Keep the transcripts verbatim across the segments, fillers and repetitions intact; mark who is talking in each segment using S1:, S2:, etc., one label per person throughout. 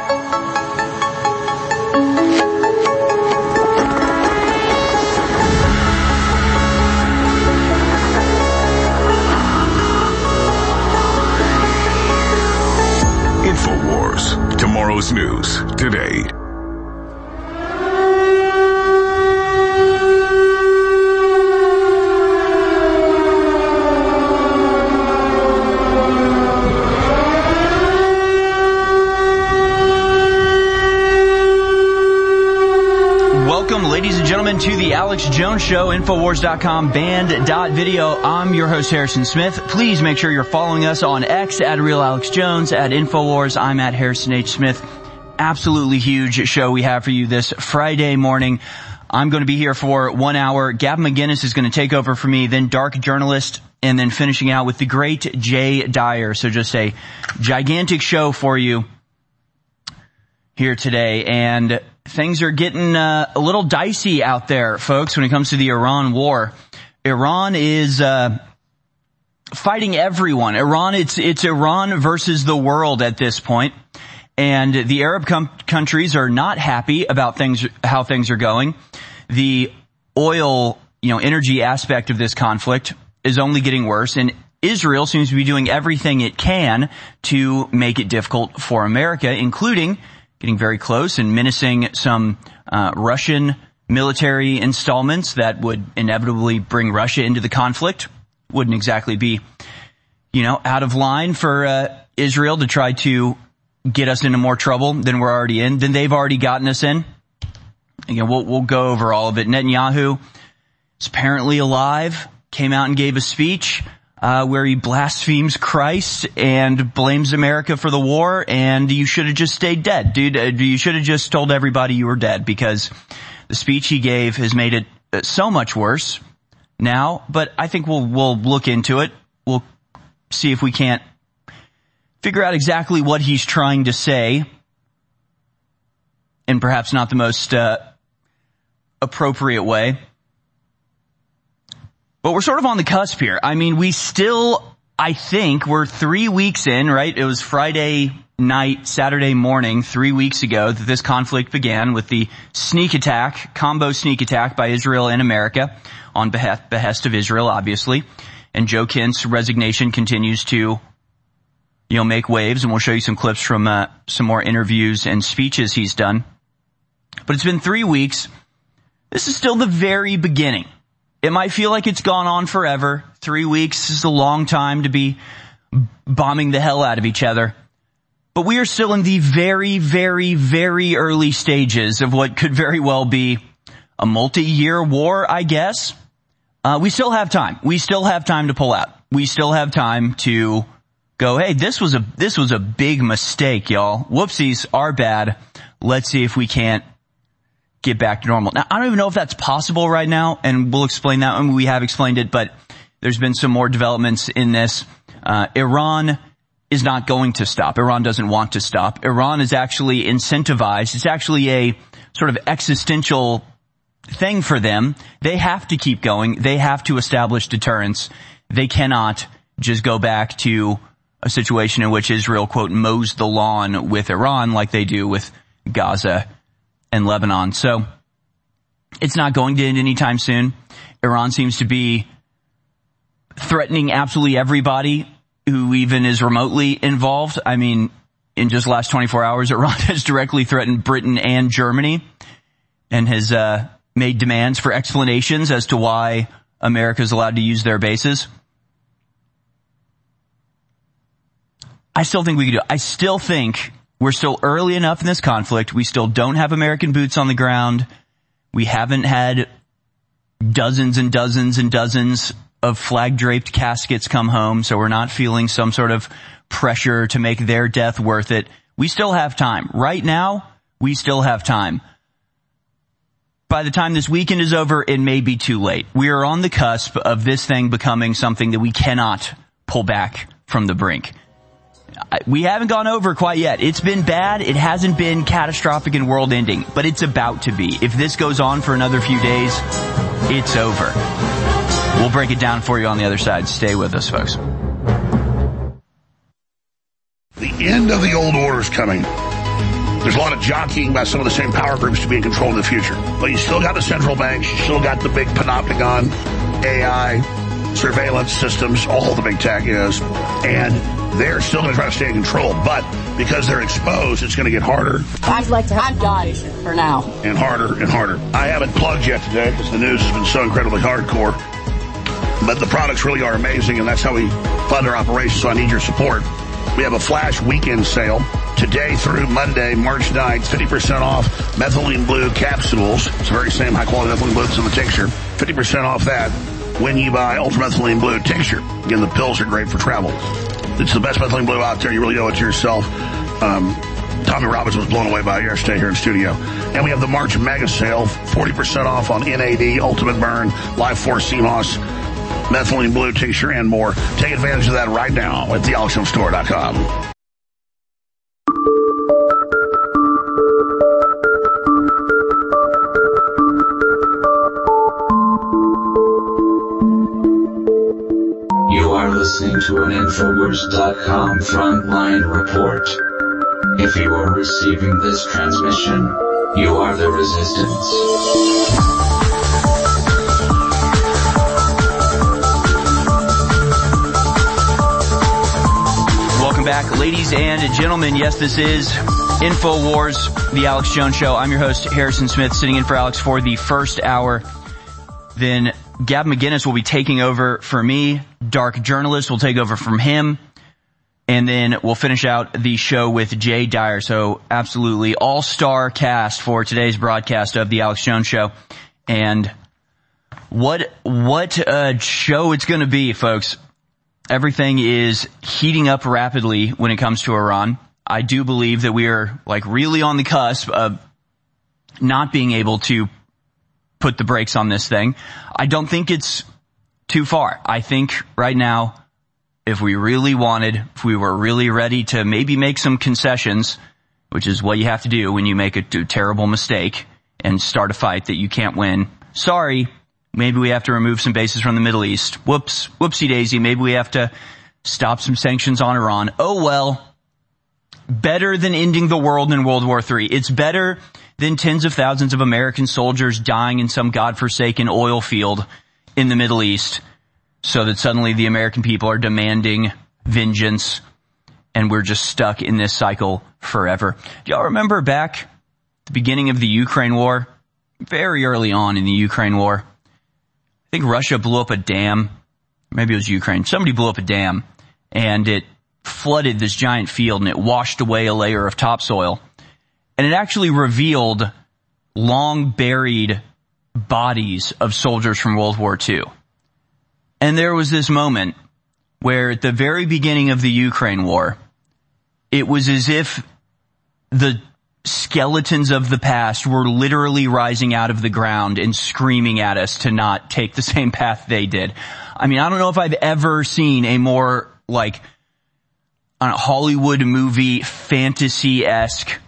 S1: InfoWars. Tomorrow's news today.
S2: Welcome, ladies and gentlemen, to the Alex Jones Show, Infowars dot com, band dot video. I'm your host, Harrison Smith. Please make sure you're following us on X at Real Alex Jones, at Infowars. I'm at Harrison H. Smith. Absolutely huge show we have for you this Friday morning. I'm going to be here for one hour. Gavin McInnes is going to take over for me, then Dark Journalist, and then finishing out with the great Jay Dyer. So just a gigantic show for you here today. And things are getting uh, a little dicey out there, folks, when it comes to the Iran war. Iran is uh fighting everyone. Iran, it's it's Iran versus the world at this point. And the Arab com- countries are not happy about things, how things are going. The oil, you know, energy aspect of this conflict is only getting worse, and Israel seems to be doing everything it can to make it difficult for America, including getting very close and menacing some uh Russian military installments that would inevitably bring Russia into the conflict. Wouldn't exactly be, you know, out of line for uh Israel to try to get us into more trouble than we're already in, than they've already gotten us in. Again, we'll, we'll go over all of it. Netanyahu is apparently alive, came out and gave a speech uh where he blasphemes Christ and blames America for the war, and you should have just stayed dead, dude. Uh, you should have just told everybody you were dead, because the speech he gave has made it uh, so much worse now. But I think we'll we'll look into it. We'll see if we can't figure out exactly what he's trying to say, in perhaps not the most uh appropriate way. But we're sort of on the cusp here. I mean, we still, I think, we're three weeks in, right? It was Friday night, Saturday morning, three weeks ago that this conflict began with the sneak attack, combo sneak attack by Israel and America on behest, behest of Israel, obviously. And Joe Kent's resignation continues to, you know, make waves, and we'll show you some clips from uh, some more interviews and speeches he's done. But it's been three weeks. This is still the very beginning. It might feel like it's gone on forever. Three weeks is a long time to be bombing the hell out of each other. But we are still in the very, very, very early stages of what could very well be a multi-year war, I guess. Uh, we still have time. We still have time to pull out. We still have time to go, hey, this was a, this was a big mistake, y'all. Whoopsies, our bad. Let's see if we can't get back to normal. Now, I don't even know if that's possible right now, and we'll explain that, and we have explained it, but there's been some more developments in this. Uh, Iran is not going to stop. Iran doesn't want to stop. Iran is actually incentivized. It's actually a sort of existential thing for them. They have to keep going. They have to establish deterrence. They cannot just go back to a situation in which Israel, quote, mows the lawn with Iran like they do with Gaza and Lebanon. So it's not going to end anytime soon. Iran seems to be threatening absolutely everybody who even is remotely involved. I mean, in just the last twenty-four hours, Iran has directly threatened Britain and Germany, and has uh made demands for explanations as to why America is allowed to use their bases. I still think we could do it. I still think we're still early enough in this conflict. We still don't have American boots on the ground. We haven't had dozens and dozens and dozens of flag-draped caskets come home, so we're not feeling some sort of pressure to make their death worth it. We still have time. Right now, we still have time. By the time this weekend is over, it may be too late. We are on the cusp of this thing becoming something that we cannot pull back from the brink. We haven't gone over quite yet. It's been bad. It hasn't been catastrophic and world-ending, but it's about to be. If this goes on for another few days, it's over. We'll break it down for you on the other side. Stay with us, folks.
S3: The end of the old order's coming. There's a lot of jockeying by some of the same power groups to be in control in the future. But you still got the central banks, you still got the big panopticon, A I, surveillance systems, all the big tech is, and they're still going to try to stay in control. But because they're exposed, it's going to get harder.
S4: I'd like to have done for now.
S3: And harder and harder. I haven't plugged yet today because the news has been so incredibly hardcore. But the products really are amazing, and that's how we fund our operations, so I need your support. We have a flash weekend sale today through Monday, March ninth, fifty percent off methylene blue capsules. It's the very same high-quality methylene blue that's in the tincture. fifty percent off that when you buy ultramethylene blue tincture. Again, the pills are great for travel. It's the best methylene blue out there. You really owe it to yourself. Um, Tommy Robbins was blown away by your stay here in studio. And we have the March mega sale, forty percent off on N A D, Ultimate Burn, Life Force C M O S, methylene blue tincture, and more. Take advantage of that right now at the alex jones store dot com.
S5: You are listening to an Infowars dot com frontline report. If you are receiving this transmission, you are the resistance.
S2: Welcome back, ladies and gentlemen. Yes, this is InfoWars, the Alex Jones Show. I'm your host, Harrison Smith, sitting in for Alex for the first hour. Then Gab McGinnis will be taking over for me. Dark Journalist will take over from him. And then we'll finish out the show with Jay Dyer. So absolutely all-star cast for today's broadcast of the Alex Jones Show. And what, what a show it's going to be, folks. Everything is heating up rapidly when it comes to Iran. I do believe that we are like really on the cusp of not being able to put the brakes on this thing. I don't think it's too far. I think right now, if we really wanted, if we were really ready to maybe make some concessions, which is what you have to do when you make a, a terrible mistake and start a fight that you can't win. Sorry, maybe we have to remove some bases from the Middle East. Whoops, whoopsie daisy. Maybe we have to stop some sanctions on Iran. Oh well. Better than ending the world in World War Three. It's better than tens of thousands of American soldiers dying in some godforsaken oil field in the Middle East, so that suddenly the American people are demanding vengeance and we're just stuck in this cycle forever. Do y'all remember back at the beginning of the Ukraine war? Very early on in the Ukraine war, I think Russia blew up a dam. Maybe it was Ukraine. Somebody blew up a dam and it flooded this giant field and it washed away a layer of topsoil. And it actually revealed long buried bodies of soldiers from World War Two. And there was this moment where at the very beginning of the Ukraine war, it was as if the skeletons of the past were literally rising out of the ground and screaming at us to not take the same path they did. I mean, I don't know if I've ever seen a more like a Hollywood movie fantasy-esque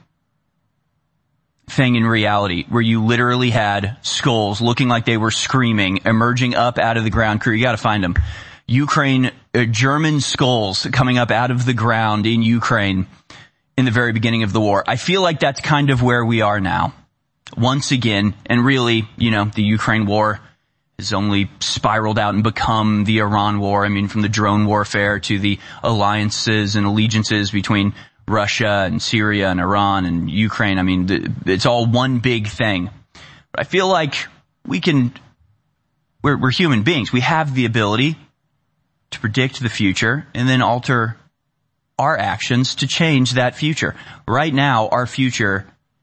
S2: thing in reality, where you literally had skulls looking like they were screaming, emerging up out of the ground. Crew, you gotta find them. Ukraine, uh, German skulls coming up out of the ground in Ukraine in the very beginning of the war. I feel like that's kind of where we are now. Once again, and really, you know, the Ukraine war has only spiraled out and become the Iran war. I mean, from the drone warfare to the alliances and allegiances between Russia and Syria and Iran and Ukraine. I mean, it's all one big thing. But I feel like we can, we're, we're human beings. We have the ability to predict the future and then alter our actions to change that future. Right now, our future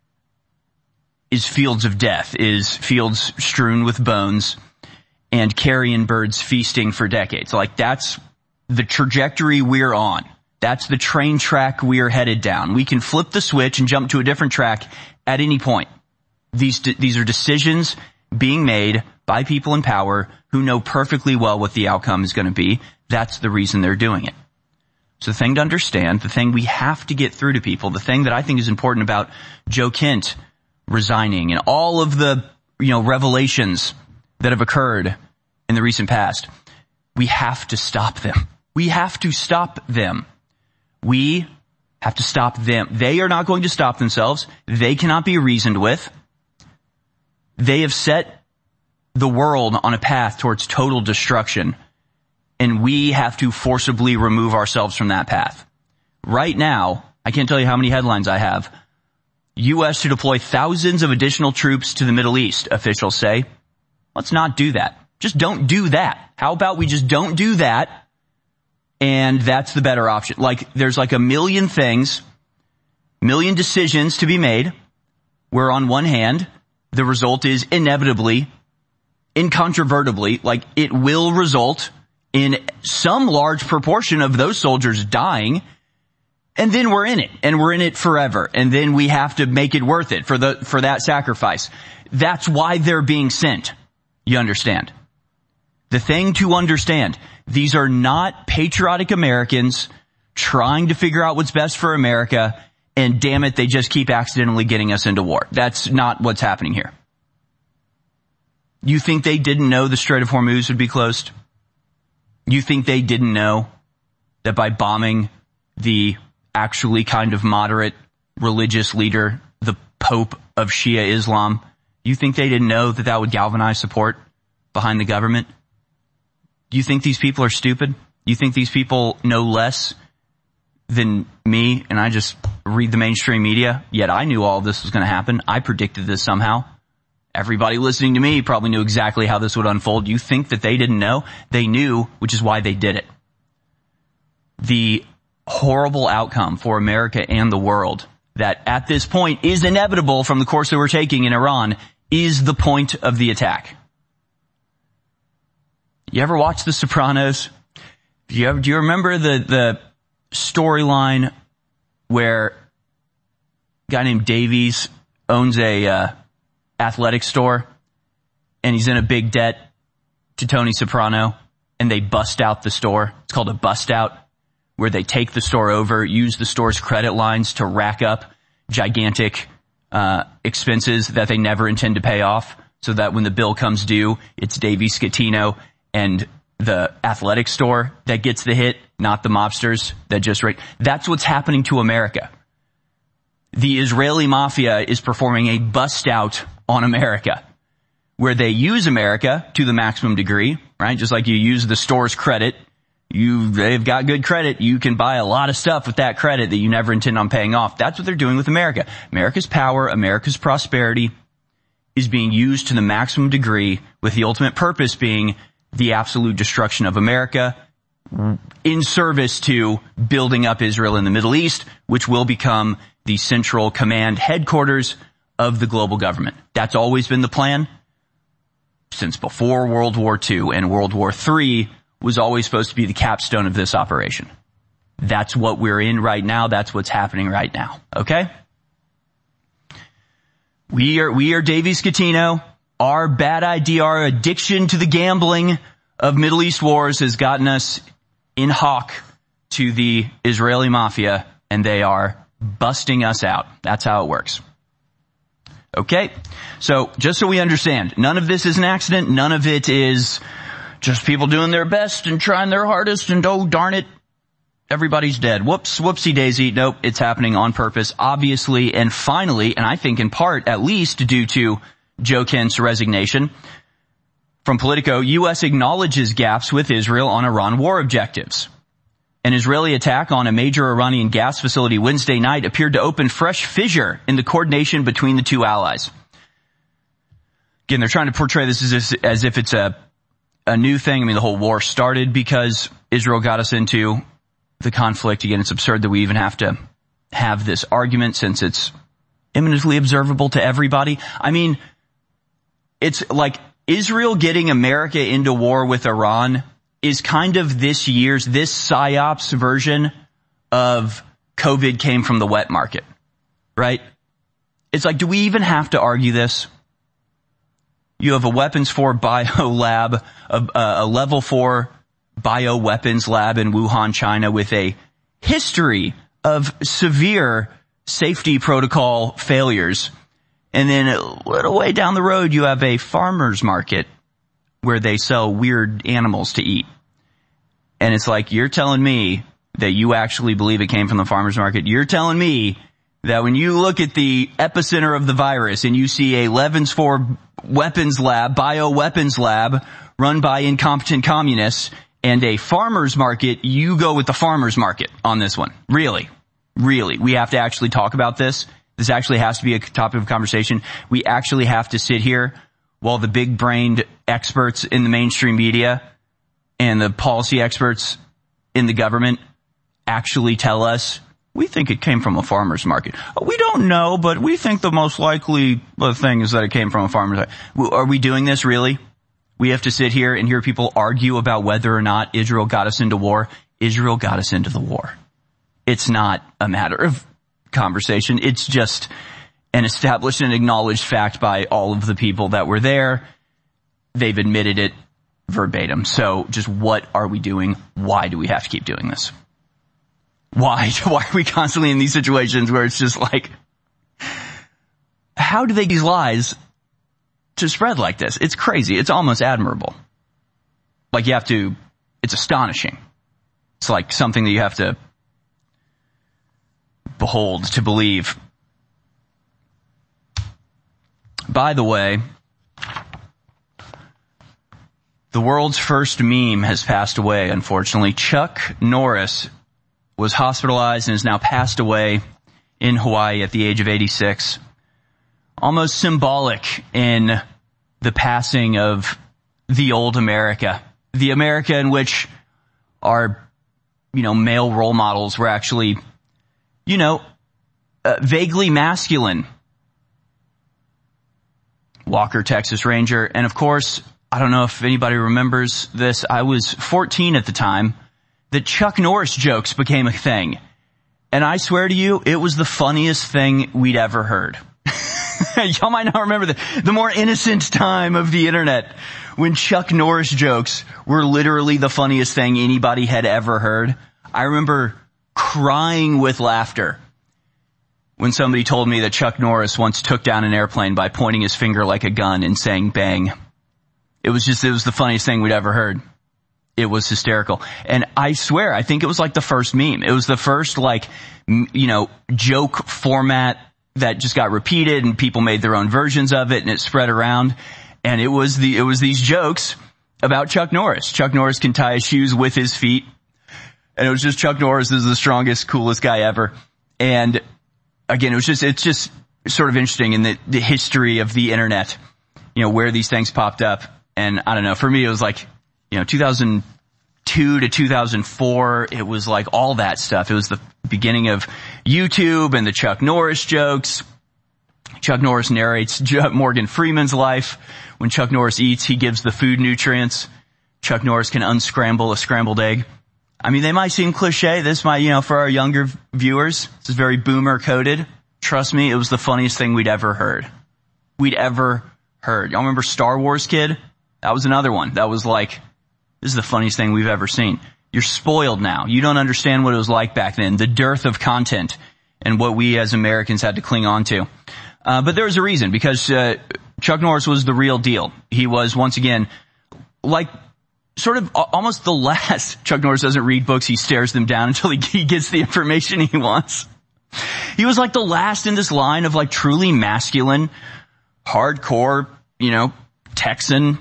S2: is fields of death, is fields strewn with bones and carrion birds feasting for decades. Like, that's the trajectory we're on. That's the train track we're headed down. We can flip the switch and jump to a different track at any point. These, these are decisions being made by people in power who know perfectly well what the outcome is going to be. That's the reason they're doing it. So the thing to understand, the thing we have to get through to people, the thing that I think is important about Joe Kent resigning and all of the, you know, revelations that have occurred in the recent past, we have to stop them. We have to stop them. We have to stop them. They are not going to stop themselves. They cannot be reasoned with. They have set the world on a path towards total destruction, and we have to forcibly remove ourselves from that path. Right now, I can't tell you how many headlines I have. U S to deploy thousands of additional troops to the Middle East, officials say. Let's not do that. Just don't do that. How about we just don't do that? And that's the better option. Like, there's like a million things, million decisions to be made, where on one hand, the result is inevitably, incontrovertibly, like it will result in some large proportion of those soldiers dying, and then we're in it, and we're in it forever, and then we have to make it worth it for the, for that sacrifice. That's why they're being sent. You understand? The thing to understand, these are not patriotic Americans trying to figure out what's best for America, and damn it, they just keep accidentally getting us into war. That's not what's happening here. You think they didn't know the Strait of Hormuz would be closed? You think they didn't know that by bombing the actually kind of moderate religious leader, the Pope of Shia Islam, you think they didn't know that that would galvanize support behind the government? Do you think these people are stupid? You think these people know less than me and I just read the mainstream media? Yet I knew all of this was going to happen. I predicted this somehow. Everybody listening to me probably knew exactly how this would unfold. You think that they didn't know? They knew, which is why they did it. The horrible outcome for America and the world that at this point is inevitable from the course that we're taking in Iran is the point of the attack. You ever watch The Sopranos? Do you ever, do you remember the, the storyline where a guy named Davies owns a, uh, athletic store and he's in a big debt to Tony Soprano and they bust out the store? It's called a bust out, where they take the store over, use the store's credit lines to rack up gigantic uh expenses that they never intend to pay off, so that when the bill comes due, it's Davey Scatino and the athletic store that gets the hit, not the mobsters that just rate. That's what's happening to America. The Israeli mafia is performing a bust out on America, where they use America to the maximum degree, right? Just like you use the store's credit. You, they've got good credit. You can buy a lot of stuff with that credit that you never intend on paying off. That's what they're doing with America. America's power, America's prosperity is being used to the maximum degree, with the ultimate purpose being the absolute destruction of America in service to building up Israel in the Middle East, which will become the central command headquarters of the global government. That's always been the plan since before World War Two, and World War Three was always supposed to be the capstone of this operation. That's what we're in right now. That's what's happening right now. Okay? We are, we are Davey Scatino. Our bad idea, our addiction to the gambling of Middle East wars has gotten us in hock to the Israeli mafia, and they are busting us out. That's how it works. Okay? So, just so we understand, none of this is an accident. None of it is just people doing their best and trying their hardest and, oh, darn it, everybody's dead. Whoops, whoopsie daisy. Nope, it's happening on purpose, obviously. And finally, and I think in part, at least due to Joe Kent's resignation from Politico, U S acknowledges gaps with Israel on Iran war objectives. An Israeli attack on a major Iranian gas facility Wednesday night appeared to open fresh fissure in the coordination between the two allies. Again, they're trying to portray this as, as if it's a a new thing. I mean, the whole war started because Israel got us into the conflict. Again, it's absurd that we even have to have this argument since it's eminently observable to everybody. I mean, it's like Israel getting America into war with Iran is kind of this year's, this PSYOPs version of COVID came from the wet market, right? It's like, do we even have to argue this? You have a weapons four bio lab, a, a level four bioweapons lab in Wuhan, China, with a history of severe safety protocol failures. And then a little way down the road, you have a farmer's market where they sell weird animals to eat. And it's like, you're telling me that you actually believe it came from the farmer's market. You're telling me that when you look at the epicenter of the virus and you see a Levensfor weapons lab, bioweapons lab run by incompetent communists and a farmer's market, you go with the farmer's market on this one. Really? Really? We have to actually talk about this. This actually has to be a topic of conversation. We actually have to sit here while the big-brained experts in the mainstream media and the policy experts in the government actually tell us, we think it came from a farmer's market. We don't know, but we think the most likely thing is that it came from a farmer's market. Are we doing this really? We have to sit here and hear people argue about whether or not Israel got us into war. Israel got us into the war. It's not a matter of conversation. It's just an established and acknowledged fact by all of the people that were there. They've admitted it verbatim. So just what are we doing? Why do we have to keep doing this? Why? Why are we constantly in these situations where it's just like, how do they these lies to spread like this? It's crazy. It's almost admirable. Like you have to, it's astonishing. It's like something that you have to behold to believe. By the way, the world's first meme has passed away, unfortunately. Chuck Norris was hospitalized and has now passed away in Hawaii at the age of eighty-six. Almost symbolic in the passing of the old America. The America in which our, you know, male role models were actually, you know, uh, vaguely masculine. Walker, Texas Ranger. And of course, I don't know if anybody remembers this. I was fourteen at the time. The Chuck Norris jokes became a thing. And I swear to you, it was the funniest thing we'd ever heard. Y'all might not remember the, the more innocent time of the internet when Chuck Norris jokes were literally the funniest thing anybody had ever heard. I remember crying with laughter when somebody told me that Chuck Norris once took down an airplane by pointing his finger like a gun and saying bang. It was just, it was the funniest thing we'd ever heard. It was hysterical. And I swear, I think it was like the first meme. It was the first like, m- you know, joke format that just got repeated and people made their own versions of it and it spread around. And it was the, it was these jokes about Chuck Norris. Chuck Norris can tie his shoes with his feet. And it was just Chuck Norris is the strongest, coolest guy ever. And again, it was just, it's just sort of interesting in the, the history of the internet, you know, where these things popped up. And I don't know, for me, it was like, you know, two thousand two to two thousand four, it was like all that stuff. It was the beginning of YouTube and the Chuck Norris jokes. Chuck Norris narrates Morgan Freeman's life. When Chuck Norris eats, he gives the food nutrients. Chuck Norris can unscramble a scrambled egg. I mean, they might seem cliche. This might, you know, for our younger viewers, this is very boomer coded. Trust me, it was the funniest thing we'd ever heard. We'd ever heard. Y'all remember Star Wars Kid? That was another one. That was like, this is the funniest thing we've ever seen. You're spoiled now. You don't understand what it was like back then. The dearth of content and what we as Americans had to cling on to. Uh, but there was a reason, because uh, Chuck Norris was the real deal. He was, once again, like sort of almost the last. Chuck Norris doesn't read books. He stares them down until he, he gets the information he wants. He was like the last in this line of like truly masculine, hardcore, you know, Texan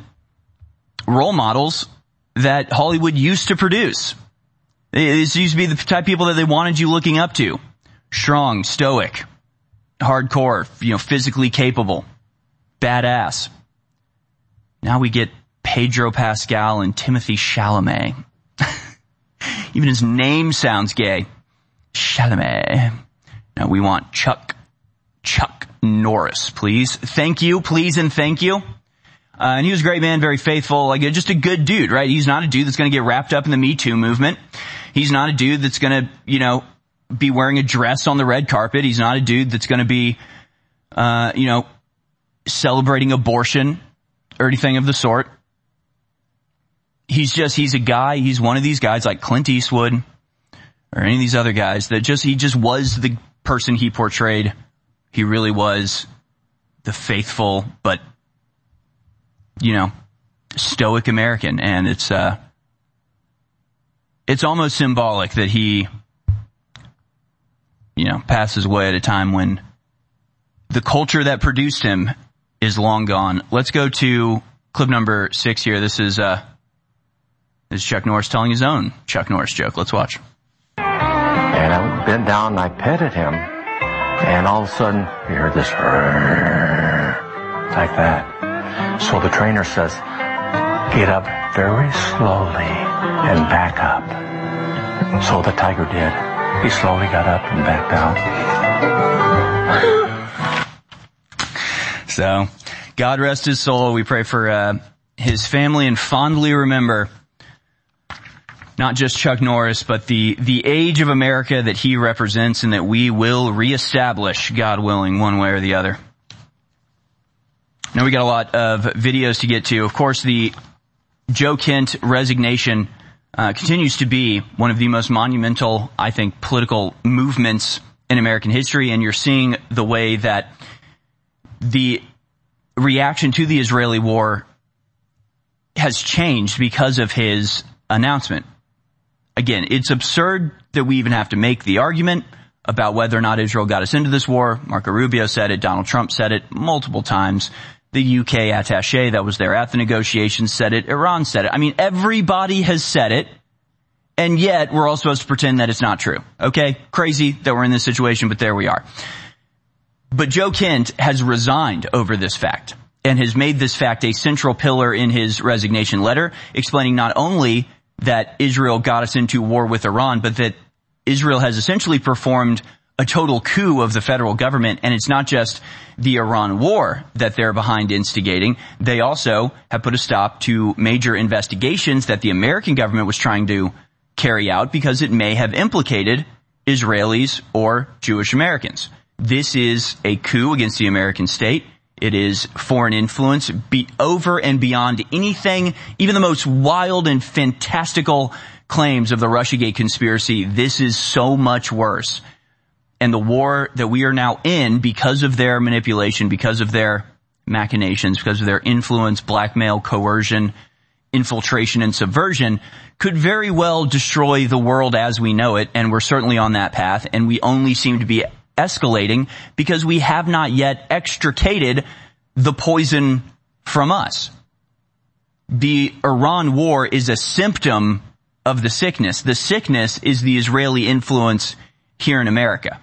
S2: role models that Hollywood used to produce. These used to be the type of people that they wanted you looking up to. Strong, stoic, hardcore, you know, physically capable, badass. Now we get Pedro Pascal and Timothy Chalamet. Even his name sounds gay. Chalamet. Now we want Chuck, Chuck Norris, please. Thank you, please, and thank you. Uh, and he was a great man, very faithful, like just a good dude, right? He's not a dude that's going to get wrapped up in the Me Too movement. He's not a dude that's going to, you know, be wearing a dress on the red carpet. He's not a dude that's going to be, uh, you know, celebrating abortion or anything of the sort. He's just, he's a guy, he's one of these guys like Clint Eastwood or any of these other guys that just, he just was the person he portrayed. He really was the faithful, but you know, stoic American. And it's, uh, it's almost symbolic that he, you know, passes away at a time when the culture that produced him is long gone. Let's go to clip number six here. This is, uh, this is Chuck Norris telling his own Chuck Norris joke. Let's watch.
S6: And I bent down and I petted him. And all of a sudden, we heard this, like that. So the trainer says, get up very slowly and back up. So the tiger did. He slowly got up and backed out.
S2: So, God rest his soul. We pray for uh, his family and fondly remember not just Chuck Norris, but the, the age of America that he represents and that we will reestablish, God willing, one way or the other. Now we got a lot of videos to get to. Of course, the Joe Kent resignation uh, continues to be one of the most monumental, I think, political movements in American history, and you're seeing the way that the reaction to the Israeli war has changed because of his announcement. Again, it's absurd that we even have to make the argument about whether or not Israel got us into this war. Marco Rubio said it. Donald Trump said it multiple times. The U K attaché that was there at the negotiations said it. Iran said it. I mean, everybody has said it. And yet we're all supposed to pretend that it's not true. Okay? Crazy that we're in this situation, but there we are. But Joe Kent has resigned over this fact and has made this fact a central pillar in his resignation letter, explaining not only that Israel got us into war with Iran, but that Israel has essentially performed a total coup of the federal government. And it's not just the Iran war that they're behind instigating. They also have put a stop to major investigations that the American government was trying to carry out because it may have implicated Israelis or Jewish Americans. This is a coup against the American state. It is foreign influence be over and beyond anything, even the most wild and fantastical claims of the Russiagate conspiracy. This is so much worse. And the war that we are now in, because of their manipulation, because of their machinations, because of their influence, blackmail, coercion, infiltration, and subversion, could very well destroy the world as we know it. And we're certainly on that path. And we only seem to be escalating because we have not yet extricated the poison from us. The Iran war is a symptom of the sickness. The sickness is the Israeli influence here in America.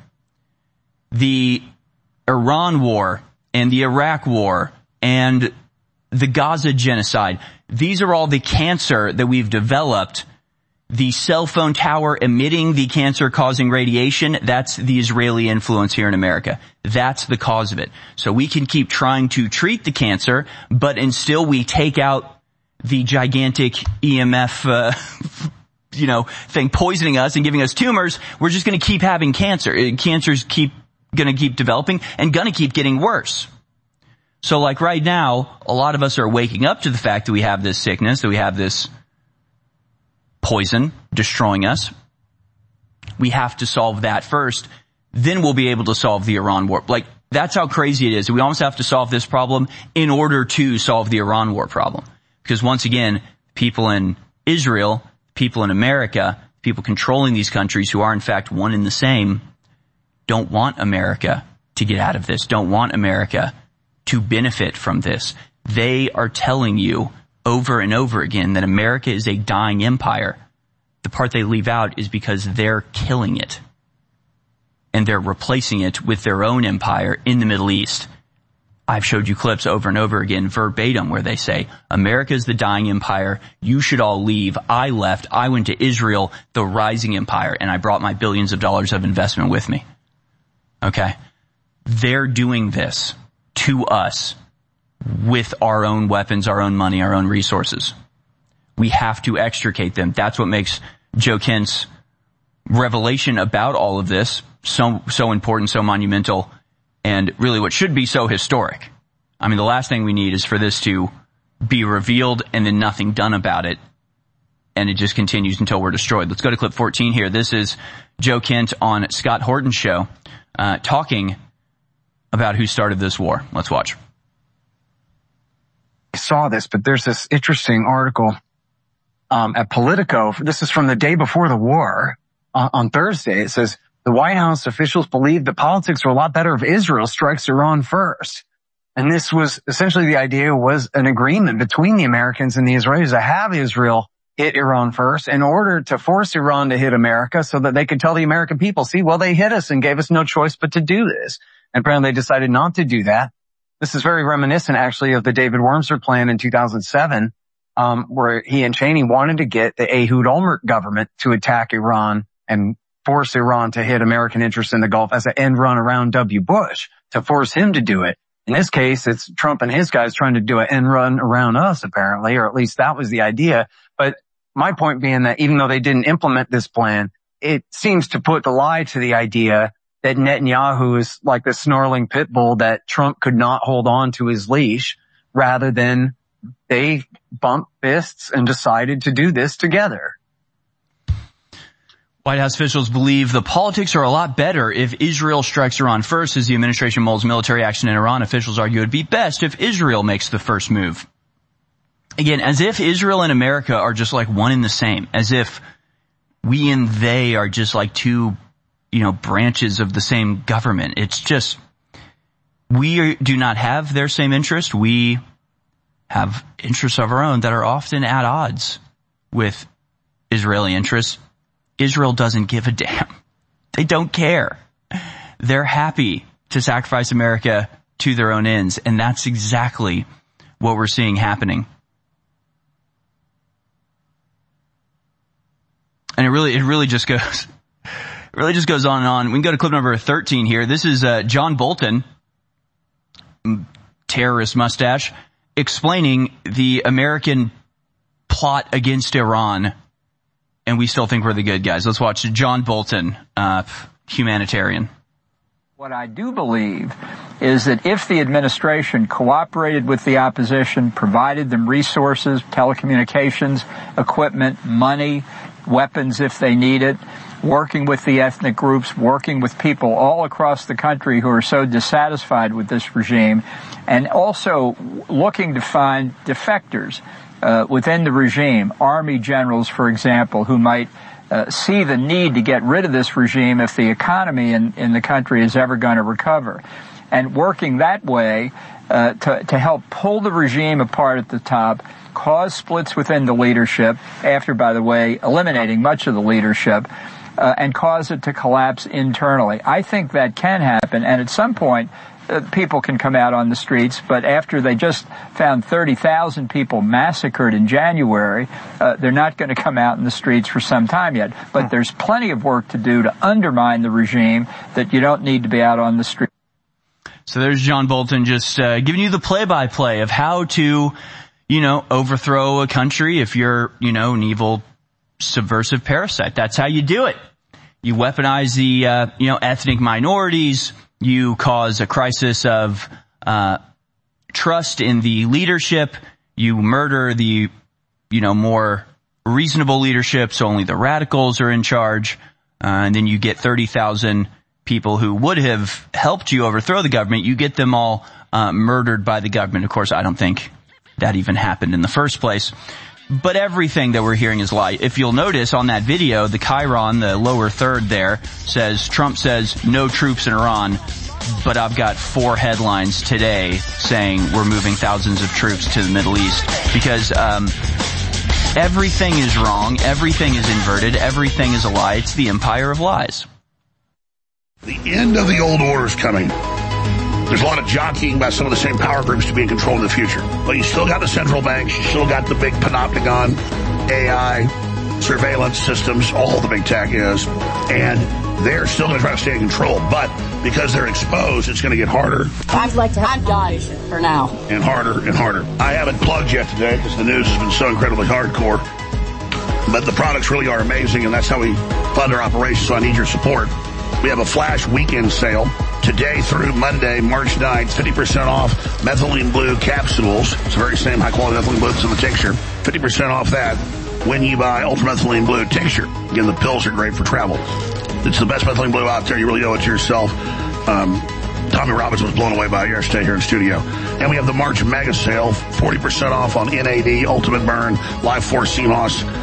S2: The Iran war and the Iraq war and the Gaza genocide, these are all the cancer that we've developed. The cell phone tower emitting the cancer-causing radiation, that's the Israeli influence here in America. That's the cause of it. So we can keep trying to treat the cancer, but until we take out the gigantic E M F, uh, you know, thing poisoning us and giving us tumors, we're just going to keep having cancer. Cancers keep going to keep developing and going to keep getting worse. So like right now, a lot of us are waking up to the fact that we have this sickness, that we have this poison destroying us. We have to solve that first. Then we'll be able to solve the Iran war. Like, that's how crazy it is. We almost have to solve this problem in order to solve the Iran war problem. Because once again, people in Israel, people in America, people controlling these countries who are in fact one and the same, don't want America to get out of this, don't want America to benefit from this. They are telling you over and over again that America is a dying empire. The part they leave out is because they're killing it. And they're replacing it with their own empire in the Middle East. I've showed you clips over and over again, verbatim, where they say, America is the dying empire. You should all leave. I left. I went to Israel, the rising empire, and I brought my billions of dollars of investment with me. Okay? They're doing this to us with our own weapons, our own money, our own resources. We have to extricate them. That's what makes Joe Kent's revelation about all of this so, so important, so monumental, and really what should be so historic. I mean, the last thing we need is for this to be revealed and then nothing done about it, and it just continues until we're destroyed. Let's go to clip fourteen here. This is Joe Kent on Scott Horton's show, uh, talking about who started this war. Let's watch.
S7: I saw this, but there's this interesting article um, at Politico. This is from the day before the war uh, on Thursday. It says, the White House officials believe that politics are a lot better if Israel strikes Iran first. And this was essentially the idea was an agreement between the Americans and the Israelis to have Israel hit Iran first in order to force Iran to hit America so that they could tell the American people, see, well, they hit us and gave us no choice but to do this. And apparently they decided not to do that. This is very reminiscent actually of the David Wurmser plan in two thousand seven, um, where he and Cheney wanted to get the Ehud Olmert government to attack Iran and force Iran to hit American interests in the Gulf as an end run around W. Bush to force him to do it. In this case, it's Trump and his guys trying to do an end run around us, apparently, or at least that was the idea. But my point being that even though they didn't implement this plan, it seems to put the lie to the idea that Netanyahu is like the snarling pit bull that Trump could not hold on to his leash, rather than they bumped fists and decided to do this together.
S2: White House officials believe the politics are a lot better if Israel strikes Iran first. As the administration molds military action in Iran, officials argue it would be best if Israel makes the first move. Again, as if Israel and America are just like one and the same. As if we and they are just like two, you know, branches of the same government. It's just, we do not have their same interest. We have interests of our own that are often at odds with Israeli interests. Israel doesn't give a damn. They don't care. They're happy to sacrifice America to their own ends, and that's exactly what we're seeing happening. And it really, it really just goes, it really just goes on and on. We can go to clip number thirteen here. This is uh, John Bolton, terrorist mustache, explaining the American plot against Iran. And we still think we're the good guys. Let's watch John Bolton, uh, humanitarian.
S8: What I do believe is that if the administration cooperated with the opposition, provided them resources, telecommunications, equipment, money, weapons if they need it, working with the ethnic groups, working with people all across the country who are so dissatisfied with this regime, and also looking to find defectors Uh, within the regime, army generals, for example, who might uh, see the need to get rid of this regime if the economy in, in the country is ever going to recover. And working that way uh, to, to help pull the regime apart at the top, cause splits within the leadership, after, by the way, eliminating much of the leadership, uh, and cause it to collapse internally. I think that can happen, and at some point, Uh, people can come out on the streets, but after they just found thirty thousand people massacred in January, uh, they're not going to come out in the streets for some time yet. But there's plenty of work to do to undermine the regime that you don't need to be out on the street.
S2: So there's John Bolton just uh, giving you the play-by-play of how to, you know, overthrow a country if you're, you know, an evil subversive parasite. That's how you do it. You weaponize the, uh, you know, ethnic minorities. You cause a crisis of uh trust in the leadership. You murder the, you know, more reasonable leadership, so only the radicals are in charge. Uh, and then you get thirty thousand people who would have helped you overthrow the government. You get them all uh murdered by the government. Of course, I don't think that even happened in the first place. But everything that we're hearing is lie. If you'll notice on that video, the chyron, the lower third there, says, Trump says no troops in Iran, but I've got four headlines today saying we're moving thousands of troops to the Middle East. Because um everything is wrong, everything is inverted, everything is a lie. It's the empire of lies.
S3: The end of the old order is coming. There's a lot of jockeying by some of the same power groups to be in control in the future. But you still got the central banks, you still got the big panopticon, A I, surveillance systems, all the big tech is, and they're still going to try to stay in control. But because they're exposed, it's going to get harder.
S4: I'd like to have done for now.
S3: And harder and harder. I haven't plugged yet today because the news has been so incredibly hardcore. But the products really are amazing, and that's how we fund our operations, so I need your support. We have a flash weekend sale today through Monday, March ninth, fifty percent off methylene blue capsules. It's the very same high-quality methylene blue that's in the tincture. fifty percent off that when you buy ultramethylene blue tincture. Again, the pills are great for travel. It's the best methylene blue out there. You really owe it to yourself. Um, Tommy Robinson was blown away by it yesterday here in studio. And we have the March mega sale, forty percent off on N A D, Ultimate Burn, Life Force C M O S,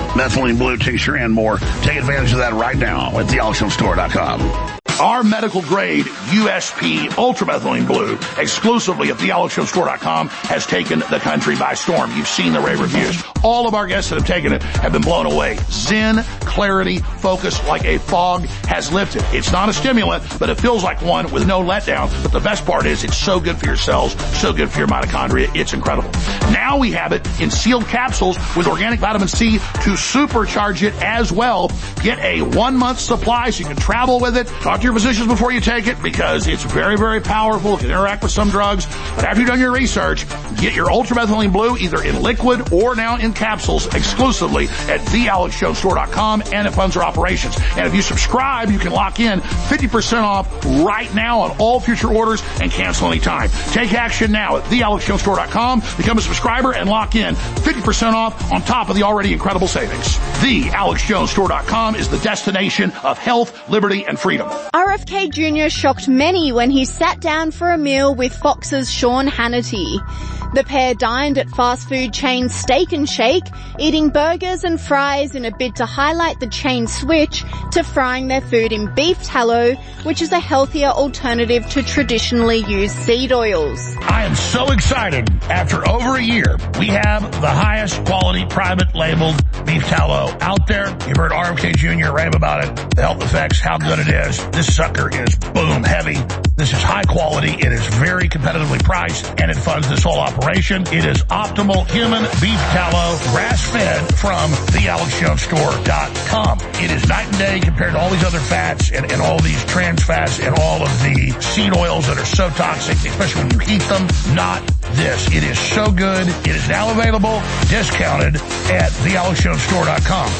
S3: methylene blue tincture, and more. Take advantage of that right now at the alex jones store dot com. Our medical grade U S P ultramethylene blue exclusively at the alex jones store dot com has taken the country by storm. You've seen the rave reviews. All of our guests that have taken it have been blown away. Zen, clarity, focus like a fog has lifted. It's not a stimulant, but it feels like one with no letdown. But the best part is it's so good for your cells, so good for your mitochondria. It's incredible. Now we have it in sealed capsules with organic vitamin C to supercharge it as well. Get a one month supply so you can travel with it. Talk to your physicians before you take it because it's very, very powerful. It can interact with some drugs. But after you've done your research, get your ultramethylene blue either in liquid or now in capsules exclusively at the alex jones store dot com, and it funds our operations. And if you subscribe, you can lock in fifty percent off right now on all future orders and cancel anytime. Take action now at the alex jones store dot com. Become a subscriber and lock in fifty percent off on top of the already incredible savings. the alex jones store dot com is the destination of health, liberty, and freedom.
S9: R F K Junior shocked many when he sat down for a meal with Fox's Sean Hannity. The pair dined at fast food chain Steak and Shake, eating burgers and fries in a bid to highlight the chain's switch to frying their food in beef tallow, which is a healthier alternative to traditionally used seed oils.
S3: I am so excited. After over a year, we have the highest quality private labeled beef tallow out there. You've heard R F K Junior rave about it, the health effects, how good it is. This sucker is boom heavy. This is high quality. It is very competitively priced, and it funds this whole operation. It is optimal human beef tallow, grass-fed from the alex jones store dot com. It is night and day compared to all these other fats and, and all these trans fats and all of the seed oils that are so toxic, especially when you heat them. Not this. It is so good. It is now available, discounted at the alex jones store dot com.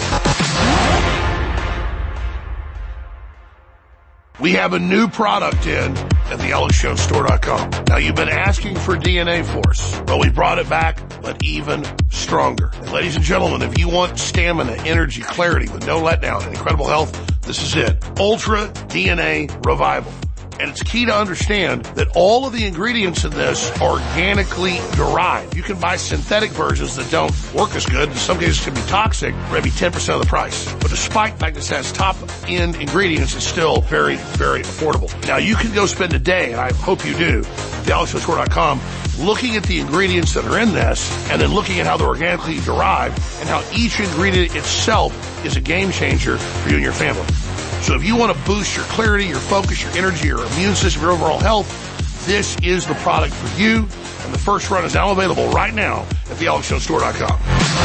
S3: We have a new product in at the alex jones store dot com. Now, you've been asking for D N A Force. Well, we brought it back, but even stronger. And ladies and gentlemen, if you want stamina, energy, clarity with no letdown and incredible health, this is it. Ultra D N A Revival. And it's key to understand that all of the ingredients in this are organically derived. You can buy synthetic versions that don't work as good. In some cases, can be toxic, for maybe ten percent of the price. But despite the fact that it has top-end ingredients, it's still very, very affordable. Now, you can go spend a day, and I hope you do, at the alex jones store dot com, looking at the ingredients that are in this, and then looking at how they're organically derived, and how each ingredient itself is a game changer for you and your family. So if you want to boost your clarity, your focus, your energy, your immune system, your overall health, this is the product for you. And the first run is now available right now at the alex jones store dot com.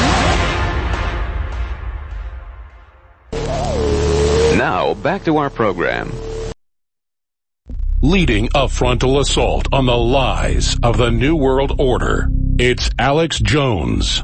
S10: Now, back to our program.
S11: Leading a frontal assault on the lies of the New World Order, it's Alex Jones.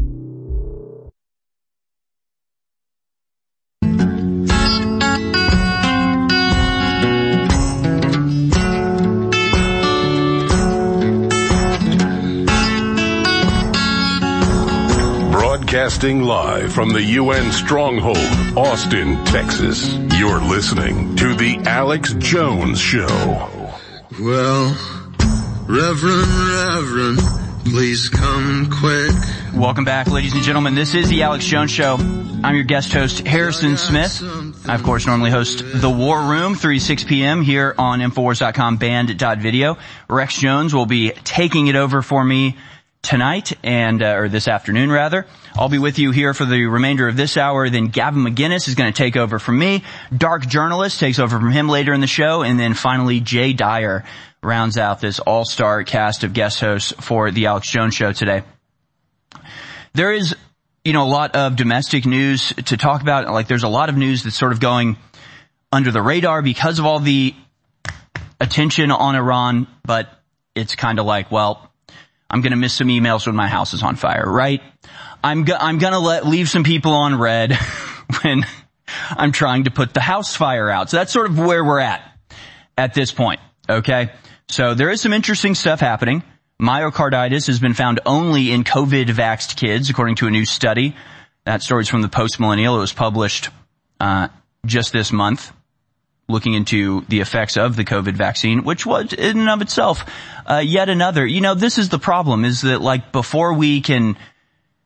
S11: Broadcasting live from the U N stronghold, Austin, Texas. You're listening to The Alex Jones Show.
S12: Well, Reverend, Reverend, please come quick.
S2: Welcome back, ladies and gentlemen. This is The Alex Jones Show. I'm your guest host, Harrison Smith. I, of course, normally host The War Room, three to six p.m. here on Infowars dot com, band dot video. Rex Jones will be taking it over for me tonight, and uh, or this afternoon, rather. I'll be with you here for the remainder of this hour. Then Gavin McGinnis is going to take over from me. Dark Journalist takes over from him later in the show. And then finally, Jay Dyer rounds out this all-star cast of guest hosts for The Alex Jones Show today. There is, you know, a lot of domestic news to talk about. Like, there's a lot of news that's sort of going under the radar because of all the attention on Iran. But it's kind of like, well, I'm going to miss some emails when my house is on fire, right? I'm go- I'm going to let leave some people on red when I'm trying to put the house fire out. So that's sort of where we're at at this point, okay? So there is some interesting stuff happening. Myocarditis has been found only in COVID-vaxxed kids, according to a new study. That story's from the Post Millennial. It was published uh just this month, looking into the effects of the COVID vaccine, which was in and of itself uh, yet another. You know, this is the problem, is that, like, before we can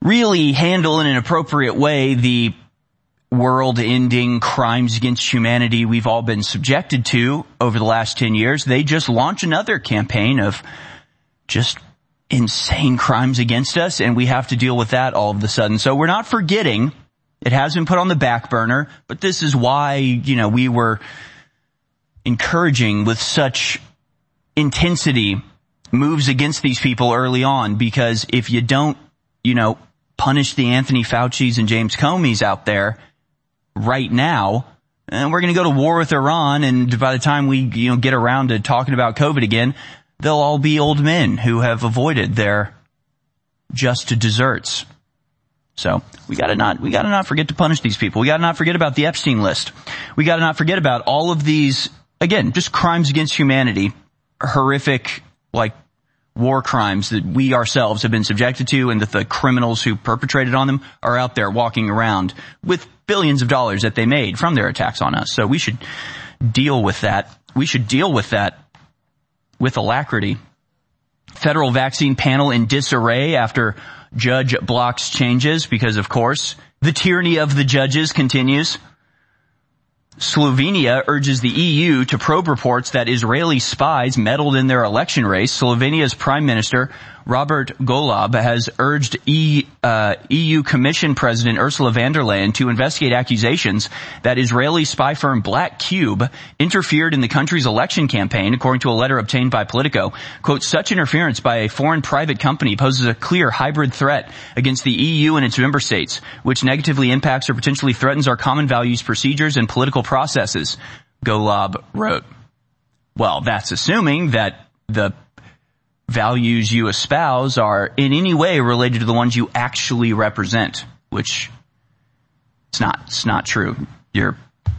S2: really handle in an appropriate way the world-ending crimes against humanity we've all been subjected to over the last ten years, they just launch another campaign of just insane crimes against us, and we have to deal with that all of a sudden. So we're not forgetting. It has been put on the back burner, but this is why, you know, we were encouraging with such intensity moves against these people early on, because if you don't, you know, punish the Anthony Fauci's and James Comey's out there right now, and we're going to go to war with Iran, and by the time we, you know, get around to talking about COVID again, they'll all be old men who have avoided their just desserts. So we gotta not, we gotta not forget to punish these people. We gotta not forget about the Epstein list. We gotta not forget about all of these, again, just crimes against humanity, horrific, like, war crimes that we ourselves have been subjected to, and that the criminals who perpetrated on them are out there walking around with billions of dollars that they made from their attacks on us. So we should deal with that. We should deal with that with alacrity. Federal vaccine panel in disarray after judge blocks changes because, of course, the tyranny of the judges continues. Slovenia urges the E U to probe reports that Israeli spies meddled in their election race. Slovenia's Prime Minister Robert Golob has urged e, uh, E U Commission President Ursula von der Leyen to investigate accusations that Israeli spy firm Black Cube interfered in the country's election campaign, according to a letter obtained by Politico. Quote, such interference by a foreign private company poses a clear hybrid threat against the E U and its member states, which negatively impacts or potentially threatens our common values, procedures, and political processes, Golob wrote. Well, that's assuming that the values you espouse are in any way related to the ones you actually represent, which it's not, it's not true. You're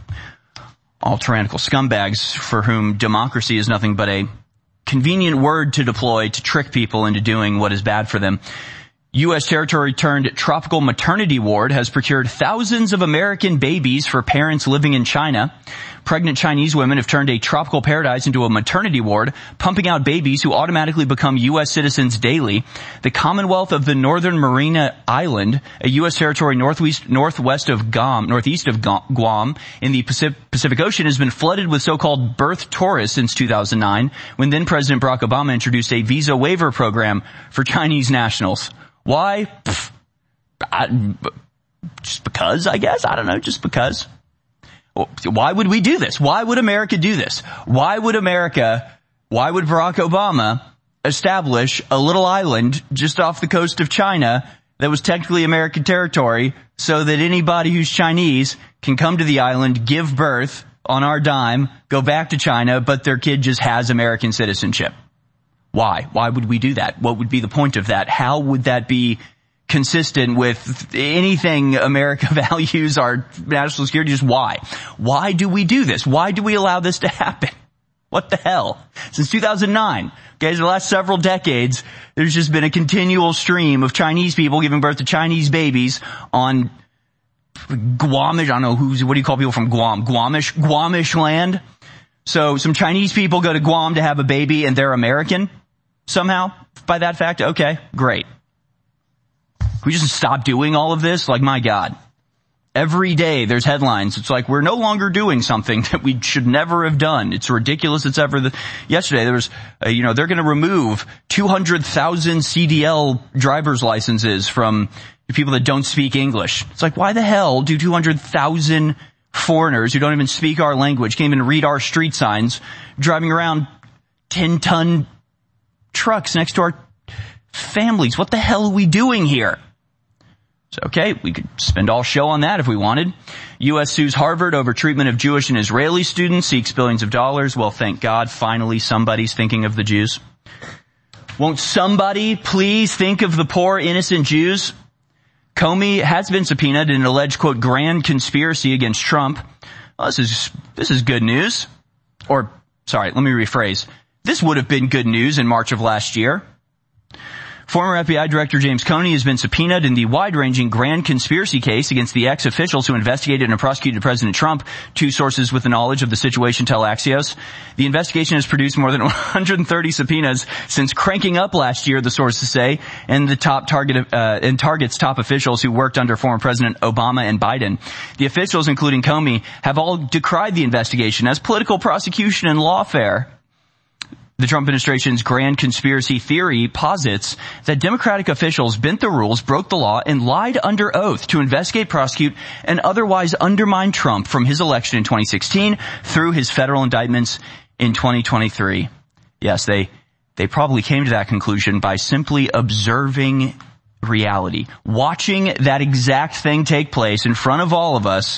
S2: all tyrannical scumbags for whom democracy is nothing but a convenient word to deploy to trick people into doing what is bad for them. U S territory turned tropical maternity ward has procured thousands of American babies for parents living in China. Pregnant Chinese women have turned a tropical paradise into a maternity ward, pumping out babies who automatically become U S citizens daily. The Commonwealth of the Northern Mariana Island, a U S territory northwest, northwest of Guam, northeast of Guam, in the Pacific, Pacific Ocean, has been flooded with so-called birth tourists since two thousand nine, when then President Barack Obama introduced a visa waiver program for Chinese nationals. Why? Pfft, I, just because, I guess. I don't know, just because. Why would we do this? Why would America do this? Why would America, why would Barack Obama establish a little island just off the coast of China that was technically American territory so that anybody who's Chinese can come to the island, give birth on our dime, go back to China, but their kid just has American citizenship? Why? Why would we do that? What would be the point of that? How would that be consistent with anything America values, our national security? Just why? Why do we do this? Why do we allow this to happen? What the hell? Since two thousand nine, okay, the last several decades, there's just been a continual stream of Chinese people giving birth to Chinese babies on Guamish, I don't know who's, what do you call people from Guam? Guamish, Guamish land? So some Chinese people go to Guam to have a baby and they're American somehow by that fact? Okay, great. Can we just stop doing all of this? Like, my God. Every day there's headlines. It's like we're no longer doing something that we should never have done. It's ridiculous. It's ever the, yesterday there was, uh, you know, they're going to remove two hundred thousand C D L driver's licenses from people that don't speak English. It's like, why the hell do two hundred thousand foreigners who don't even speak our language, can't even read our street signs, driving around ten ton trucks next to our families? What the hell are we doing here? So, okay, we could spend all show on that if we wanted. U S sues Harvard over treatment of Jewish and Israeli students, seeks billions of dollars. Well, thank God, finally somebody's thinking of the Jews. Won't somebody please think of the poor innocent Jews? Comey has been subpoenaed in an alleged, quote, grand conspiracy against Trump. Well, this is, this is good news. Or, sorry, let me rephrase. This would have been good news in March of last year. Former F B I Director James Comey has been subpoenaed in the wide-ranging grand conspiracy case against the ex-officials who investigated and prosecuted President Trump. Two sources with the knowledge of the situation tell Axios. The investigation has produced more than one hundred thirty subpoenas since cranking up last year, the sources say, and the top target uh, and targets top officials who worked under former President Obama and Biden. The officials, including Comey, have all decried the investigation as political prosecution and lawfare. The Trump administration's grand conspiracy theory posits that Democratic officials bent the rules, broke the law, and lied under oath to investigate, prosecute, and otherwise undermine Trump from his election in twenty sixteen through his federal indictments in twenty twenty-three. Yes, they, they probably came to that conclusion by simply observing reality, watching that exact thing take place in front of all of us,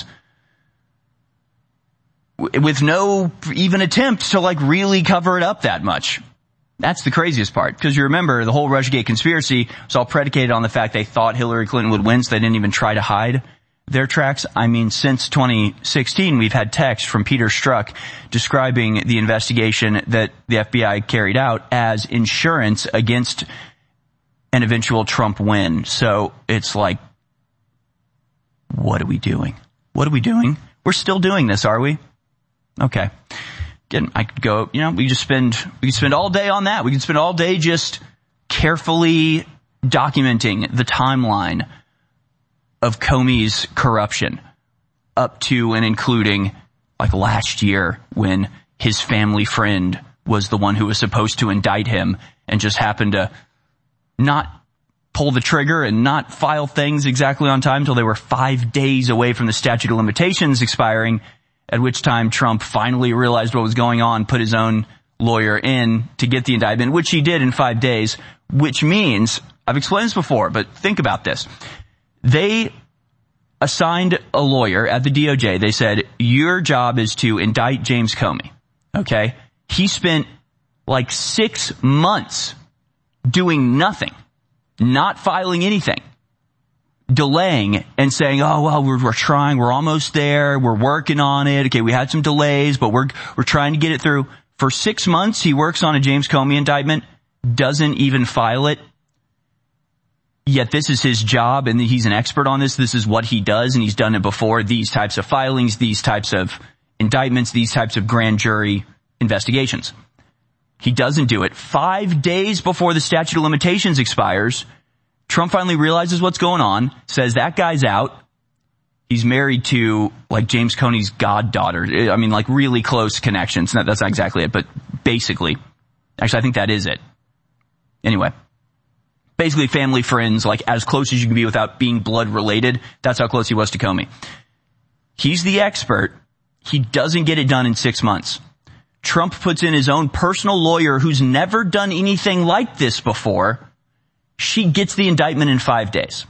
S2: with no even attempt to like really cover it up that much. That's the craziest part. Because you remember the whole Russiagate conspiracy was all predicated on the fact they thought Hillary Clinton would win, so they didn't even try to hide their tracks. I mean, since twenty sixteen, we've had text from Peter Strzok describing the investigation that the F B I carried out as insurance against an eventual Trump win. So it's like, what are we doing? What are we doing? We're still doing this, are we? Okay. Again, I could go, you know, we just spend, we could spend all day on that. We could spend all day just carefully documenting the timeline of Comey's corruption up to and including like last year when his family friend was the one who was supposed to indict him and just happened to not pull the trigger and not file things exactly on time until they were five days away from the statute of limitations expiring, at which time Trump finally realized what was going on, put his own lawyer in to get the indictment, which he did in five days, which means, I've explained this before, but think about this. They assigned a lawyer at the D O J. They said, your job is to indict James Comey. Okay? He spent like six months doing nothing, not filing anything, delaying and saying, oh, well, we're, we're trying, we're almost there, we're working on it. Okay, we had some delays, but we're, we're trying to get it through. For six months, he works on a James Comey indictment, doesn't even file it. Yet this is his job and he's an expert on this. This is what he does and he's done it before. These types of filings, these types of indictments, these types of grand jury investigations. He doesn't do it. Five days before the statute of limitations expires, Trump finally realizes what's going on, says that guy's out. He's married to, like, James Comey's goddaughter. I mean, like, really close connections. No, that's not exactly it, but basically. Actually, I think that is it. Anyway. Basically, family, friends, like, as close as you can be without being blood related. That's how close he was to Comey. He's the expert. He doesn't get it done in six months. Trump puts in his own personal lawyer who's never done anything like this before. She gets the indictment in five days.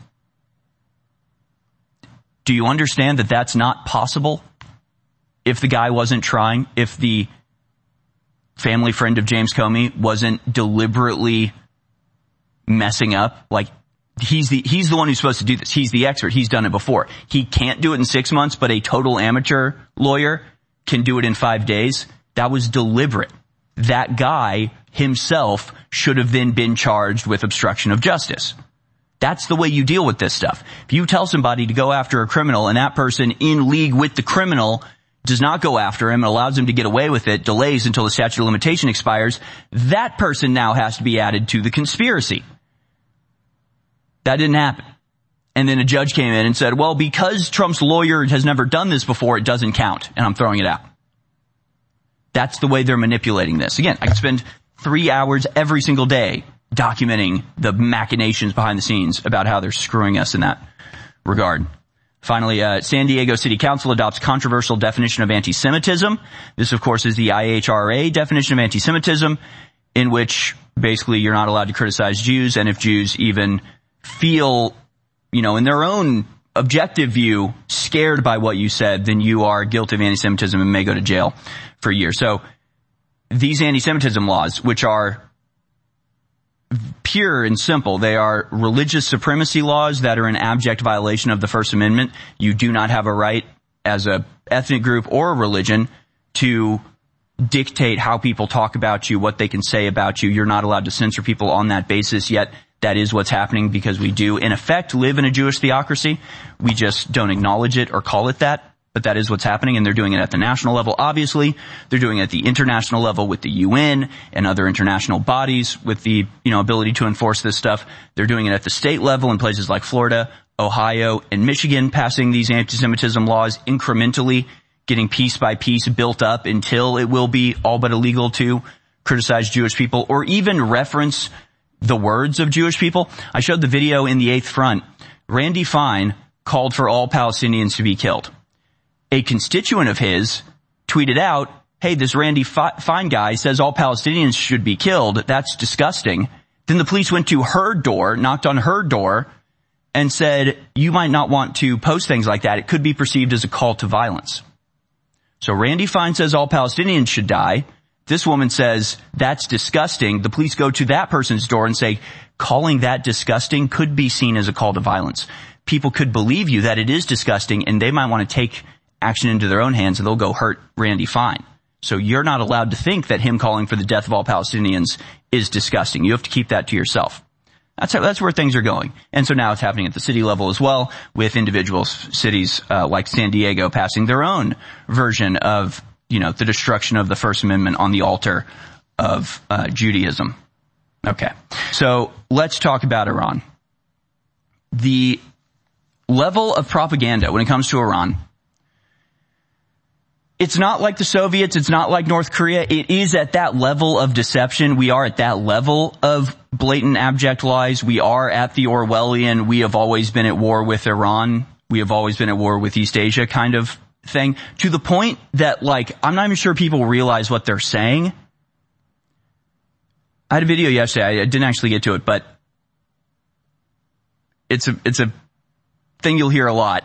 S2: Do you understand that that's not possible? If the guy wasn't trying, if the family friend of James Comey wasn't deliberately messing up, like he's the, he's the one who's supposed to do this. He's the expert. He's done it before. He can't do it in six months, but a total amateur lawyer can do it in five days. That was deliberate. That guy himself should have then been charged with obstruction of justice. That's the way you deal with this stuff. If you tell somebody to go after a criminal and that person in league with the criminal does not go after him and allows him to get away with it, delays until the statute of limitation expires, that person now has to be added to the conspiracy. That didn't happen. And then a judge came in and said, well, because Trump's lawyer has never done this before, it doesn't count, and I'm throwing it out. That's the way they're manipulating this. Again, I could spend three hours every single day documenting the machinations behind the scenes about how they're screwing us in that regard. Finally, uh, San Diego City Council adopts controversial definition of anti-Semitism. This, of course, is the I H R A definition of anti-Semitism, in which basically you're not allowed to criticize Jews, and if Jews even feel, you know, in their own objective view, scared by what you said, then you are guilty of anti-Semitism and may go to jail for a year. So these anti-Semitism laws, which are pure and simple, they are religious supremacy laws that are an abject violation of the First Amendment. You do not have a right as a ethnic group or a religion to dictate how people talk about you, what they can say about you. You're not allowed to censor people on that basis, yet That is what's happening because we do, in effect, live in a Jewish theocracy. We just don't acknowledge it or call it that. But that is what's happening, and they're doing it at the national level, obviously. They're doing it at the international level with the U N and other international bodies with the, you know, ability to enforce this stuff. They're doing it at the state level in places like Florida, Ohio, and Michigan, passing these anti-Semitism laws incrementally, getting piece by piece built up until it will be all but illegal to criticize Jewish people or even reference the words of Jewish people. I showed the video in the Eighth Front. Randy Fine called for all Palestinians to be killed. A constituent of his tweeted out, hey, this Randy Fine guy says all Palestinians should be killed. That's disgusting. Then the police went to her door, knocked on her door, and said, you might not want to post things like that. It could be perceived as a call to violence. So Randy Fine says all Palestinians should die. This woman says, that's disgusting. The police go to that person's door and say, calling that disgusting could be seen as a call to violence. People could believe you that it is disgusting, and they might want to take action into their own hands, and they'll go hurt Randy Fine. So you're not allowed to think that him calling for the death of all Palestinians is disgusting. You have to keep that to yourself. That's how, that's where things are going. And so now it's happening at the city level as well, with individual cities uh, like San Diego passing their own version of, you know, the destruction of the First Amendment on the altar of uh, Judaism. Okay. So let's talk about Iran. The level of propaganda when it comes to Iran, it's not like the Soviets. It's not like North Korea. It is at that level of deception. We are at that level of blatant, abject lies. We are at the Orwellian, we have always been at war with Iran, we have always been at war with East Asia kind of thing, to the point that, like, I'm not even sure people realize what they're saying. I had a video yesterday. I didn't actually get to it, but it's a, it's a thing you'll hear a lot.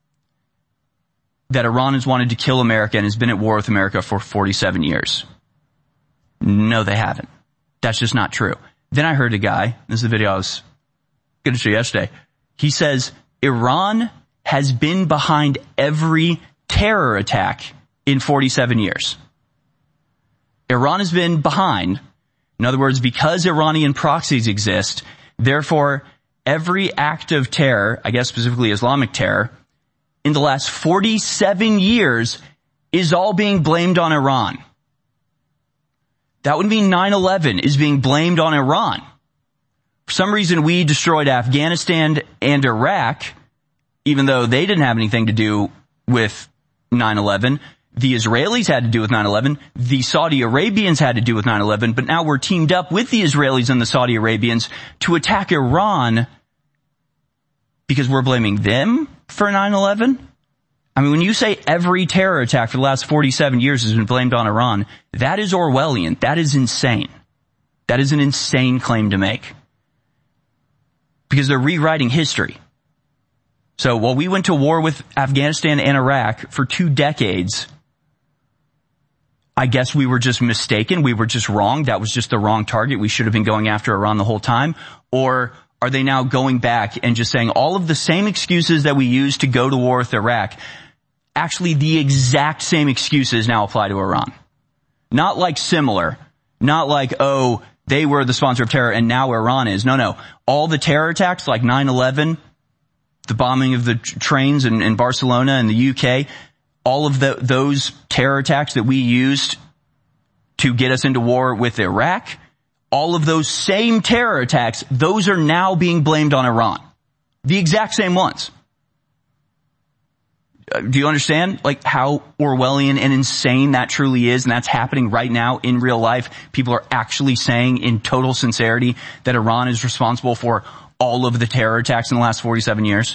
S2: That Iran has wanted to kill America and has been at war with America for forty-seven years. No, they haven't. That's just not true. Then I heard a guy, this is a video I was going to show you yesterday. He says, Iran has been behind every terror attack in forty-seven years. Iran has been behind. In other words, because Iranian proxies exist, therefore every act of terror, I guess specifically Islamic terror, in the last forty-seven years is all being blamed on Iran. That would mean nine eleven is being blamed on Iran. For some reason, we destroyed Afghanistan and Iraq, even though they didn't have anything to do with nine eleven. The Israelis had to do with nine eleven. The Saudi Arabians had to do with nine eleven. But now we're teamed up with the Israelis and the Saudi Arabians to attack Iran because we're blaming them for nine eleven? I mean, when you say every terror attack for the last forty-seven years has been blamed on Iran, that is Orwellian. That is insane. That is an insane claim to make. Because they're rewriting history. So while we went to war with Afghanistan and Iraq for two decades, I guess we were just mistaken. We were just wrong. That was just the wrong target. We should have been going after Iran the whole time. Or are they now going back and just saying all of the same excuses that we used to go to war with Iraq, actually the exact same excuses now apply to Iran? Not like similar, not like, oh, they were the sponsor of terror and now Iran is. No, no. All the terror attacks like nine eleven, the bombing of the trains in, in Barcelona and the U K, all of the, those terror attacks that we used to get us into war with Iraq, all of those same terror attacks, those are now being blamed on Iran. The exact same ones. Uh, do you understand, like, how Orwellian and insane that truly is? And that's happening right now in real life. People are actually saying in total sincerity that Iran is responsible for all of the terror attacks in the last forty-seven years.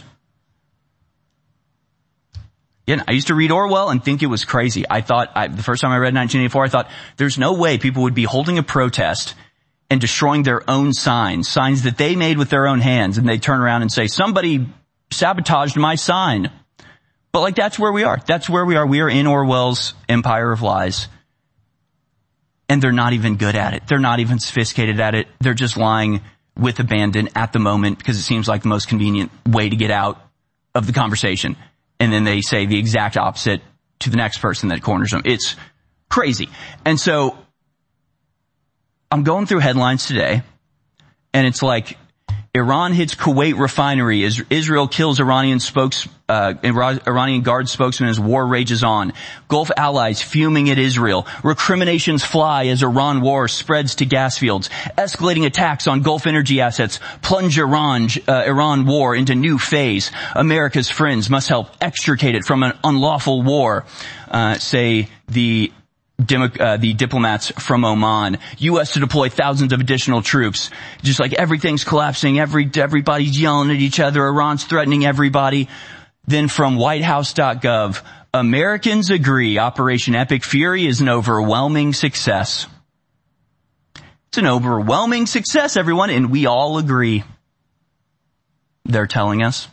S2: Yeah, I used to read Orwell and think it was crazy. I thought, I, the first time I read nineteen eighty-four, I thought there's no way people would be holding a protest and destroying their own signs, signs that they made with their own hands, and they turn around and say, somebody sabotaged my sign. But like, that's where we are. That's where we are. We are in Orwell's empire of lies. And they're not even good at it. They're not even sophisticated at it. They're just lying with abandon at the moment because it seems like the most convenient way to get out of the conversation. And then they say the exact opposite to the next person that corners them. It's crazy. And so I'm going through headlines today, and it's like, Iran hits Kuwait refinery. Israel kills Iranian spokes, uh, Iranian Guard spokesman as war rages on. Gulf allies fuming at Israel. Recriminations fly as Iran war spreads to gas fields. Escalating attacks on Gulf energy assets plunge Iran, uh, Iran war into new phase. America's friends must help extricate it from an unlawful war, uh, say the Demo, uh, the diplomats from Oman. U S to deploy thousands of additional troops. Just like everything's collapsing, every everybody's yelling at each other, Iran's threatening everybody. Then from white house dot gov, Americans agree Operation Epic Fury is an overwhelming success. It's an overwhelming success, everyone, and we all agree. They're telling us.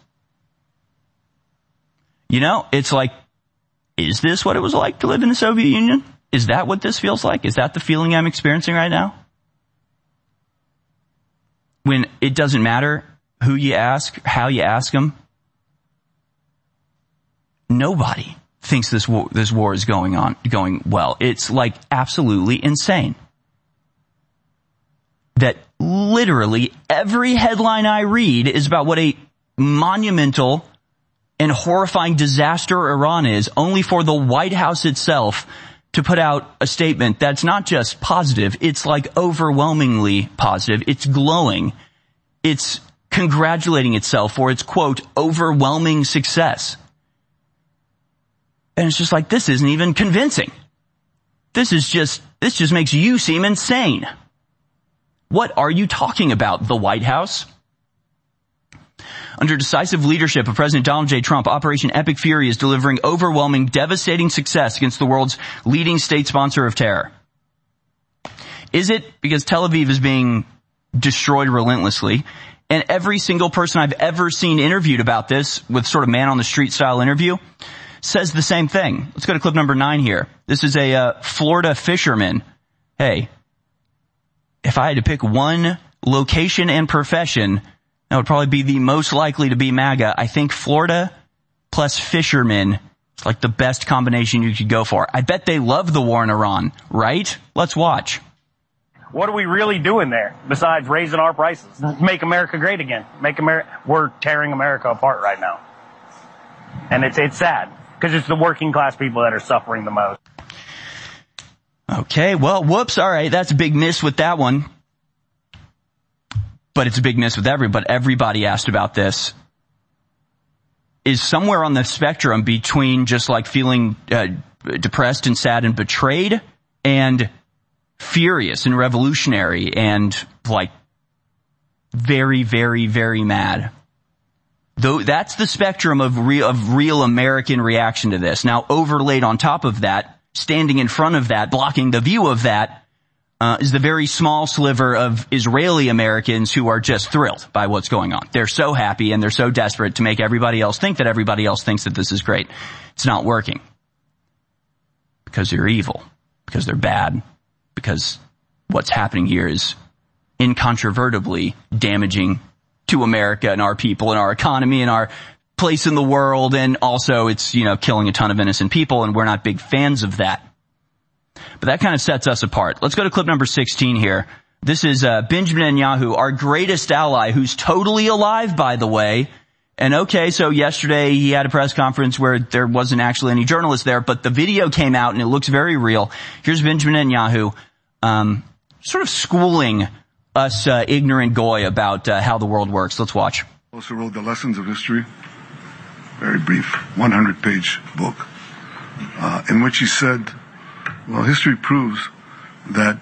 S2: You know, it's like, is this what it was like to live in the Soviet Union? Is that what this feels like? Is that the feeling I'm experiencing right now? When it doesn't matter who you ask, how you ask them, nobody thinks this war, this war is going on, going well. It's like absolutely insane that literally every headline I read is about what a monumental and horrifying disaster Iran is, only for the White House itself to put out a statement that's not just positive, it's like overwhelmingly positive. It's glowing. It's congratulating itself for its, quote, overwhelming success. And it's just like, this isn't even convincing. This is just, this just makes you seem insane. What are you talking about, the White House? Under decisive leadership of President Donald J. Trump, Operation Epic Fury is delivering overwhelming, devastating success against the world's leading state sponsor of terror. Is it because Tel Aviv is being destroyed relentlessly? And every single person I've ever seen interviewed about this, with sort of man-on-the-street style interview, says the same thing. Let's go to clip number nine here. This is a uh, Florida fisherman. Hey, if I had to pick one location and profession that would probably be the most likely to be MAGA, I think Florida plus fishermen is like the best combination you could go for. I bet they love the war in Iran, right? Let's watch.
S13: What are we really doing there besides raising our prices? Make America great again. Make America, we're tearing America apart right now. And it's, it's sad because it's the working class people that are suffering the most.
S2: Okay, well, whoops. All right. That's a big miss with that one. But it's a big miss with every, but everybody asked about this. Is somewhere on the spectrum between just like feeling uh, depressed and sad and betrayed and furious and revolutionary and like very, very, very mad. Though that's the spectrum of real, of real American reaction to this. Now overlaid on top of that, standing in front of that, blocking the view of that, Uh, is the very small sliver of Israeli Americans who are just thrilled by what's going on. They're so happy and they're so desperate to make everybody else think that everybody else thinks that this is great. It's not working. Because they're evil. Because they're bad. Because what's happening here is incontrovertibly damaging to America and our people and our economy and our place in the world. And also it's, you know, killing a ton of innocent people, and we're not big fans of that. But that kind of sets us apart. Let's go to clip number sixteen here. This is uh, Benjamin Netanyahu, our greatest ally, who's totally alive, by the way. And okay, so yesterday he had a press conference where there wasn't actually any journalists there, but the video came out and it looks very real. Here's Benjamin Netanyahu, um, sort of schooling us uh, ignorant goy about uh, how the world works. Let's watch.
S14: Also wrote The Lessons of History, very brief, one hundred page book, uh, in which he said, well, history proves that,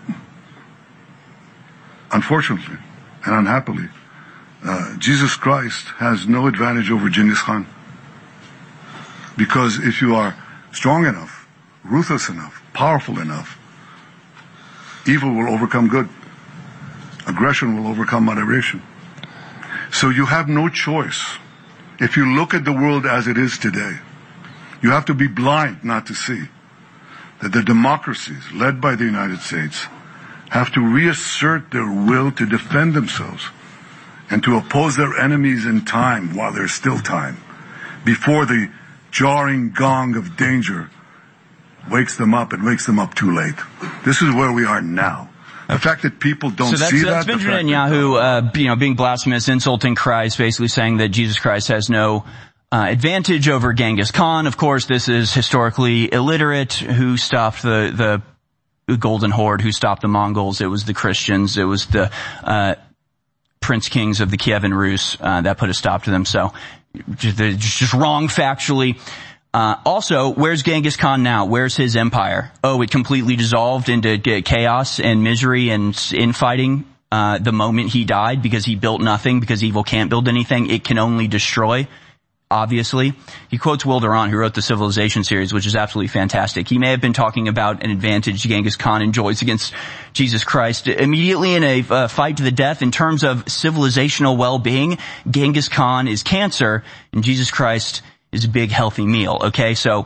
S14: unfortunately and unhappily, uh, Jesus Christ has no advantage over Genghis Khan. Because if you are strong enough, ruthless enough, powerful enough, evil will overcome good. Aggression will overcome moderation. So you have no choice. If you look at the world as it is today, you have to be blind not to see that the democracies led by the United States have to reassert their will to defend themselves and to oppose their enemies in time while there's still time, before the jarring gong of danger wakes them up and wakes them up too late. This is where we are now. The fact that people don't
S2: so that's,
S14: see
S2: that's
S14: that.
S2: That's Benjamin Netanyahu, uh, you know, being blasphemous, insulting Christ, basically saying that Jesus Christ has no uh, advantage over Genghis Khan. Of course, this is historically illiterate. Who stopped the the Golden Horde? Who stopped the Mongols? It was the Christians. It was the uh Prince Kings of the Kievan Rus uh, that put a stop to them. So just, just wrong factually. Uh, also, where's Genghis Khan now? Where's his empire? Oh, it completely dissolved into chaos and misery and infighting uh, the moment he died because he built nothing, because evil can't build anything. It can only destroy, obviously. He quotes Will Durant, who wrote the Civilization series, which is absolutely fantastic. He may have been talking about an advantage Genghis Khan enjoys against Jesus Christ. Immediately in a uh, fight to the death, in terms of civilizational well-being, Genghis Khan is cancer, and Jesus Christ is a big healthy meal, okay? So,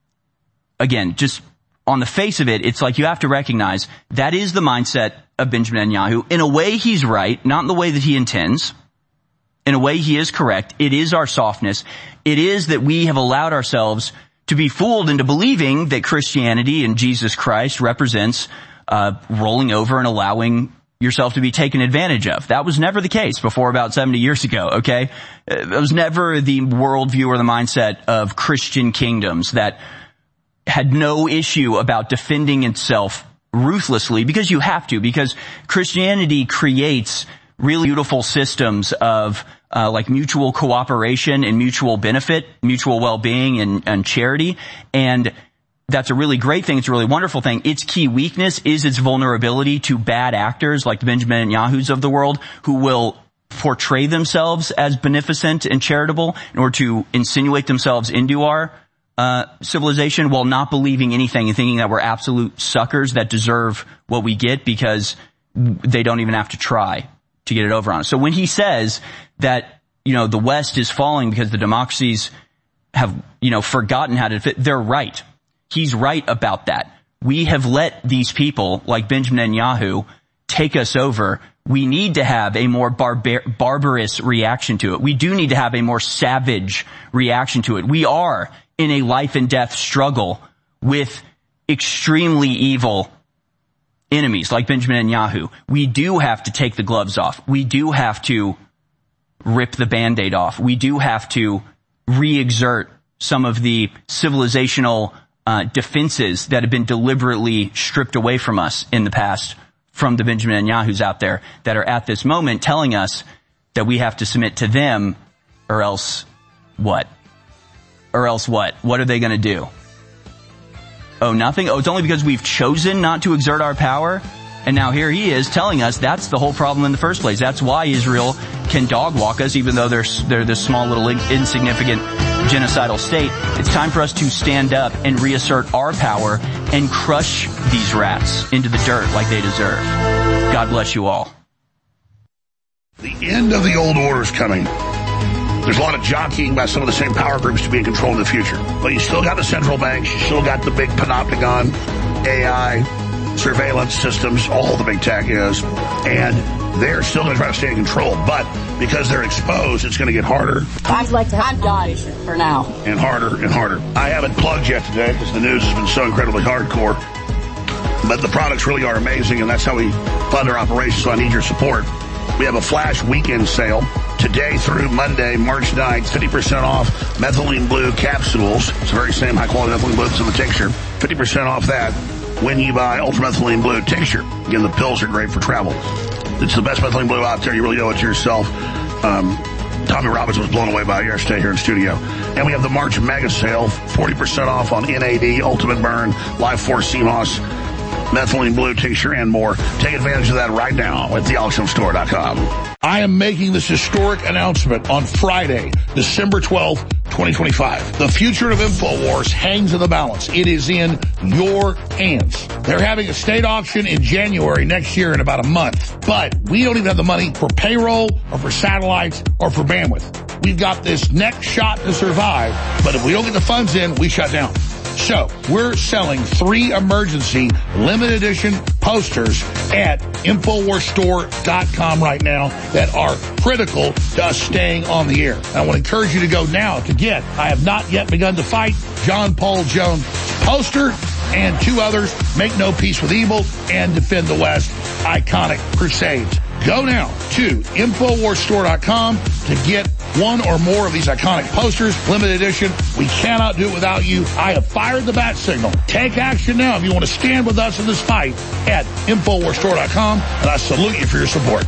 S2: again, just on the face of it, it's like you have to recognize that is the mindset of Benjamin Netanyahu. In a way, he's right, not in the way that he intends. In a way, he is correct. It is our softness. It is that we have allowed ourselves to be fooled into believing that Christianity and Jesus Christ represents uh rolling over and allowing yourself to be taken advantage of. That was never the case before about seventy years ago, okay? It was never the worldview or the mindset of Christian kingdoms that had no issue about defending itself ruthlessly, because you have to, because Christianity creates really beautiful systems of uh like mutual cooperation and mutual benefit, mutual well-being and, and charity, and that's a really great thing. It's a really wonderful thing. Its key weakness is its vulnerability to bad actors like the Benjamin Netanyahus of the world, who will portray themselves as beneficent and charitable in order to insinuate themselves into our uh civilization while not believing anything and thinking that we're absolute suckers that deserve what we get because they don't even have to try to get it over on us. So when he says that, you know, the West is falling because the democracies have, you know, forgotten how to fit, they're right. He's right about that. We have let these people like Benjamin Netanyahu take us over. We need to have a more barbar- barbarous reaction to it. We do need to have a more savage reaction to it. We are in a life and death struggle with extremely evil enemies like Benjamin Netanyahu. We do have to take the gloves off. We do have to rip the Band-Aid off. We do have to re-exert some of the civilizational uh defenses that have been deliberately stripped away from us in the past from the Benjamin Netanyahus out there that are at this moment telling us that we have to submit to them or else what? Or else what? What are they going to do? Oh, nothing? Oh, it's only because we've chosen not to exert our power? And now here he is telling us that's the whole problem in the first place. That's why Israel can dog walk us, even though they're, they're this small little insignificant genocidal state. It's time for us to stand up and reassert our power and crush these rats into the dirt like they deserve. God bless you all.
S3: The end of the old order is coming. There's a lot of jockeying by some of the same power groups to be in control in the future. But you still got the central banks, you still got the big panopticon, A I, surveillance systems, all the big tech is, and they're still going to try to stay in control. But because they're exposed, it's going to get harder.
S4: I'd like to have died for now.
S3: And harder and harder. I haven't plugged yet today because the news has been so incredibly hardcore. But the products really are amazing, and that's how we fund our operations, so I need your support. We have a flash weekend sale today through Monday, March ninth, fifty percent off methylene blue capsules. It's the very same high-quality methylene blue that's in the tincture. fifty percent off that when you buy ultramethylene blue tincture. Again, the pills are great for travel. It's the best methylene blue out there. You really owe it to yourself. Um, Tommy Robinson was blown away by it yesterday here in studio. And we have the March mega sale, forty percent off on N A D, Ultimate Burn, Life Force C M O S, methylene blue tincture, and more. Take advantage of that right now at the alex jones store dot com. I am making this historic announcement on Friday, December twelfth, twenty twenty-five. The future of InfoWars hangs in the balance. It is in your hands. They're having a state auction in January next year in about a month. But we don't even have the money for payroll or for satellites or for bandwidth. We've got this next shot to survive, but if we don't get the funds in, we shut down. So, we're selling three emergency limited edition posters at infowars store dot com right now that are critical to us staying on the air. I want to encourage you to go now to get I Have Not Yet Begun to Fight, John Paul Jones poster and two others, Make No Peace with Evil and Defend the West, iconic crusades. Go now to Infowars Store dot com to get one or more of these iconic posters, limited edition. We cannot do it without you. I have fired the bat signal. Take action now if you want to stand with us in this fight at Infowars Store dot com, and I salute you for your support.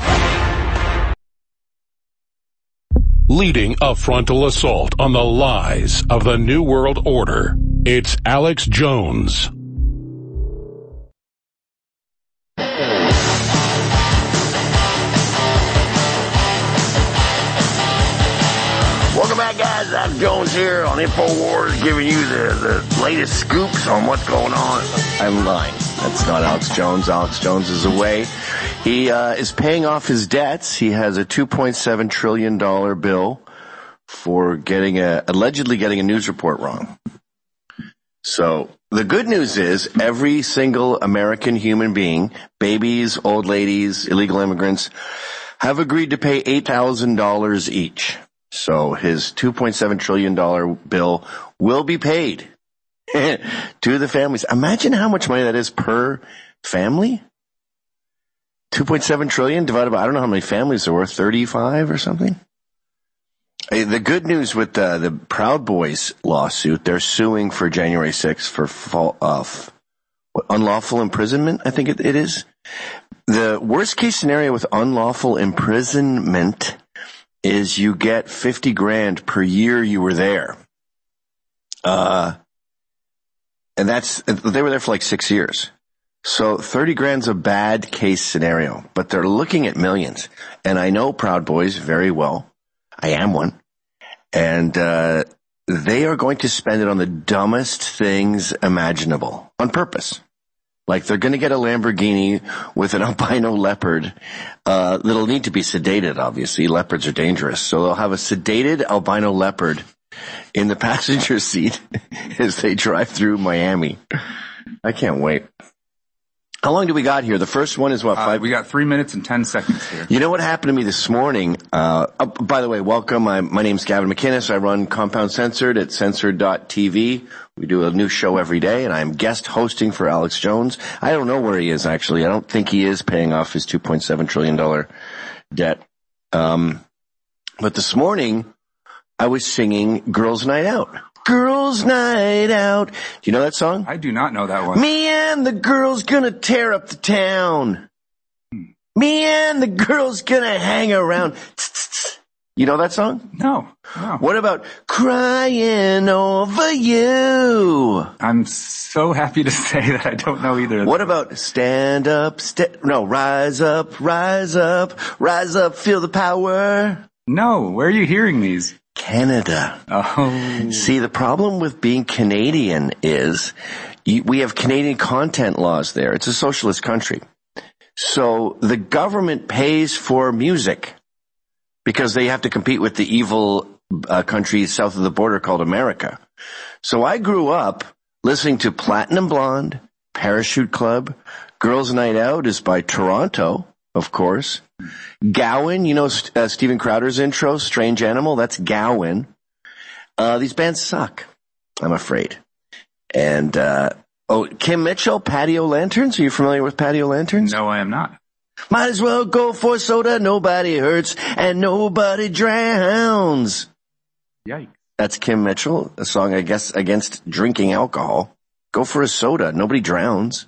S11: Leading a frontal assault on the lies of the New World Order, it's Alex Jones.
S15: Welcome back, guys. Alex Jones here on InfoWars, giving you the, the latest scoops on what's going on. I'm lying. That's not Alex Jones. Alex Jones is away. He uh, is paying off his debts. He has a two point seven trillion dollars bill for getting a allegedly getting a news report wrong. So the good news is every single American human being, babies, old ladies, illegal immigrants, have agreed to pay eight thousand dollars each. So his two point seven trillion dollars bill will be paid to the families. Imagine how much money that is per family. two point seven trillion dollars divided by, I don't know how many families there were, thirty-five or something. The good news with the, the Proud Boys lawsuit, they're suing for January sixth for fall, uh, what, unlawful imprisonment, I think it, it is. The worst case scenario with unlawful imprisonment is you get fifty grand per year you were there. Uh, and that's, they were there for like six years. So thirty grand's a bad case scenario, but they're looking at millions. And I know Proud Boys very well. I am one. And, uh, they are going to spend it on the dumbest things imaginable on purpose. Like they're going to get a Lamborghini with an albino leopard. Uh, that'll need to be sedated, obviously. Leopards are dangerous. So they'll have a sedated albino leopard in the passenger seat as they drive through Miami. I can't wait. How long do we got here? The first one is what, five?
S16: Uh, we got three minutes and ten seconds here.
S15: You know what happened to me this morning? Uh, oh, by the way, welcome. I'm, my name's Gavin McInnes. I run Compound Censored at censored dot t v. We do a new show every day, and I'm guest hosting for Alex Jones. I don't know where he is, actually. I don't think he is paying off his two point seven trillion dollars debt. Um, but this morning, I was singing Girls' Night Out. Girls' Night Out. Do you know that song?
S16: I do not know that one.
S15: Me and the girls gonna tear up the town. Hmm. Me and the girls gonna hang around. You know that song?
S16: No, no.
S15: What about Crying Over You?
S16: I'm so happy to say that I don't know either.
S15: What about Stand Up, st- no, Rise Up, Rise Up, Rise Up, Feel the Power?
S16: No, where are you hearing these?
S15: Canada.
S16: Oh.
S15: See, the problem with being Canadian is you, we have Canadian content laws there. It's a socialist country. So the government pays for music because they have to compete with the evil uh, country south of the border called America. So I grew up listening to Platinum Blonde, Parachute Club, Girls' Night Out is by Toronto, of course. Gowan, you know uh, Steven Crowder's intro, Strange Animal, that's Gowan. Uh, these bands suck, I'm afraid. And, uh, oh, Kim Mitchell, Patio Lanterns, are you familiar with Patio Lanterns?
S16: No, I am not.
S15: Might as well go for soda, nobody hurts and nobody drowns.
S16: Yikes.
S15: That's Kim Mitchell, a song, I guess, against drinking alcohol. Go for a soda, nobody drowns.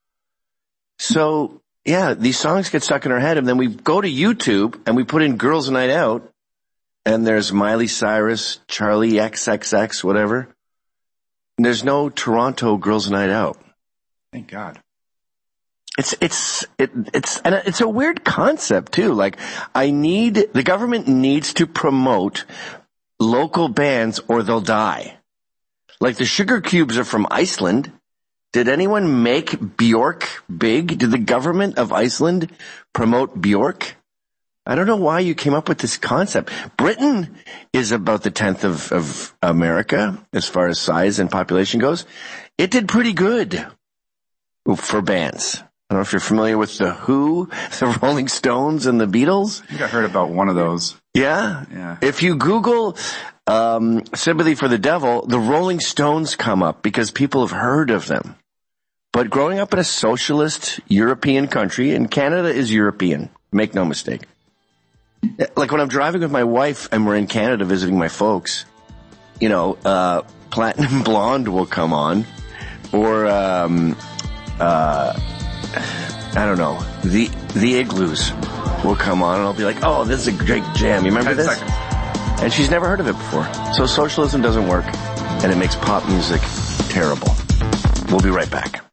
S15: So, yeah, these songs get stuck in our head, and then we go to YouTube and we put in Girls' Night Out, and there's Miley Cyrus, Charlie X X X, whatever. And there's no Toronto Girls' Night Out.
S16: Thank God.
S15: It's, it's, it, it's, and it's a weird concept too. Like, I need, the government needs to promote local bands or they'll die. Like the Sugar Cubes are from Iceland. Did anyone make Bjork big? Did the government of Iceland promote Bjork? I don't know why you came up with this concept. Britain is about the tenth of, of America as far as size and population goes. It did pretty good for bands. I don't know if you're familiar with The Who, the Rolling Stones, and the Beatles.
S16: I think I heard about one of those.
S15: Yeah?
S16: Yeah.
S15: If you Google um Sympathy for the Devil, the Rolling Stones come up because people have heard of them. But growing up in a socialist European country, and Canada is European, make no mistake. Like when I'm driving with my wife and we're in Canada visiting my folks, you know, uh, Platinum Blonde will come on, or, um, uh, I don't know, the, the Igloos will come on, and I'll be like, oh, this is a great jam. You remember this? Seconds. And she's never heard of it before. So socialism doesn't work, and it makes pop music terrible. We'll be right back.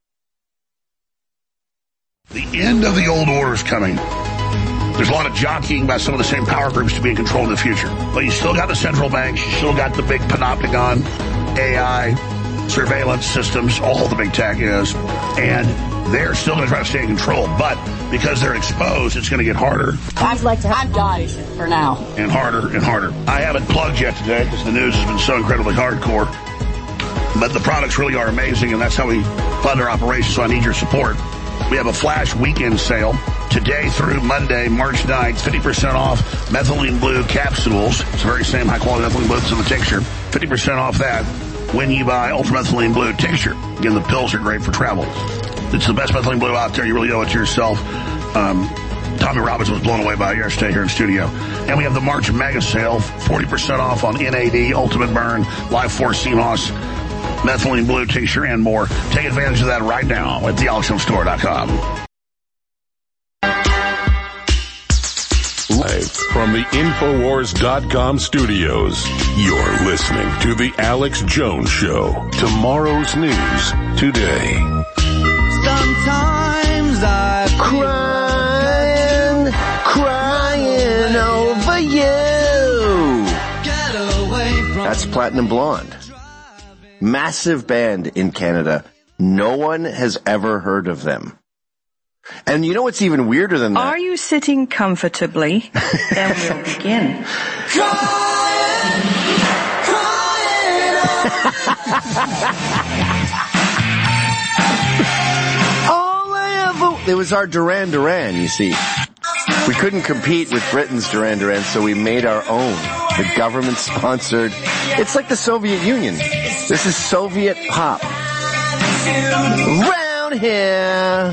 S3: The end of the old order is coming. There's a lot of jockeying by some of the same power groups to be in control in the future. But you still got the central banks, you still got the big panopticon, A I, surveillance systems, all the big tech is, and they're still going to try to stay in control. But because they're exposed, it's going to get harder.
S4: I'd like to have guys for now.
S3: And harder and harder. I haven't plugged yet today because the news has been so incredibly hardcore. But the products really are amazing, and that's how we fund our operations, so I need your support. We have a flash weekend sale today through Monday, March ninth, fifty percent off methylene blue capsules. It's the very same high-quality methylene blue that's in the tincture. fifty percent off that when you buy ultramethylene blue tincture. Again, the pills are great for travel. It's the best methylene blue out there. You really owe it to yourself. Um, Tommy Robbins was blown away by it yesterday here in studio. And we have the March mega sale, forty percent off on N A D, Ultimate Burn, Life Force C M O S, methylene blue tincture, and more. Take advantage of that right now at the alex jones store dot com.
S11: Live from the Infowars dot com studios, you're listening to The Alex Jones Show. Tomorrow's news today.
S15: Sometimes I crying, crying over you. That's Platinum Blonde. Massive band in Canada. No one has ever heard of them. And you know what's even weirder than that?
S17: Are you sitting comfortably? Then we'll begin.
S15: Crying, All I ever... It was our Duran Duran, you see. We couldn't compete with Britain's Duran Duran, so we made our own. The government-sponsored... It's like the Soviet Union. This is Soviet pop. Round here...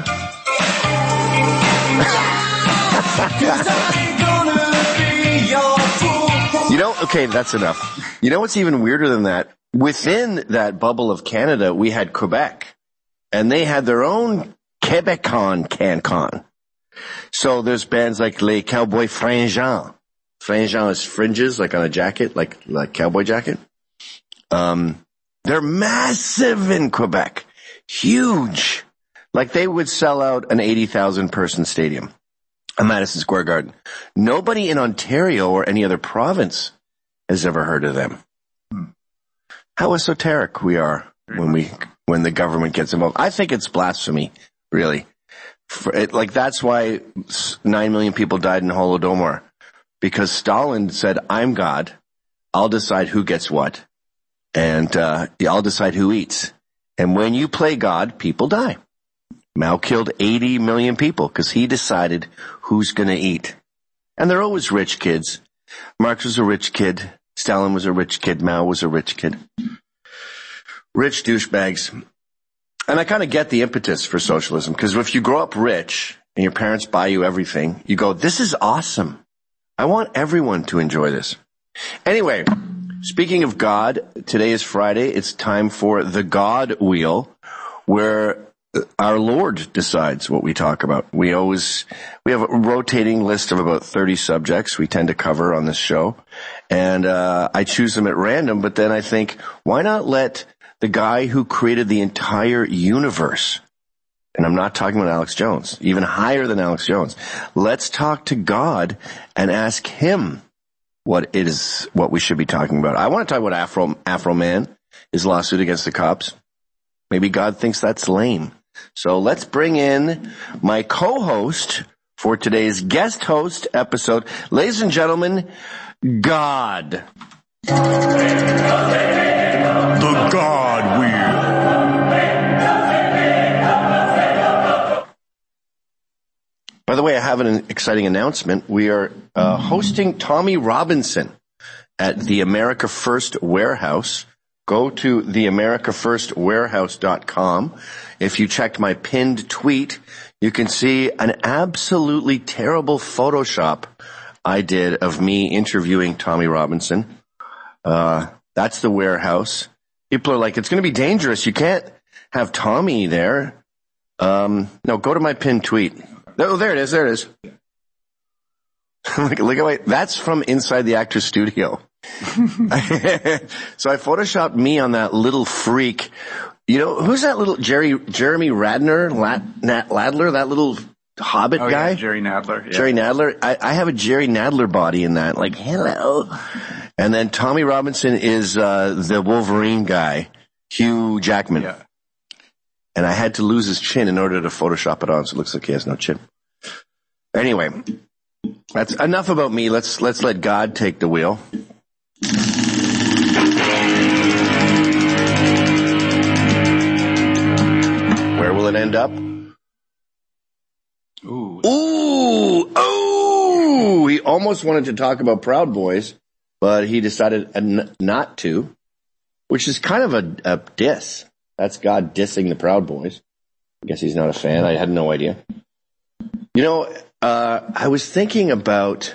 S15: You know, okay, that's enough. You know what's even weirder than that? Within that bubble of Canada, we had Quebec. And they had their own Quebecon CanCon. So there's bands like Les Cowboys Fringants. Fringants is fringes, like on a jacket, like like cowboy jacket. Um, they're massive in Quebec. Huge. Like they would sell out an eighty thousand person stadium. A Madison Square Garden. Nobody in Ontario or any other province has ever heard of them. How esoteric we are when we, when the government gets involved. I think it's blasphemy, really. For it, like that's why nine million people died in Holodomor. Because Stalin said, I'm God. I'll decide who gets what. And, uh, I'll decide who eats. And when you play God, people die. Mao killed eighty million people because he decided who's going to eat. And they're always rich kids. Marx was a rich kid. Stalin was a rich kid. Mao was a rich kid. Rich douchebags. And I kind of get the impetus for socialism because if you grow up rich and your parents buy you everything, you go, this is awesome. I want everyone to enjoy this. Anyway, speaking of God, today is Friday. It's time for the God Wheel, where our Lord decides what we talk about. We always, we have a rotating list of about thirty subjects we tend to cover on this show. And, uh, I choose them at random, but then I think, why not let the guy who created the entire universe, and I'm not talking about Alex Jones, even higher than Alex Jones, let's talk to God and ask him what it is, what we should be talking about. I want to talk about Afro, Afro Man, his lawsuit against the cops. Maybe God thinks that's lame. So let's bring in my co-host for today's guest host episode. Ladies and gentlemen, God.
S11: The God Wheel.
S15: By the way, I have an exciting announcement. We are uh, hosting Tommy Robinson at the America First Warehouse go to the america first warehouse dot com. If you checked my pinned tweet, you can see an absolutely terrible Photoshop I did of me interviewing Tommy Robinson. Uh, that's the warehouse. People are like, it's going to be dangerous. You can't have Tommy there. Um, no, go to my pinned tweet. Oh, there it is. There it is. look, look at my, that's from inside the Actors Studio. So I photoshopped me on that little freak. You know, who's that little Jerry, Jeremy Radner, Lad, Nat, Ladler, that little Hobbit
S16: oh,
S15: guy?
S16: Yeah, Jerry Nadler. Yeah.
S15: Jerry Nadler. I, I have a Jerry Nadler body in that. Like, hello. And then Tommy Robinson is, uh, the Wolverine guy, Hugh Jackman.
S16: Yeah.
S15: And I had to lose his chin in order to Photoshop it on, so it looks like he has no chin. Anyway, that's enough about me. Let's, let's let God take the wheel. Where will it end up?
S16: Ooh.
S15: Ooh! Ooh! He almost wanted to talk about Proud Boys, but he decided n- not to, which is kind of a, a diss. That's God dissing the Proud Boys. I guess he's not a fan. I had no idea. You know, uh, I was thinking about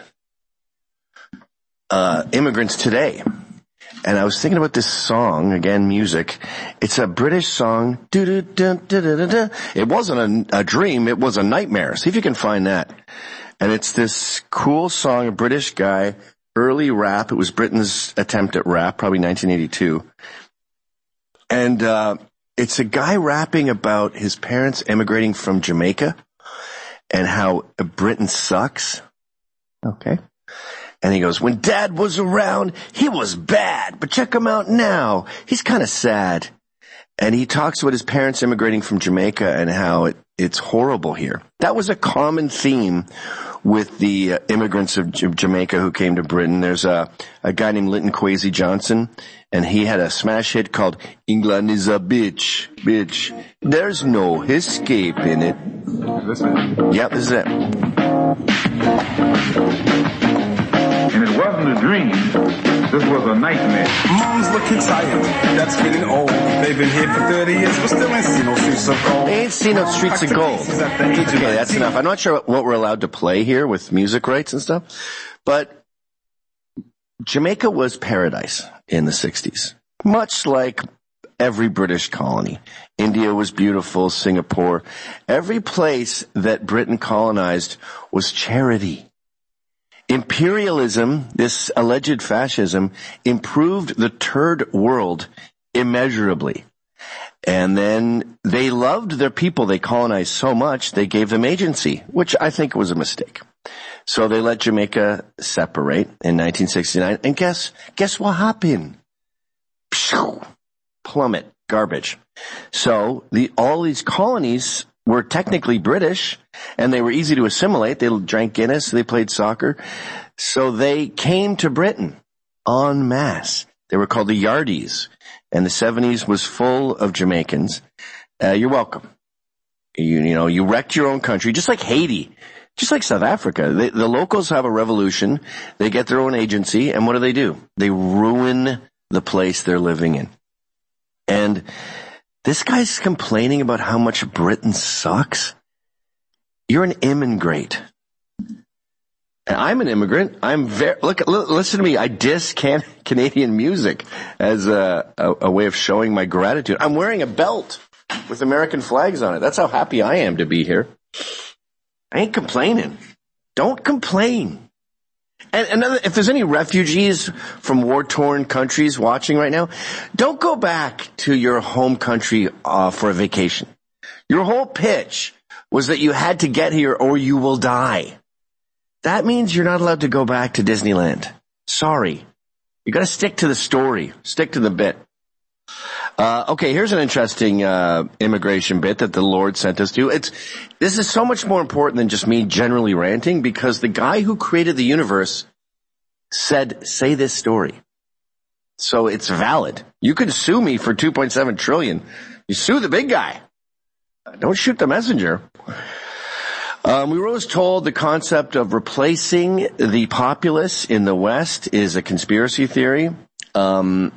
S15: uh, immigrants today. And I was thinking about this song, again, music. It's a British song. It wasn't a, a dream, it was a nightmare. See if you can find that. And it's this cool song, a British guy, early rap. It was Britain's attempt at rap, probably nineteen eighty-two. And uh it's a guy rapping about his parents immigrating from Jamaica and how Britain sucks. Okay. And he goes, when Dad was around, he was bad, but check him out now. He's kind of sad. And he talks about his parents immigrating from Jamaica and how it, it's horrible here. That was a common theme with the uh, immigrants of J- Jamaica who came to Britain. There's a, a guy named Linton Kwesi Johnson, and he had a smash hit called England is a bitch, bitch. There's no escape in it.
S16: Listen.
S15: Yep, this is it.
S18: And it wasn't a dream. This was a nightmare.
S19: Mom's looking tired. That's getting old. They've been here for thirty years, but still ain't seen no streets of gold.
S15: They ain't seen no streets of gold. Okay, that's enough. I'm not sure what we're allowed to play here with music rights and stuff, but Jamaica was paradise in the sixties, much like every British colony. India was beautiful, Singapore. Every place that Britain colonized was charity. Imperialism, this alleged fascism, improved the third world immeasurably. And then they loved their people they colonized so much, they gave them agency, which I think was a mistake. So they let Jamaica separate in nineteen sixty-nine. And guess, guess what happened? Plummet, garbage. So the, all these colonies were technically British, and they were easy to assimilate. They drank Guinness, they played soccer. So they came to Britain en masse. They were called the Yardies, and the seventies was full of Jamaicans. Uh, you're welcome. You, you know, you wrecked your own country, just like Haiti, just like South Africa. They, the locals have a revolution. They get their own agency, and what do they do? They ruin the place they're living in. And this guy's complaining about how much Britain sucks. You're an immigrant. And I'm an immigrant. I'm very, look, look, listen to me. I diss can, Canadian music as a, a, a way of showing my gratitude. I'm wearing a belt with American flags on it. That's how happy I am to be here. I ain't complaining. Don't complain. And another, if there's any refugees from war-torn countries watching right now, don't go back to your home country uh, for a vacation. Your whole pitch was that you had to get here or you will die. That means you're not allowed to go back to Disneyland. Sorry. You gotta stick to the story. Stick to the bit. Uh, okay, here's an interesting, uh, immigration bit that the Lord sent us to. It's, this is so much more important than just me generally ranting, because the guy who created the universe said, say this story. So it's valid. You can sue me for two point seven trillion. You sue the big guy. Don't shoot the messenger. Um, we were always told the concept of replacing the populace in the West is a conspiracy theory. Um,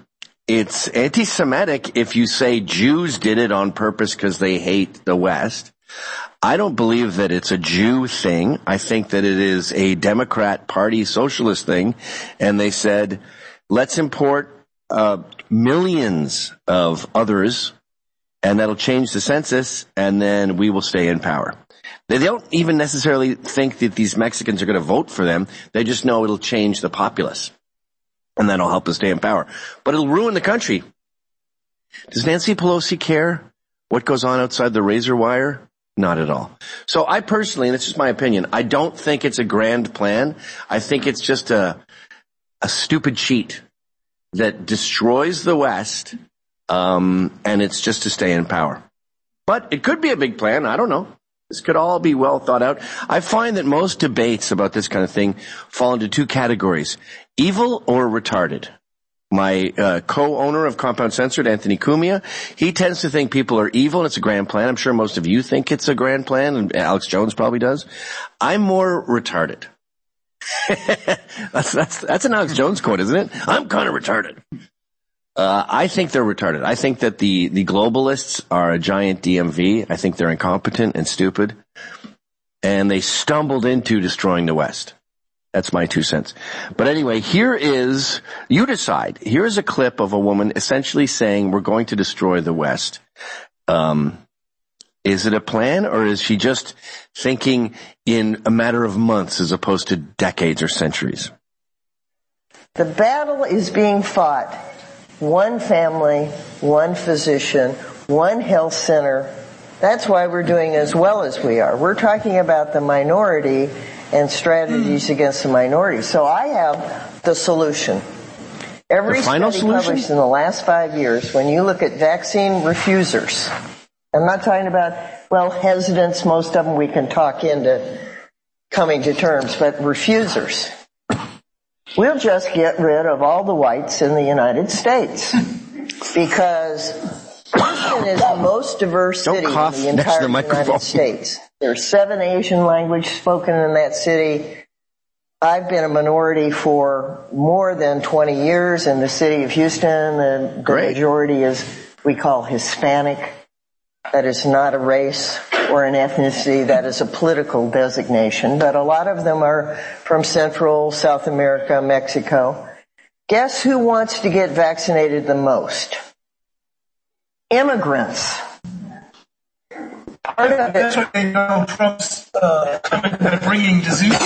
S15: it's anti-Semitic if you say Jews did it on purpose because they hate the West. I don't believe that it's a Jew thing. I think that it is a Democrat Party socialist thing. And they said, let's import uh, millions of others, and that'll change the census, and then we will stay in power. They don't even necessarily think that these Mexicans are going to vote for them. They just know it'll change the populace, and that'll help us stay in power. But it'll ruin the country. Does Nancy Pelosi care what goes on outside the razor wire? Not at all. So I personally, and it's just my opinion, I don't think it's a grand plan. I think it's just a a stupid cheat that destroys the West, um, and it's just to stay in power. But it could be a big plan. I don't know. This could all be well thought out. I find that most debates about this kind of thing fall into two categories: evil or retarded. My uh, co-owner of Compound Censored, Anthony Cumia, he tends to think people are evil and it's a grand plan. I'm sure most of you think it's a grand plan, and Alex Jones probably does. I'm more retarded. that's, that's, that's an Alex Jones quote, isn't it? I'm kind of retarded. Uh, I think they're retarded. I think that the, the globalists are a giant D M V. I think they're incompetent and stupid. And they stumbled into destroying the West. That's my two cents. But anyway, here is, you decide. Here is a clip of a woman essentially saying we're going to destroy the West. Um, is it a plan, or is she just thinking in a matter of months as opposed to decades or centuries?
S20: The battle is being fought. One family, one physician, one health center. That's why we're doing as well as we are. We're talking about the minority and strategies against the minority. So I have the solution. Every study solution? published in the last five years, when you look at vaccine refusers, I'm not talking about, well, hesitants, most of them we can talk into coming to terms, but refusers. We'll just get rid of all the whites in the United States because Houston is the most diverse city in the entire the United States. There are seven Asian languages spoken in that city. I've been a minority for more than twenty years in the city of Houston. The, the majority is, we call Hispanic. That is not a race or an ethnicity. That is a political designation. But a lot of them are from Central, South America, Mexico. Guess who wants to get vaccinated the most? Immigrants. Part of it.
S21: That's what they know Trump's uh, bringing disease.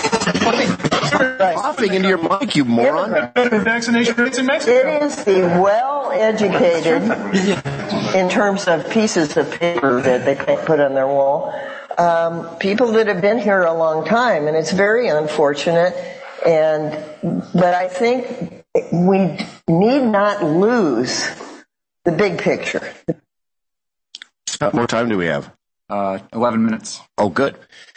S15: Coughing into your mic, you moron.
S21: Vaccination rates in Mexico.
S20: It is the well-educated, in terms of pieces of paper that they can't put on their wall, um, people that have been here a long time, and it's very unfortunate. And but I think we need not lose the big picture.
S15: How more time do we have?
S22: Uh, eleven minutes.
S15: Oh, good.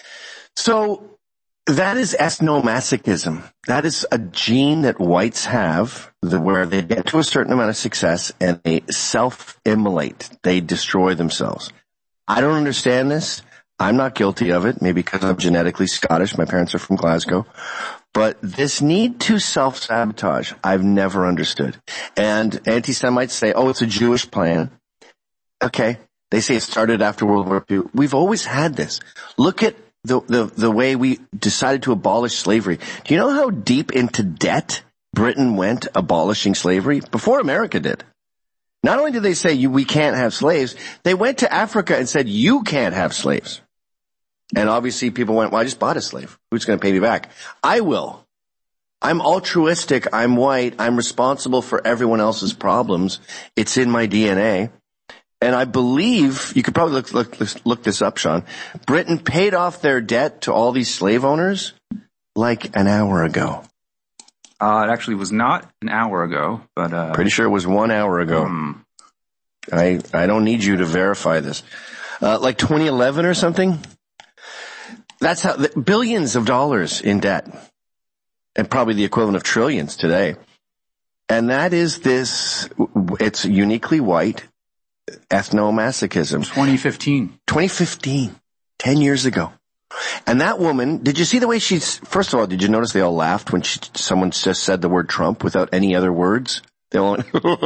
S15: So that is ethnomasochism. That is a gene that whites have where they get to a certain amount of success and they self-immolate. They destroy themselves. I don't understand this. I'm not guilty of it, maybe because I'm genetically Scottish. My parents are from Glasgow. But this need to self-sabotage, I've never understood. And anti-Semites say, oh, it's a Jewish plan. Okay. They say it started after World War Two. We've always had this. Look at the, the, the way we decided to abolish slavery. Do you know how deep into debt Britain went abolishing slavery? Before America did. Not only did they say you, we can't have slaves, they went to Africa and said you can't have slaves. And obviously people went, well, I just bought a slave. Who's going to pay me back? I will. I'm altruistic. I'm white. I'm responsible for everyone else's problems. It's in my D N A. And I believe, you could probably look, look, look this up, Sean, Britain paid off their debt to all these slave owners like an hour ago.
S22: Uh, it actually was not an hour ago, but, uh.
S15: Pretty sure it was one hour ago. Um, I, I don't need you to verify this. Uh, like twenty eleven or something? That's how, billions of dollars in debt. And probably the equivalent of trillions today. And that is this, it's uniquely white. Ethnomasochism.
S22: twenty fifteen.
S15: twenty fifteen. Ten years ago. And that woman, did you see the way she's, first of all, did you notice they all laughed when she, someone just said the word Trump without any other words? They won't.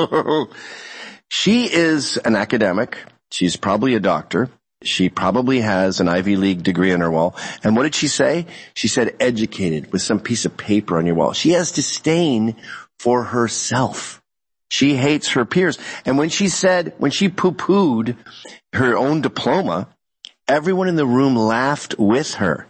S15: She is an academic. She's probably a doctor. She probably has an Ivy League degree on her wall. And what did she say? She said educated with some piece of paper on your wall. She has disdain for herself. She hates her peers. And when she said, when she poo-pooed her own diploma, everyone in the room laughed with her.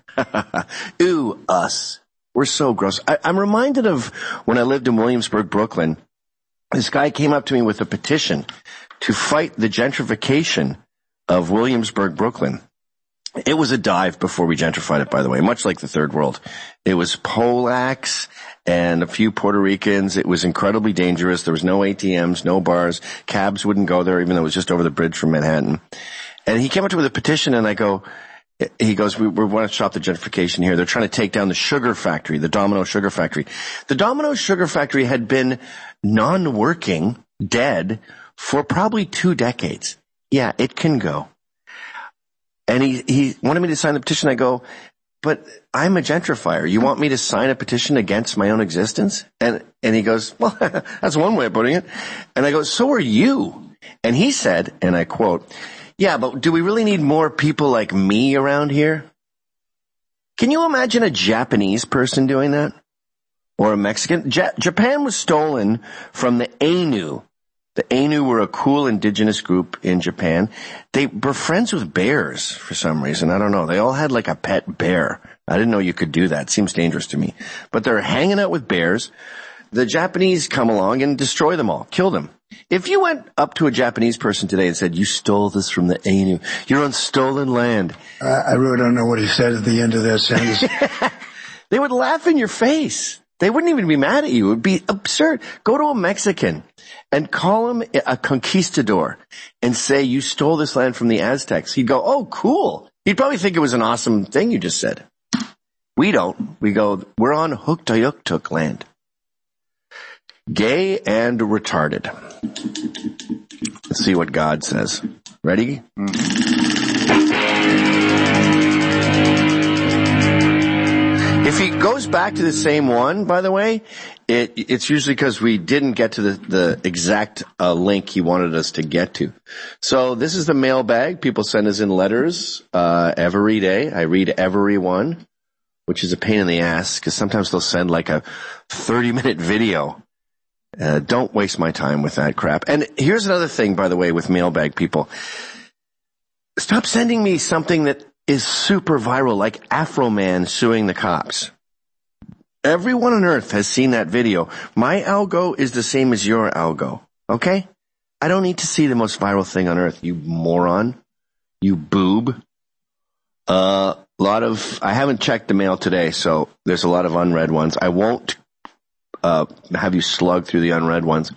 S15: Ooh, us. We're so gross. I, I'm reminded of when I lived in Williamsburg, Brooklyn. This guy came up to me with a petition to fight the gentrification of Williamsburg, Brooklyn. It was a dive before we gentrified it, by the way, much like the third world. It was Polacks and a few Puerto Ricans. It was incredibly dangerous. There was no A T Ms, no bars. Cabs wouldn't go there, even though it was just over the bridge from Manhattan. And he came up to me with a petition, and I go, he goes, we, we want to stop the gentrification here. They're trying to take down the sugar factory, the Domino Sugar Factory. The Domino Sugar Factory had been non-working, dead, for probably two decades. Yeah, it can go. And he, he wanted me to sign the petition. I go, but I'm a gentrifier. You want me to sign a petition against my own existence? And, and he goes, well, that's one way of putting it. And I go, so are you. And he said, and I quote, yeah, but do we really need more people like me around here? Can you imagine a Japanese person doing that? Or a Mexican? Ja- Japan was stolen from the Ainu. The Ainu were a cool indigenous group in Japan. They were friends with bears for some reason. I don't know. They all had like a pet bear. I didn't know you could do that. Seems dangerous to me. But they're hanging out with bears. The Japanese come along and destroy them all, kill them. If you went up to a Japanese person today and said, you stole this from the Ainu, you're on stolen land.
S1: Uh, I really don't know what he said at the end of that sentence.
S15: They would laugh in your face. They wouldn't even be mad at you. It would be absurd. Go to a Mexican and call him a conquistador and say, you stole this land from the Aztecs. He'd go, oh, cool. He'd probably think it was an awesome thing you just said. We don't. We go, we're on Huktoyuktuk land. Gay and retarded. Let's see what God says. Ready? If he goes back to the same one, by the way, it, it's usually because we didn't get to the, the exact uh, link he wanted us to get to. So this is the mailbag. People send us in letters uh, every day. I read every one, which is a pain in the ass because sometimes they'll send like a thirty-minute video. Uh, don't waste my time with that crap. And here's another thing, by the way, with mailbag people. Stop sending me something that is super viral, like Afro Man suing the cops. Everyone on earth has seen that video. My algo is the same as your algo, okay? I don't need to see the most viral thing on earth, you moron. You boob. A uh, lot of, I haven't checked the mail today, so there's a lot of unread ones. I won't Uh, have you slug through the unread ones.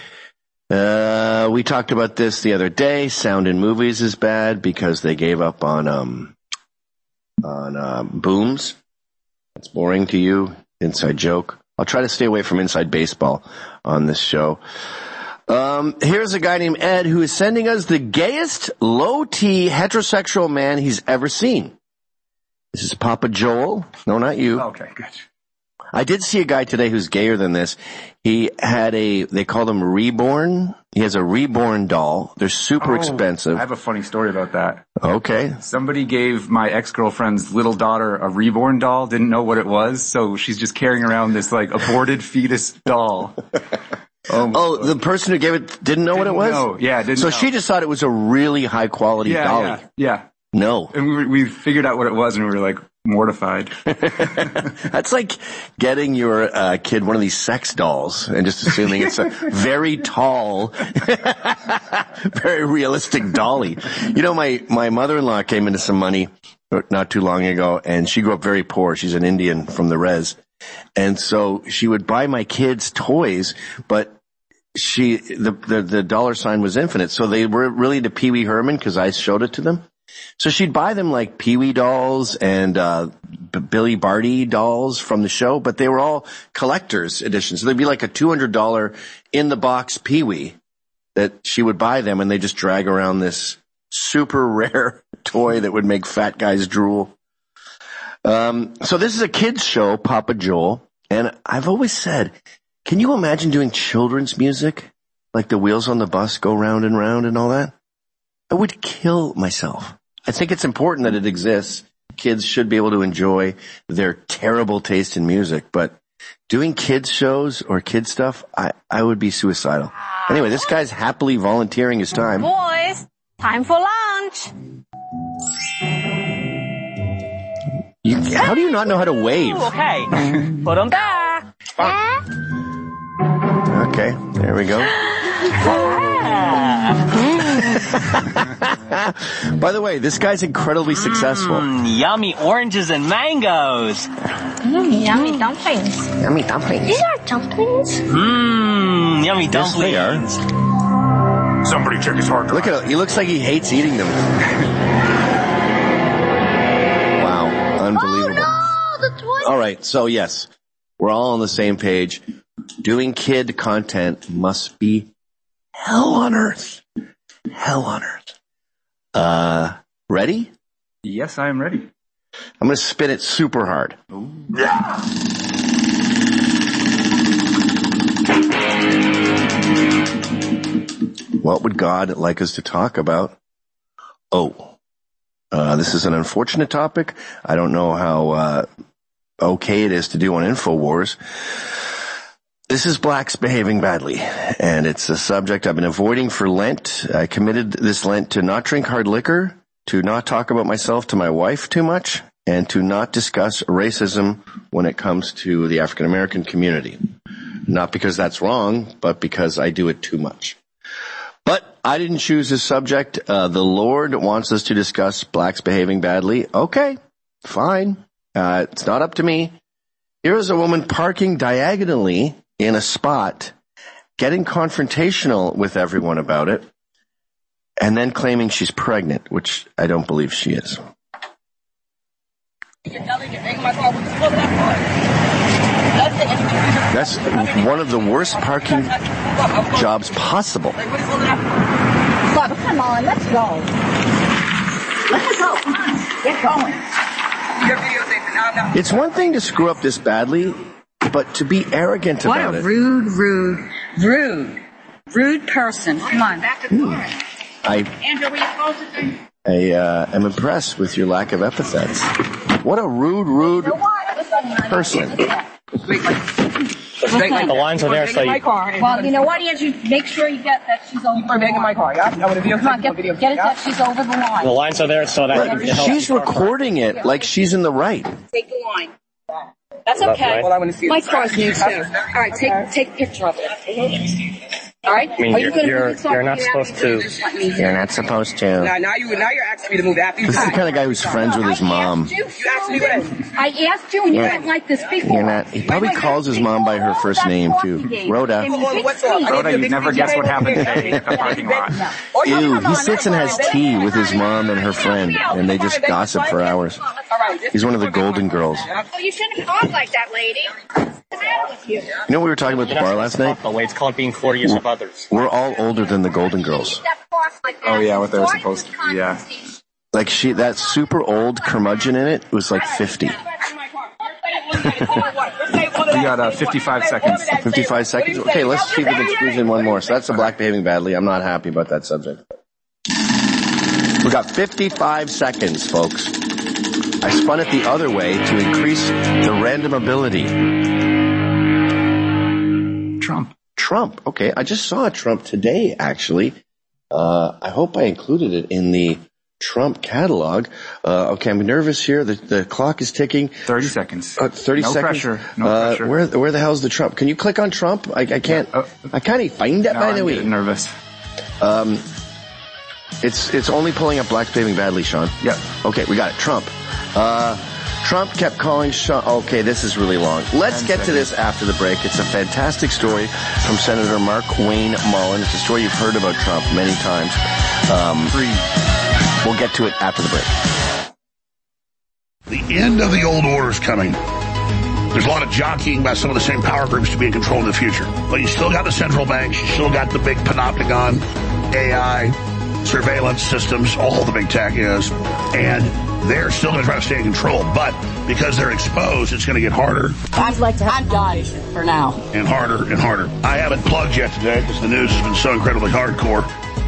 S15: Uh, we talked about this the other day. Sound in movies is bad because they gave up on, um, on, uh, booms. That's boring to you. Inside joke. I'll try to stay away from inside baseball on this show. Um, here's a guy named Ed who is sending us the gayest low-T heterosexual man he's ever seen. This is Papa Joel. No, not you.
S22: Okay, good.
S15: I did see a guy today who's gayer than this. He had a, they called him Reborn. He has a Reborn doll. They're super
S22: oh,
S15: expensive.
S22: I have a funny story about that.
S15: Okay.
S22: Somebody gave my ex-girlfriend's little daughter a Reborn doll, didn't know what it was, so she's just carrying around this like aborted fetus doll.
S15: Oh, oh the person who gave it didn't know
S22: didn't
S15: what it was?
S22: know. Yeah, didn't
S15: so
S22: know.
S15: So she just thought it was a really high quality
S22: yeah,
S15: dolly.
S22: Yeah, yeah.
S15: No.
S22: And we, we figured out what it was and we were like mortified.
S15: That's like getting your uh, kid one of these sex dolls and just assuming it's a very tall, very realistic dolly. You know, my, my mother-in-law came into some money not too long ago and she grew up very poor. She's an Indian from the res. And so she would buy my kids toys, but she, the, the, the dollar sign was infinite. So they were really to Pee Wee Herman because I showed it to them. So she'd buy them like Pee Wee dolls and, uh, B- Billy Barty dolls from the show, but they were all collector's editions. So they'd be like a two hundred dollars in the box Pee Wee that she would buy them and they just drag around this super rare toy that would make fat guys drool. Um, so this is a kid's show, Papa Joel. And I've always said, Can you imagine doing children's music? Like the wheels on the bus go round and round and all that? I would kill myself. I think it's important that it exists. Kids should be able to enjoy their terrible taste in music, but doing kids shows or kids stuff, I, I would be suicidal. Anyway, this guy's happily volunteering his time.
S5: Boys, time for lunch.
S15: You, how do you not know how to wave?
S5: Okay, put them back.
S15: Okay, there we go. By the way, this guy's incredibly successful.
S5: Mm, yummy oranges and mangoes.
S17: Mm, yummy dumplings.
S15: Yummy dumplings.
S17: These are dumplings?
S5: Mmm, yummy
S15: Yes,
S5: dumplings.
S15: they are.
S19: Somebody check his hard drive.
S15: Look at it. He looks like he hates eating them. Wow. Unbelievable.
S17: Oh, no, that's what...
S15: All right. So, yes, we're all on the same page. Doing kid content must be hell on earth. Hell on earth. Uh, ready?
S22: Yes, I am ready.
S15: I'm going to spin it super hard.
S19: Yeah.
S15: What would God like us to talk about? Oh, uh, this is an unfortunate topic. I don't know how uh, okay it is to do on InfoWars. This is blacks behaving badly, and it's a subject I've been avoiding for Lent. I committed this Lent to not drink hard liquor, to not talk about myself to my wife too much, and to not discuss racism when it comes to the African American community. Not because that's wrong, but because I do it too much. But I didn't choose this subject. Uh, the Lord wants us to discuss blacks behaving badly. Okay, fine. Uh, it's not up to me. Here is a woman parking diagonally in a spot, getting confrontational with everyone about it, and then claiming she's pregnant, which I don't believe she is. That's one of the worst parking jobs possible.
S4: Bubba, come on, let's go. Let's go, come on, get going.
S15: It's one thing to screw up this badly, but to be arrogant
S4: What
S15: about
S4: a
S15: it.
S4: rude, rude, rude, rude person. Come on.
S15: I,
S4: Andrew, were you supposed to think?
S15: I uh, am impressed with your lack of epithets. What a rude, rude person.
S4: The
S5: lines are there, so you...
S4: Well, you know what, Andrew? Make sure you get that she's over the line. Begging my car, yeah? Come on, get, get it that she's over the line.
S5: The lines are there so that
S15: But she's recording it like she's in the right.
S4: Take the line. That's okay.
S5: Well, I want to see
S4: My car's new too. All right, take take a picture of it. All right.
S5: I mean,
S4: Are
S5: you're,
S4: you gonna
S5: you're,
S4: move it so
S5: you're
S4: I
S5: not
S4: can
S5: supposed
S4: get out?
S5: to.
S4: Just let me-
S15: You're not supposed to.
S21: Now, now you, now you're asking me to move after you.
S15: This is the kind of guy who's friends with his mom.
S4: You asked me what? I asked you and you
S15: Yeah.
S4: didn't like this before.
S15: You're not. He probably calls his mom by her first name too. Rhoda.
S22: Rhoda, you'd never guess what happened today at the parking lot.
S15: Ew. He sits and has tea with his mom and her friend, and they just gossip for hours. He's one of the Golden Girls.
S4: Oh, you shouldn't talk like that, lady. What's the matter with you?
S15: You know what we were talking about at the bar last night?
S5: The way it's called being forty-years of others.
S15: We're all older than the Golden Girls.
S22: Oh yeah, what they were supposed to be, yeah.
S15: Like she, that super old curmudgeon in it was like fifty.
S22: We got uh, fifty-five seconds.
S15: fifty-five seconds? Okay, let's see if we can squeeze in one more. So that's the black behaving badly. I'm not happy about that subject. We got fifty-five seconds, folks. I spun it the other way to increase the random ability.
S22: Trump.
S15: Trump. Okay, I just saw a Trump today, actually. Uh, I hope I included it in the Trump catalog. Uh, okay, I'm nervous here. The, the clock is ticking.
S22: thirty seconds.
S15: Uh, thirty
S22: no
S15: seconds.
S22: Pressure. No
S15: uh,
S22: pressure.
S15: Where, where the hell's the Trump? Can you click on Trump? I, I can't.
S22: Uh,
S15: I can't find it,
S22: no,
S15: by the
S22: I'm
S15: way.
S22: getting nervous.
S15: Um, it's it's only pulling up blacks behaving badly, Sean.
S22: Yep.
S15: Okay, we got it. Trump. Uh, Trump kept calling Sean. Okay, this is really long. Let's get to this after the break. It's a fantastic story from Senator Mark Wayne Mullen. It's a story you've heard about Trump many times. Um, we'll get to it after the break.
S3: The end of the old order is coming. There's a lot of jockeying by some of the same power groups to be in control in the future. But you still got the central banks. You still got the big panopticon, A I, surveillance systems, all the big tech is. And they're still going to try to stay in control. But because they're exposed, it's going to get harder.
S4: I'd like to have guys for now.
S3: And harder and harder. I haven't plugged yet today because the news has been so incredibly hardcore.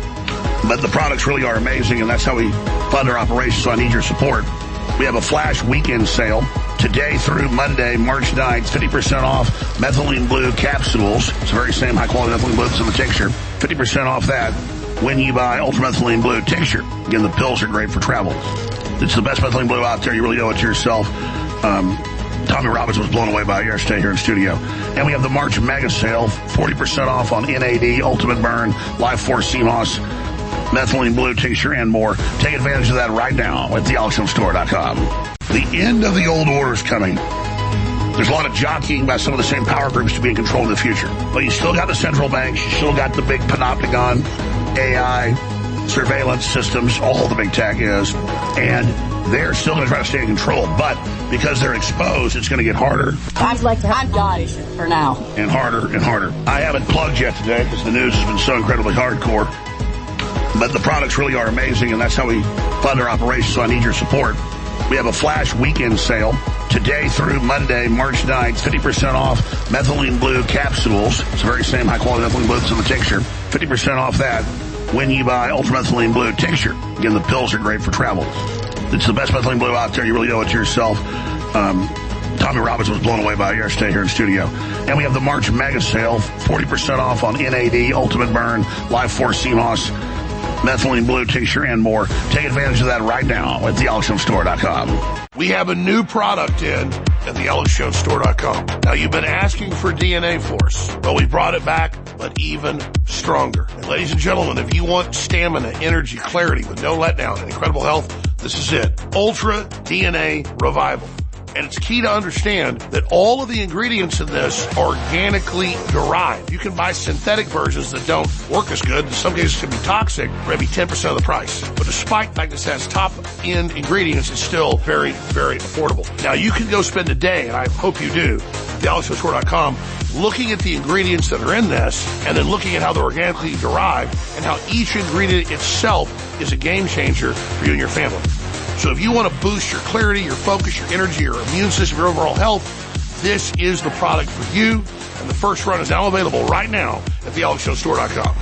S3: But the products really are amazing, and that's how we fund our operations, so I need your support. We have a flash weekend sale today through Monday, March ninth, fifty percent off methylene blue capsules. It's the very same high-quality methylene blue that's in the tincture. fifty percent off that when you buy ultramethylene blue tincture. Again, the pills are great for travel. It's the best methylene blue out there. You really owe it to yourself. Um, Tommy Robbins was blown away by it yesterday here in studio. And we have the March mega sale, forty percent off on N A D, Ultimate Burn, Life Force C M O S, methylene blue tincture, and more. Take advantage of that right now at the alex jones store dot com. The end of the old order is coming. There's a lot of jockeying by some of the same power groups to be in control in the future. But you still got the central banks. You still got the big panopticon, A I, surveillance systems, all the big tech is. And they're still going to try to stay in control. But because they're exposed, it's going to get harder.
S4: I'd like to have guys for now.
S3: And harder and harder. I haven't plugged yet today because the news has been so incredibly hardcore. But the products really are amazing, and that's how we fund our operations, so I need your support. We have a flash weekend sale today through Monday, March ninth, fifty percent off methylene blue capsules. It's the very same high-quality methylene blue that's in the tincture. fifty percent off that when you buy ultramethylene blue tincture. Again, the pills are great for travel. It's the best methylene blue out there. You really owe it to yourself. Um, Tommy Robbins was blown away by it yesterday here in studio. And we have the March mega sale, forty percent off on N A D, Ultimate Burn, Life Force C M O S, methylene blue tincture, and more. Take advantage of that right now at the alex jones store dot com.
S6: We have a new product in at the alex jones store dot com. Now, you've been asking for D N A Force. Well, we brought it back, but even stronger. And ladies and gentlemen, if you want stamina, energy, clarity with no letdown and incredible health, this is it. Ultra D N A Revival. And it's key to understand that all of the ingredients in this are organically derived. You can buy synthetic versions that don't work as good. In some cases, can be toxic, maybe ten percent of the price. But despite the fact that it has top-end ingredients, it's still very, very affordable. Now, you can go spend a day, and I hope you do, at the alex jones store dot com, looking at the ingredients that are in this, and then looking at how they're organically derived, and how each ingredient itself is a game changer for you and your family. So if you want to boost your clarity, your focus, your energy, your immune system, your overall health, this is the product for you. And the first run is now available right now at the alex jones store dot com.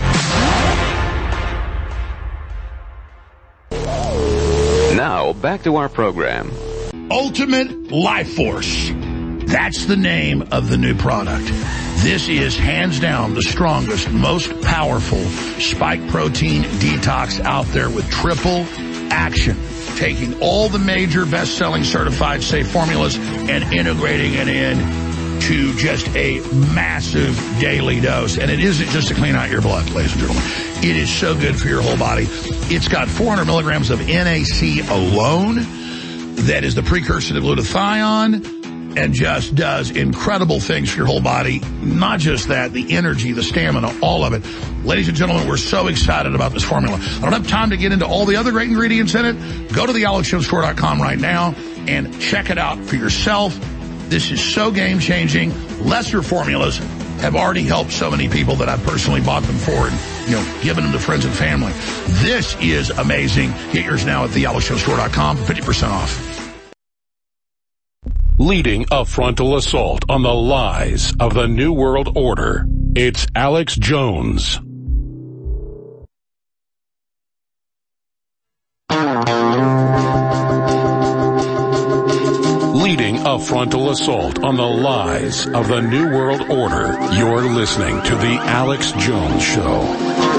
S10: Now, back to our program.
S3: Ultimate Life Force. That's the name of the new product. This is hands down the strongest, most powerful spike protein detox out there with triple action. Taking all the major best-selling certified safe formulas and integrating it in to just a massive daily dose. And it isn't just to clean out your blood, ladies and gentlemen. It is so good for your whole body. It's got four hundred milligrams of N A C alone. That is the precursor to glutathione. And just does incredible things for your whole body. Not just that, the energy, the stamina, all of it. Ladies and gentlemen, we're so excited about this formula. I don't have time to get into all the other great ingredients in it. Go to the alex jones store dot com right now and check it out for yourself. This is so game-changing. Lesser formulas have already helped so many people that I've personally bought them for and, you know, given them to friends and family. This is amazing. Get yours now at the alex jones store dot com for fifty percent off.
S11: Leading a frontal assault on the lies of the New World Order, it's Alex Jones. Leading a frontal assault on the lies of the New World Order, you're listening to The Alex Jones Show.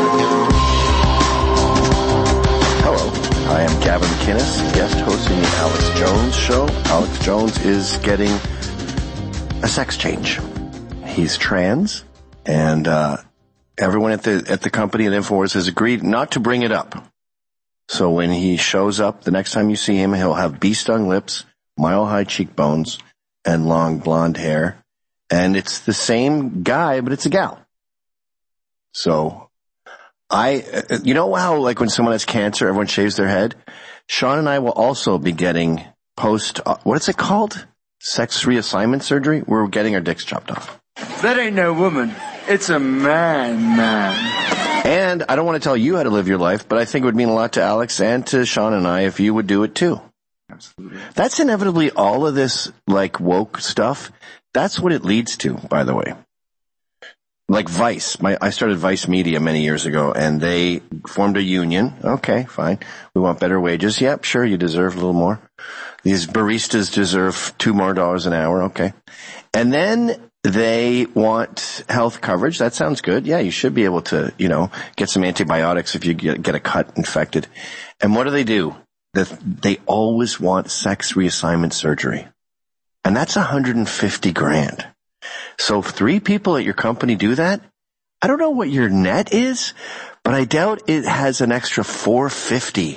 S15: I am Gavin McInnes, guest hosting the Alex Jones Show. Alex Jones is getting a sex change. He's trans, and uh, everyone at the at the company at InfoWars has agreed not to bring it up. So when he shows up, the next time you see him, he'll have bee-stung lips, mile-high cheekbones, and long blonde hair. And it's the same guy, but it's a gal. So I, you know how, like, when someone has cancer, everyone shaves their head? Sean and I will also be getting post, uh, what is it called? Sex reassignment surgery? We're getting our dicks chopped off.
S7: That ain't no woman. It's a man, man.
S15: And I don't want to tell you how to live your life, but I think it would mean a lot to Alex and to Sean and I if you would do it too.
S22: Absolutely.
S15: That's inevitably all of this, like, woke stuff. That's what it leads to, by the way. Like Vice. My, I started Vice Media many years ago, and they formed a union. Okay, fine. We want better wages. Yep, sure, you deserve a little more. These baristas deserve two more dollars an hour. Okay. And then they want health coverage. That sounds good. Yeah, you should be able to, you know, get some antibiotics if you get, get a cut infected. And what do they do? They always want sex reassignment surgery. And that's one hundred fifty grand. So if three people at your company do that, I don't know what your net is, but I doubt it has an extra four hundred fifty.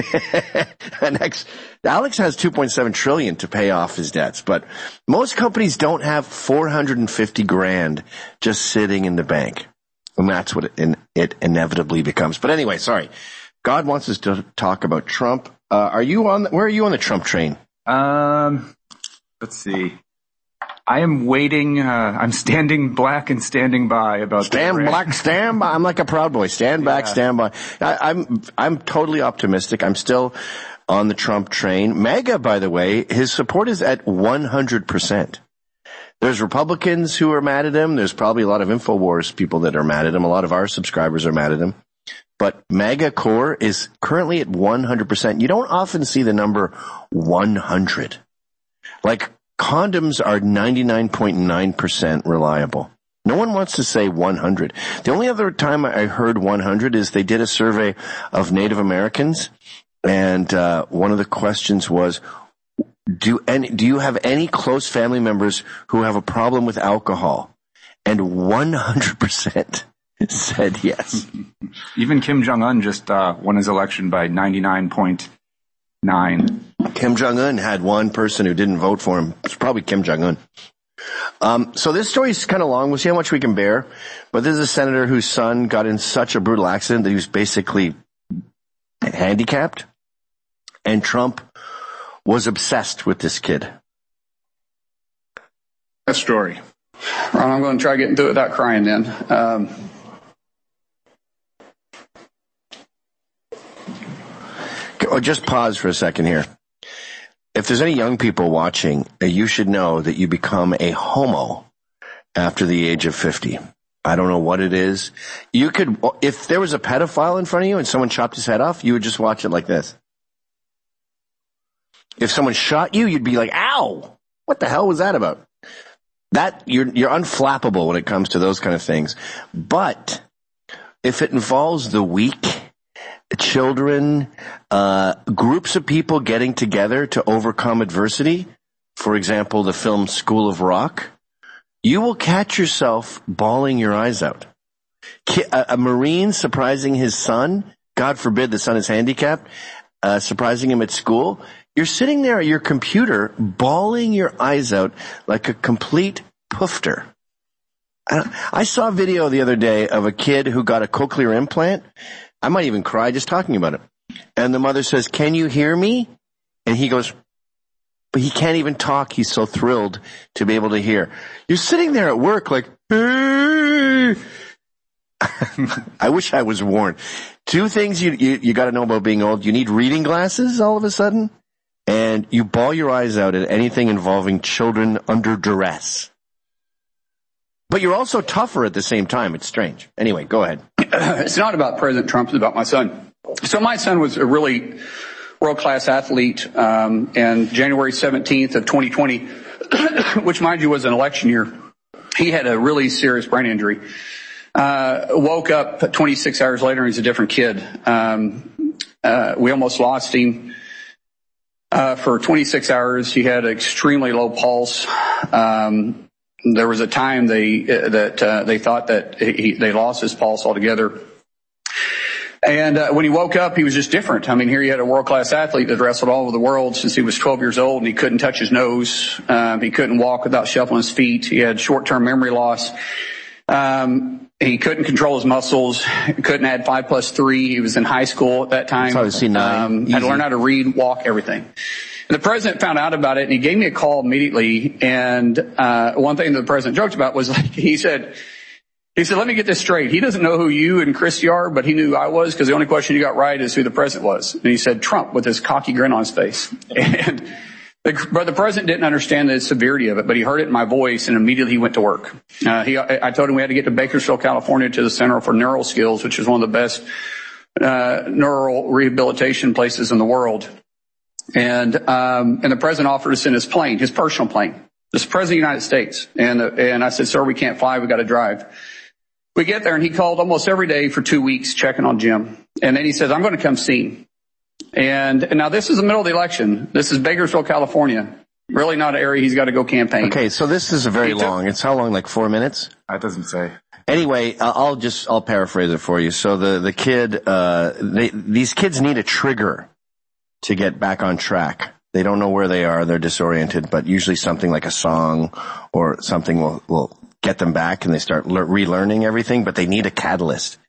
S15: An ex- Alex has two point seven trillion to pay off his debts, but most companies don't have four hundred fifty grand just sitting in the bank. And that's what it, in, it inevitably becomes. But anyway, sorry. God wants us to talk about Trump. Uh, are you on, the, where are you on the Trump train?
S22: Um, let's see. I am waiting, uh, I'm standing black and standing by about
S15: Stand black, stand by. I'm like a Proud Boy. Stand back, yeah. stand by. I, I'm, I'm totally optimistic. I'm still on the Trump train. MAGA, by the way, his support is at one hundred percent. There's Republicans who are mad at him. There's probably a lot of InfoWars people that are mad at him. A lot of our subscribers are mad at him. But MAGA core is currently at one hundred percent. You don't often see the number one hundred. Like, condoms are ninety-nine point nine percent reliable. No one wants to say one hundred. The only other time I heard one hundred is they did a survey of Native Americans, and uh one of the questions was, do any, do you have any close family members who have a problem with alcohol? And one hundred percent said yes.
S22: Even Kim Jong-un just uh won his election by ninety-nine point nine.
S15: Kim Jong-un had one person who didn't vote for him. It's probably Kim Jong-un. Um, so this story's kind of long. We'll see how much we can bear. But this is a senator whose son got in such a brutal accident that he was basically handicapped. And Trump was obsessed with this kid.
S8: That story. Ron, I'm going to try getting through it without crying then. Um,
S15: oh, just pause for a second here. If there's any young people watching, you should know that you become a homo after the age of fifty. I don't know what it is. You could, if there was a pedophile in front of you and someone chopped his head off, you would just watch it like this. If someone shot you, you'd be like, ow! What the hell was that about? That, you're, you're unflappable when it comes to those kind of things. But if it involves the weak, children, uh, groups of people getting together to overcome adversity, for example, the film School of Rock, you will catch yourself bawling your eyes out. A, a Marine surprising his son, God forbid the son is handicapped, uh, surprising him at school, you're sitting there at your computer bawling your eyes out like a complete poofter. I, I saw a video the other day of a kid who got a cochlear implant. I might even cry just talking about it. And the mother says, "Can you hear me?" And he goes, but he can't even talk. He's so thrilled to be able to hear. You're sitting there at work like, hey. I wish I was warned. Two things you, you, you got to know about being old. You need reading glasses all of a sudden, and you bawl your eyes out at anything involving children under duress. But you're also tougher at the same time. It's strange. Anyway, go ahead.
S8: It's not about President Trump. It's about my son. So my son was a really world-class athlete, um, and January seventeenth of twenty twenty, which mind you was an election year, he had a really serious brain injury. Uh, woke up twenty-six hours later and he's a different kid. Um, uh, we almost lost him. Uh, for twenty-six hours, he had an extremely low pulse. Um, there was a time they, uh, that, uh, they thought that he, they lost his pulse altogether. And uh, when he woke up, he was just different. I mean, here he had a world-class athlete that wrestled all over the world since he was twelve years old, and he couldn't touch his nose. Um, he couldn't walk without shuffling his feet. He had short-term memory loss. Um, he couldn't control his muscles. He couldn't add five plus three. He was in high school at that time. Um, had to learn how to read, walk, everything. And the president found out about it, and he gave me a call immediately. And uh one thing that the president joked about was, like, he said, He said, let me get this straight. He doesn't know who you and Christie are, but he knew who I was because the only question he got right is who the president was. And he said Trump with his cocky grin on his face. And the, but the president didn't understand the severity of it, but he heard it in my voice and immediately he went to work. Uh, he, I told him we had to get to Bakersfield, California to the Center for Neural Skills, which is one of the best uh, neural rehabilitation places in the world. And, um, and the president offered us in his plane, his personal plane. This is the president of the United States. And, uh, and I said, sir, we can't fly. We got to drive. We get there and he called almost every day for two weeks checking on Jim. And then he says, I'm going to come see him. And, and now this is the middle of the election. This is Bakersfield, California. Really not an area he's got to go campaign.
S15: Okay, so this is a very long. It's how long? Like four minutes?
S22: That doesn't say.
S15: Anyway, uh, I'll just, I'll paraphrase it for you. So the, the kid, uh, they, these kids need a trigger to get back on track. They don't know where they are. They're disoriented, but usually something like a song or something will, will get them back and they start le- relearning everything, but they need a catalyst.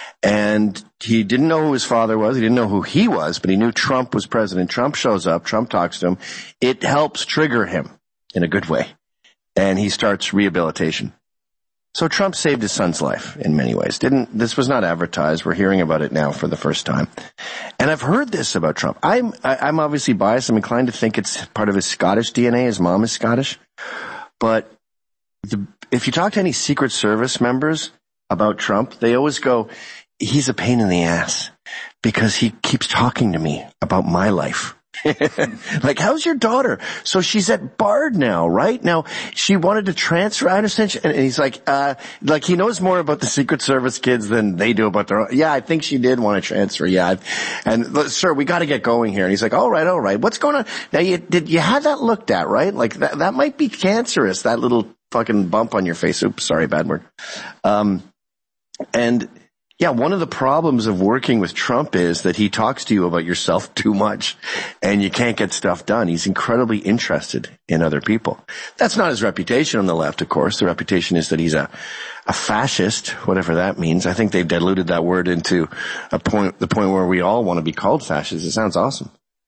S15: And he didn't know who his father was. He didn't know who he was, but he knew Trump was president. Trump shows up. Trump talks to him. It helps trigger him in a good way. And he starts rehabilitation. So Trump saved his son's life in many ways. Didn't, this was not advertised. We're hearing about it now for the first time. And I've heard this about Trump. I'm, I, I'm obviously biased. I'm inclined to think it's part of his Scottish D N A. His mom is Scottish. But the, if you talk to any Secret Service members about Trump, they always go, he's a pain in the ass because he keeps talking to me about my life. Like, how's your daughter? So she's at Bard now, right? Now, she wanted to transfer, I understand. She, and he's like, uh, like he knows more about the Secret Service kids than they do about their own. Yeah, I think she did want to transfer. Yeah. And sir, we got to get going here. And he's like, all right, all right. What's going on? Now, you, did you have that looked at, right? Like that, that might be cancerous, that little fucking bump on your face. Oops, sorry, bad word. Um, and, yeah, one of the problems of working with Trump is that he talks to you about yourself too much and you can't get stuff done. He's incredibly interested in other people. That's not his reputation on the left, of course. The reputation is that he's a, a fascist, whatever that means. I think they've diluted that word into a point, the point where we all want to be called fascists. It sounds awesome.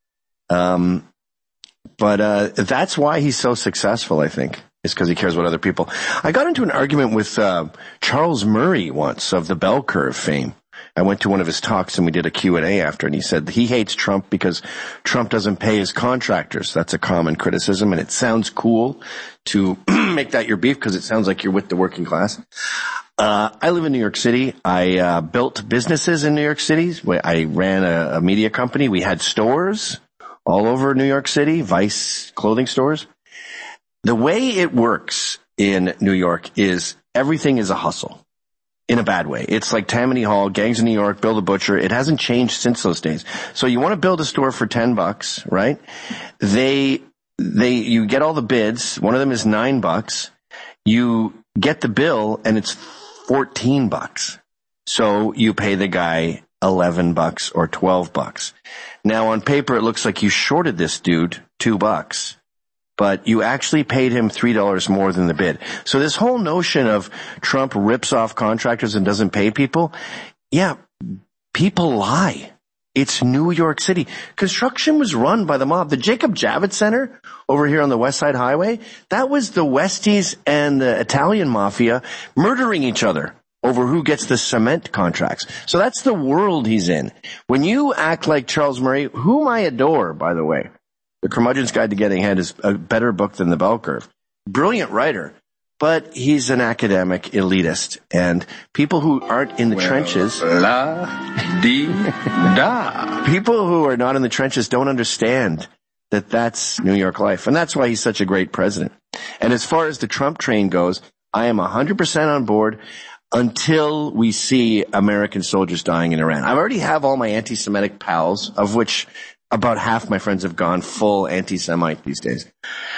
S15: Um, but, uh, that's why he's so successful, I think. Is because he cares about other people. I got into an argument with uh, Charles Murray once of the Bell Curve fame. I went to one of his talks and we did a Q and A after, and he said he hates Trump because Trump doesn't pay his contractors. That's a common criticism, and it sounds cool to make that your beef because it sounds like you're with the working class. Uh, I live in New York City. I uh, built businesses in New York City. I ran a, a media company. We had stores all over New York City, Vice clothing stores. The way it works in New York is everything is a hustle in a bad way. It's like Tammany Hall, Gangs of New York, Bill the Butcher. It hasn't changed since those days. So you want to build a store for ten bucks, right? They, they, you get all the bids. One of them is nine bucks. You get the bill and it's fourteen bucks. So you pay the guy eleven bucks or twelve bucks. Now on paper, it looks like you shorted this dude two bucks. But you actually paid him three dollars more than the bid. So this whole notion of Trump rips off contractors and doesn't pay people, yeah, people lie. It's New York City. Construction was run by the mob. The Jacob Javits Center over here on the West Side Highway, that was the Westies and the Italian mafia murdering each other over who gets the cement contracts. So that's the world he's in. When you act like Charles Murray, whom I adore, by the way, The Curmudgeon's Guide to Getting Ahead is a better book than The Bell Curve. Brilliant writer, but he's an academic elitist. And people who aren't in the well, trenches... La, di, da. People who are not in the trenches don't understand that that's New York life. And that's why he's such a great president. And as far as the Trump train goes, I am one hundred percent on board until we see American soldiers dying in Iran. I already have all my anti-Semitic pals, of which... about half my friends have gone full anti-Semite these days.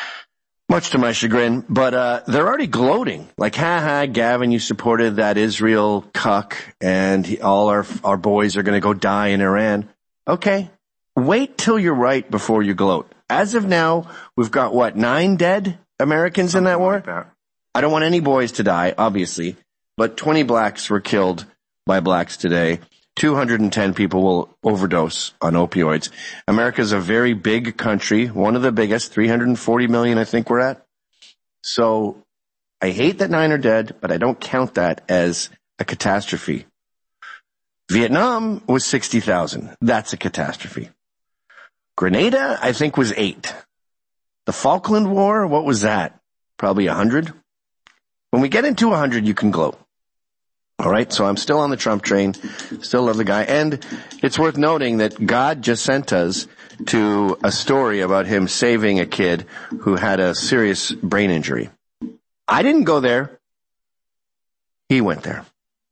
S15: Much to my chagrin, but, uh, they're already gloating. Like, ha ha, Gavin, you supported that Israel cuck and he, all our, our boys are gonna go die in Iran. Okay. Wait till you're right before you gloat. As of now, we've got what, nine dead Americans Something in that war? Like that. I don't want any boys to die, obviously, but twenty blacks were killed by blacks today. two hundred ten people will overdose on opioids. America's a very big country, one of the biggest, three hundred forty million I think we're at. So I hate that nine are dead, but I don't count that as a catastrophe. Vietnam was sixty thousand. That's a catastrophe. Grenada, I think, was eight. The Falkland War, what was that? Probably a hundred. When we get into a hundred, you can gloat. All right, so I'm still on the Trump train, still love the guy, and it's worth noting that God just sent us to a story about him saving a kid who had a serious brain injury. I didn't go there. He went there.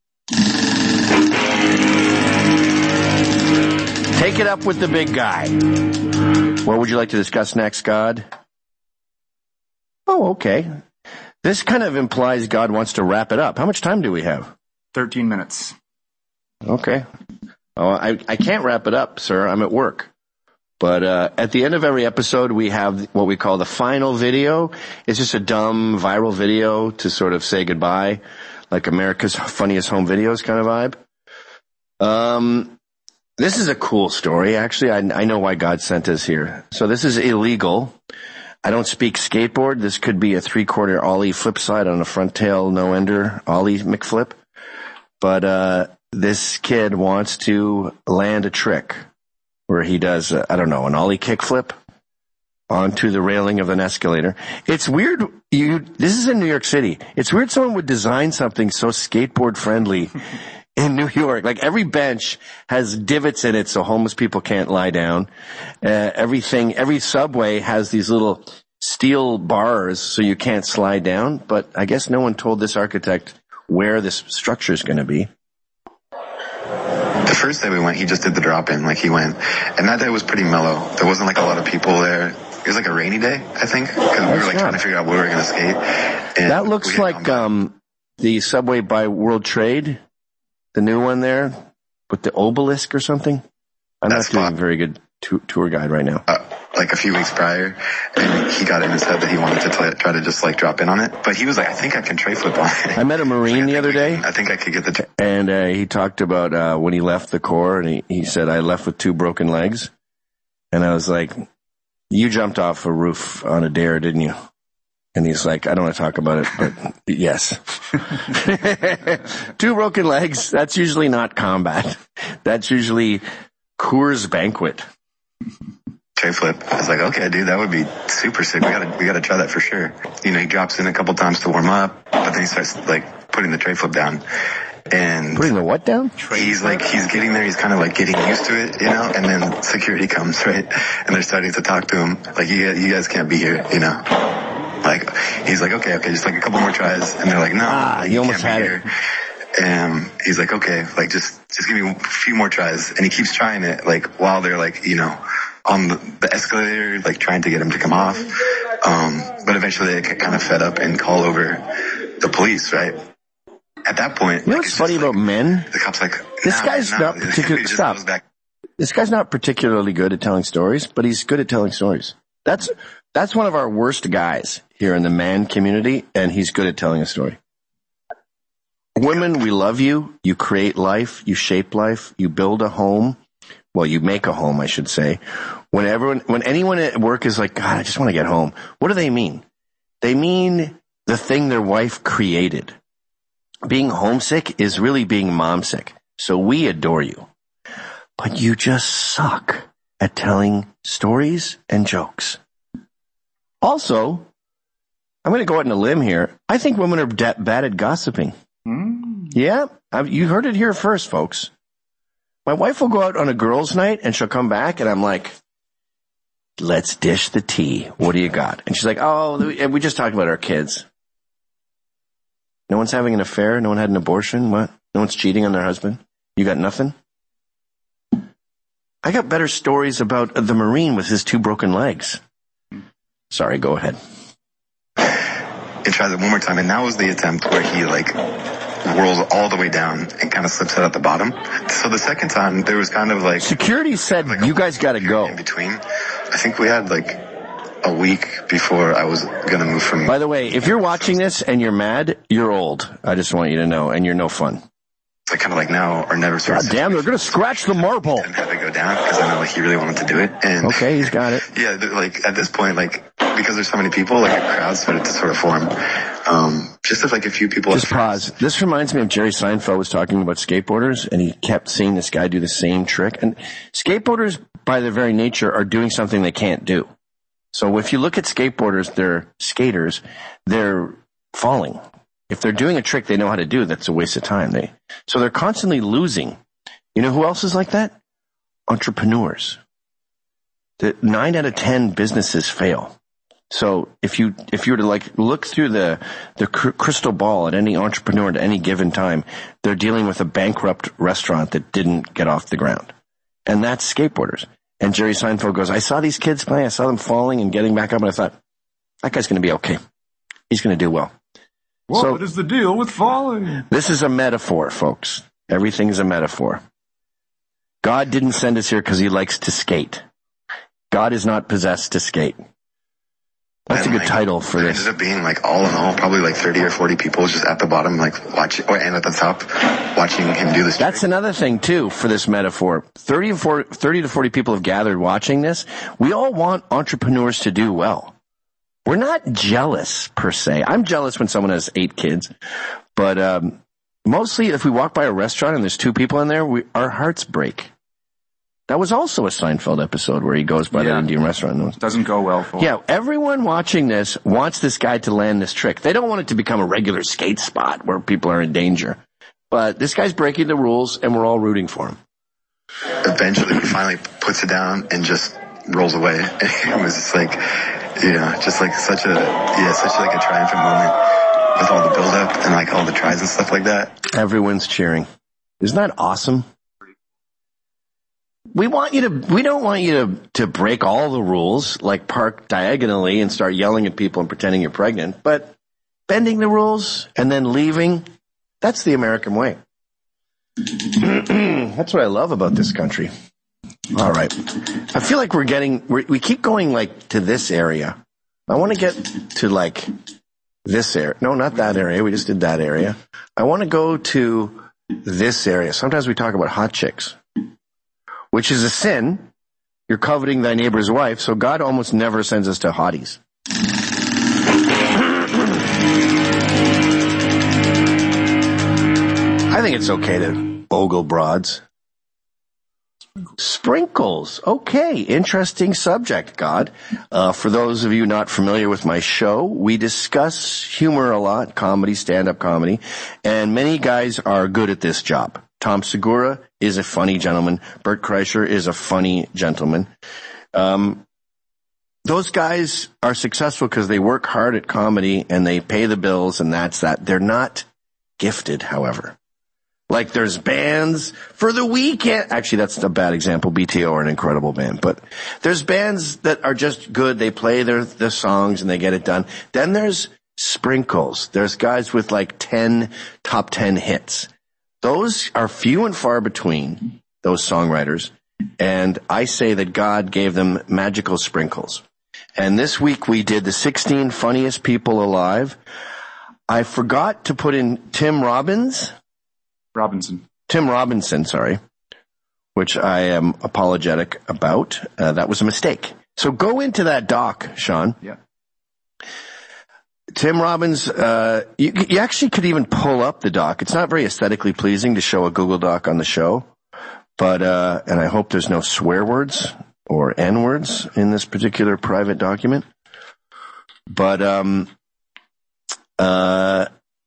S15: Take it up with the big guy. What would you like to discuss next, God? Oh, okay. This kind of implies God wants to wrap it up. How much time do we have?
S22: Thirteen minutes.
S15: Okay. Oh, I, I can't wrap it up, sir. I'm at work. But uh at the end of every episode, we have what we call the final video. It's just a dumb viral video to sort of say goodbye, like America's Funniest Home Videos kind of vibe. Um, this is a cool story. Actually, I, I know why God sent us here. So this is illegal. I don't speak skateboard. This could be a three-quarter ollie flip slide on a front tail no-ender ollie McFlip. But uh this kid wants to land a trick where he does, uh, I don't know, an ollie kickflip onto the railing of an escalator. It's weird. You, this is in New York City. It's weird someone would design something so skateboard friendly in New York. Like every bench has divots in it so homeless people can't lie down. Uh, everything, every subway has these little steel bars so you can't slide down. But I guess no one told this architect where this structure is going to be.
S9: The first day we went, he just did the drop-in, like he went. And that day was pretty mellow. There wasn't like a lot of people there. It was like a rainy day, I think, because we were like trying to figure out where we were going to skate. And
S15: that looks like um the subway by World Trade, the new one there, with the obelisk or something. I'm not doing a very good tu- tour guide right now.
S9: Uh, like a few weeks prior, and he got in and said that he wanted to t- try to just like drop in on it. But he was like, I think I can tray flip on it.
S15: I met a Marine the other day.
S9: I think I could get the... Tra-
S15: and uh, he talked about uh when he left the Corps, and he, he said, I left with two broken legs. And I was like, you jumped off a roof on a dare, didn't you? And he's like, I don't want to talk about it, but yes. Two broken legs, that's usually not combat. That's usually Coors Banquet.
S9: Tray flip. I was like, okay, dude, that would be super sick. We gotta, we gotta try that for sure. You know, he drops in a couple times to warm up, but then he starts like putting the tray flip down. And
S15: putting the what down?
S9: He's like, he's getting there. He's kind of like getting used to it, you know, and then security comes, right? And they're starting to talk to him. Like, you, you guys can't be here, you know? Like, he's like, okay, okay, just like a couple more tries. And they're like, no,
S15: ah,
S9: like,
S15: you, you almost
S9: can't
S15: had
S9: be here. And he's like, okay, like just, just give me a few more tries. And he keeps trying it, like, while they're like, you know, on the, the escalator, like trying to get him to come off. Um, but eventually they get kind of fed up and call over the police, right? At that point,
S15: you know what's funny about men?
S9: The cop's like,
S15: this
S9: nah,
S15: guy's
S9: nah.
S15: not particularly, stop. This guy's not particularly good at telling stories, but he's good at telling stories. That's, that's one of our worst guys here in the man community, and he's good at telling a story. Women, we love you. You create life. You shape life. You build a home. Well, you make a home, I should say. When everyone, when anyone at work is like, God, I just want to get home. What do they mean? They mean the thing their wife created. Being homesick is really being momsick. So we adore you. But you just suck at telling stories and jokes. Also, I'm going to go out on a limb here. I think women are de- bad at gossiping. Mm. Yeah, I've, you heard it here first, folks. My wife will go out on a girls' night and she'll come back and I'm like, let's dish the tea. What do you got? And she's like, oh, we just talked about our kids. No one's having an affair? No one had an abortion? What? No one's cheating on their husband? You got nothing? I got better stories about the Marine with his two broken legs. Sorry, go ahead.
S9: He tries it one more time, and that was the attempt where he, like, whirls all the way down and kind of slips it at the bottom. So the second time, there was kind of like...
S15: Security said, like, you guys got to go.
S9: In between. I think we had, like, a week before I was going to move from...
S15: By the way, if you're watching this and you're mad, you're old. I just want you to know, and you're no fun.
S9: So kind of like now or never sort of...
S15: God damn, they're going to scratch the marble.
S9: And have it go down because I know like he really wanted to do it. And
S15: okay, he's got it.
S9: Yeah, like at this point, like because there's so many people, like a crowd started to sort of form. Um, just if like a few people.
S15: Just pause. This reminds me of Jerry Seinfeld was talking about skateboarders, and he kept seeing this guy do the same trick. And skateboarders, by their very nature, are doing something they can't do. So if you look at skateboarders, they're skaters, they're falling. If they're doing a trick they know how to do, that's a waste of time. They so they're constantly losing. You know who else is like that? Entrepreneurs. The nine out of ten businesses fail. So if you if you were to like look through the the cr- crystal ball at any entrepreneur at any given time, they're dealing with a bankrupt restaurant that didn't get off the ground, and that's skateboarders. And Jerry Seinfeld goes, "I saw these kids playing. I saw them falling and getting back up, and I thought that guy's going to be okay. He's going to do well."
S19: What
S15: so,
S19: is the deal with falling?
S15: This is a metaphor, folks. Everything is a metaphor. God didn't send us here because he likes to skate. God is not possessed to skate. That's
S9: and
S15: a good
S9: like,
S15: title for
S9: there
S15: this.
S9: ended up being like all in all, probably like thirty or forty people just at the bottom, like watching, or and at the top, watching him do this.
S15: That's trick. Another thing too for this metaphor. thirty to forty people have gathered watching this. We all want entrepreneurs to do well. We're not jealous per se. I'm jealous when someone has eight kids, but um, mostly if we walk by a restaurant and there's two people in there, we, our hearts break. That was also a Seinfeld episode where he goes by yeah. the Indian restaurant.
S22: Doesn't go well for him.
S15: Yeah, everyone watching this wants this guy to land this trick. They don't want it to become a regular skate spot where people are in danger. But this guy's breaking the rules, and we're all rooting for him.
S9: Eventually, he finally puts it down and just rolls away. It was just like, you know, just like such a, yeah, such like a triumphant moment with all the build-up and like all the tries and stuff like that.
S15: Everyone's cheering. Isn't that awesome? We want you to, we don't want you to, to break all the rules, like park diagonally and start yelling at people and pretending you're pregnant, but bending the rules and then leaving, that's the American way. That's what I love about this country. All right. I feel like we're getting, we're, we keep going like to this area. I want to get to like this area. No, not that area. We just did that area. I want to go to this area. Sometimes we talk about hot chicks, which is a sin. You're coveting thy neighbor's wife, so God almost never sends us to hotties. I think it's okay to ogle broads. Sprinkles. Okay, interesting subject, God. Uh, for those of you not familiar with my show, we discuss humor a lot, comedy, stand-up comedy, and many guys are good at this job. Tom Segura is a funny gentleman. Bert Kreischer is a funny gentleman. Um, those guys are successful because they work hard at comedy and they pay the bills, and that's that. They're not gifted, however. Like there's bands for the weekend. Actually, that's a bad example. B T O are an incredible band, but there's bands that are just good. They play their, their songs and they get it done. Then there's sprinkles. There's guys with like ten top ten hits. Those are few and far between, those songwriters. And I say that God gave them magical sprinkles. And this week we did the sixteen funniest people alive. I forgot to put in Tim Robbins.
S22: Robinson.
S15: Tim Robinson, sorry, which I am apologetic about. Uh, that was a mistake. So go into that doc, Sean.
S22: Yeah.
S15: Tim Robbins, uh, you, you actually could even pull up the doc. It's not very aesthetically pleasing to show a Google Doc on the show, but, uh, and I hope there's no swear words or N words in this particular private document. But, um, uh,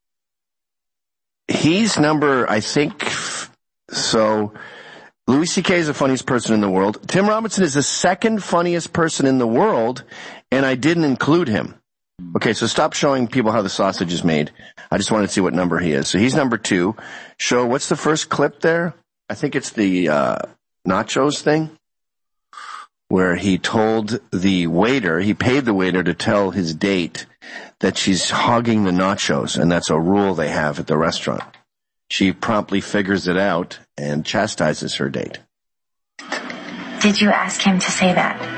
S15: he's number, I think, so Louis C K is the funniest person in the world. Tim Robinson is the second funniest person in the world, and I didn't include him. Okay, so stop showing people how the sausage is made. I just wanted to see what number he is. So he's number two. Show, what's the first clip there? I think it's the uh nachos thing, where he told the waiter, he paid the waiter to tell his date that she's hogging the nachos, and that's a rule they have at the restaurant. She promptly figures it out and chastises her date.
S12: Did you ask him to say that?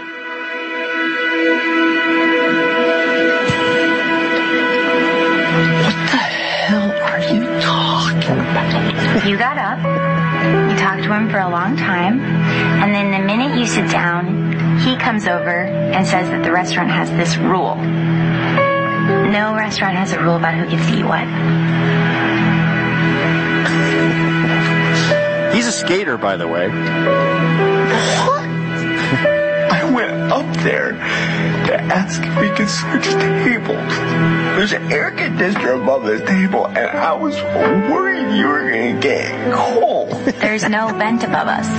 S20: What the hell are you talking about?
S12: You got up, you talked to him for a long time, and then the minute you sit down, he comes over and says that the restaurant has this rule. No restaurant has a rule about who gets to eat what.
S15: He's a skater, by the way.
S7: I went up there to ask if we could switch tables. There's an air conditioner above the table, and I was worried you were going to get cold.
S12: There's no vent above us.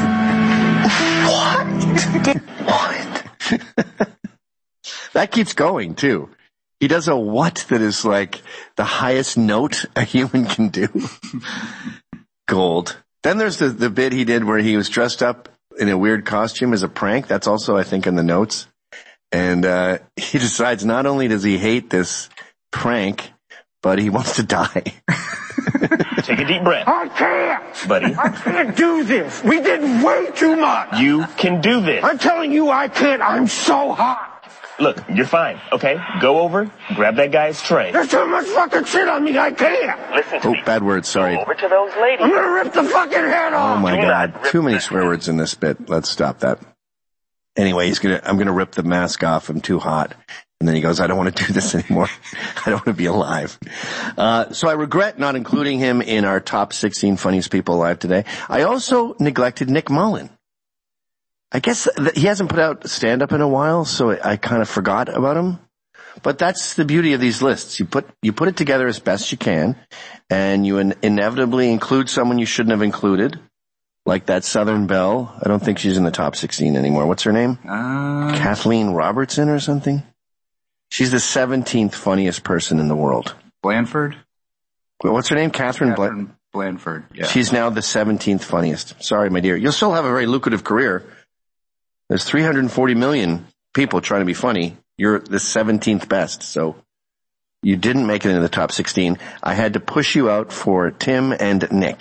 S15: What? What? That keeps going, too. He does a what that is like the highest note a human can do. Gold. Then there's the, the bit he did where he was dressed up in a weird costume as a prank. That's also, I think, in the notes. And uh he decides not only does he hate this prank, but he wants to die.
S5: Take a deep breath.
S7: I can't!
S5: Buddy.
S7: I can't do this! We did way too much!
S5: You can do this.
S7: I'm telling you I can't! I'm so hot!
S5: Look, you're fine, okay? Go over, grab that guy's tray.
S7: There's too much fucking shit on me, I can't!
S5: Listen to
S15: Oh,
S5: me.
S15: bad words, sorry.
S5: Go over to those ladies.
S7: I'm gonna rip the fucking head off!
S15: Oh my
S5: Do
S15: God,
S5: not rip
S15: too many
S5: the-
S15: swear words in this bit. Let's stop that. Anyway, he's gonna, I'm gonna rip the mask off. I'm too hot. And then he goes, I don't want to do this anymore. I don't want to be alive. Uh, so I regret not including him in our top sixteen funniest people alive today. I also neglected Nick Mullen. I guess th- he hasn't put out stand-up in a while, so I, I kind of forgot about him. But that's the beauty of these lists. You put, you put it together as best you can, and you in- inevitably include someone you shouldn't have included. Like that Southern Belle. I don't think she's in the top sixteen anymore. What's her name?
S22: Uh,
S15: Kathleen Robertson or something? She's the seventeenth funniest person in the world.
S22: Blanford?
S15: Well, what's her name? Catherine,
S22: Catherine
S15: Bla-
S22: Blanford. Yeah.
S15: She's now the seventeenth funniest. Sorry, my dear. You'll still have a very lucrative career. There's three hundred forty million people trying to be funny. You're the seventeenth best, so you didn't make it into the top sixteen. I had to push you out for Tim and Nick.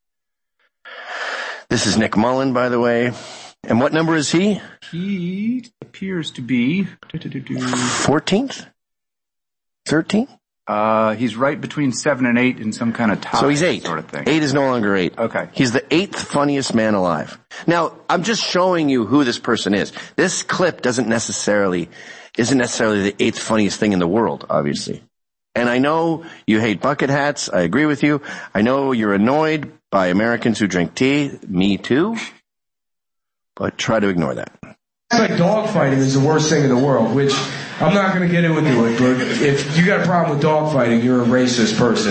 S15: This is Nick Mullen, by the way. And what number is he?
S22: He appears to be
S15: fourteenth? thirteenth?
S22: Uh, he's right between seven and eight in some kind of tie
S15: So he's eight.
S22: sort of thing.
S15: Eight is no longer eight.
S22: Okay.
S15: He's the eighth funniest man alive. Now, I'm just showing you who this person is. This clip doesn't necessarily, isn't necessarily the eighth funniest thing in the world, obviously. And I know you hate bucket hats. I agree with you. I know you're annoyed by Americans who drink tea. Me too. But try to ignore that.
S13: It's like dogfighting is the worst thing in the world, which I'm not going to get into it, but if you got a problem with dogfighting, you're a racist person.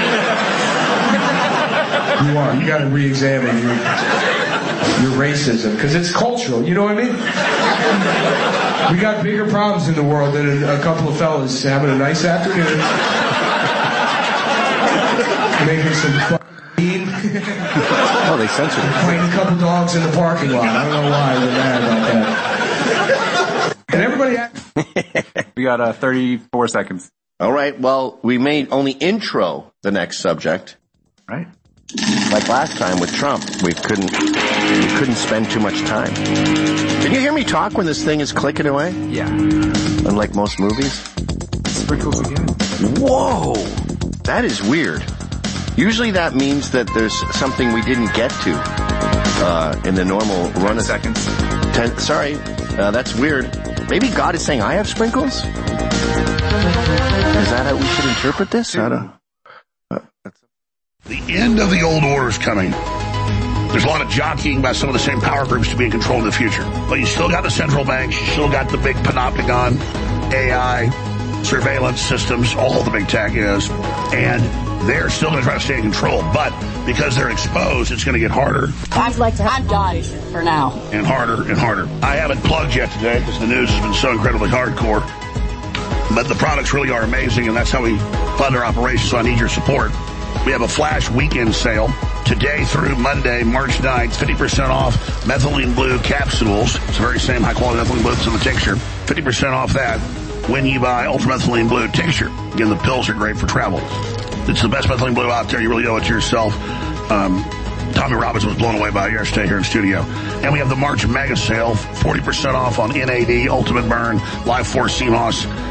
S13: You are. You got to re-examine your, your racism, because it's cultural, you know what I mean? We got bigger problems in the world than a, a couple of fellas having a nice afternoon. Making some fucking
S15: Oh, they censored it.
S13: Fighting a couple dogs in the parking lot. I don't know why they're mad about that. And everybody act-
S22: We got uh, thirty-four seconds.
S15: All right. Well, we may only intro the next subject.
S22: Right.
S15: Like last time with Trump, we couldn't we couldn't spend too much time. Can you hear me talk when this thing is clicking away?
S22: Yeah.
S15: Unlike most movies.
S22: Sprinkles again.
S15: Whoa, that is weird. Usually that means that there's something we didn't get to uh, in the normal run of
S22: seconds.
S15: Ten, sorry, uh, that's weird. Maybe God is saying I have sprinkles. Is that how we should interpret this? I don't.
S3: The end of the old order is coming. There's a lot of jockeying about some of the same power groups to be in control in the future. But you still got the central banks, you still got the big panopticon, A I, surveillance systems, all the big tech is, and they're still going to try to stay in control. But because they're exposed, it's going to get harder.
S4: I'd like to have died for now.
S3: And harder and harder. I haven't plugged yet today because the news has been so incredibly hardcore. But the products really are amazing, and that's how we fund our operations, so I need your support. We have a flash weekend sale today through Monday, March ninth, fifty percent off methylene blue capsules. It's the very same high-quality methylene blue that's in the tincture. fifty percent off that when you buy ultramethylene blue tincture. Again, the pills are great for travel. It's the best methylene blue out there. You really owe it to yourself. Um, Tommy Robinson was blown away by it yesterday here in studio. And we have the March mega sale, forty percent off on N A D, Ultimate Burn, Life Force C M O S,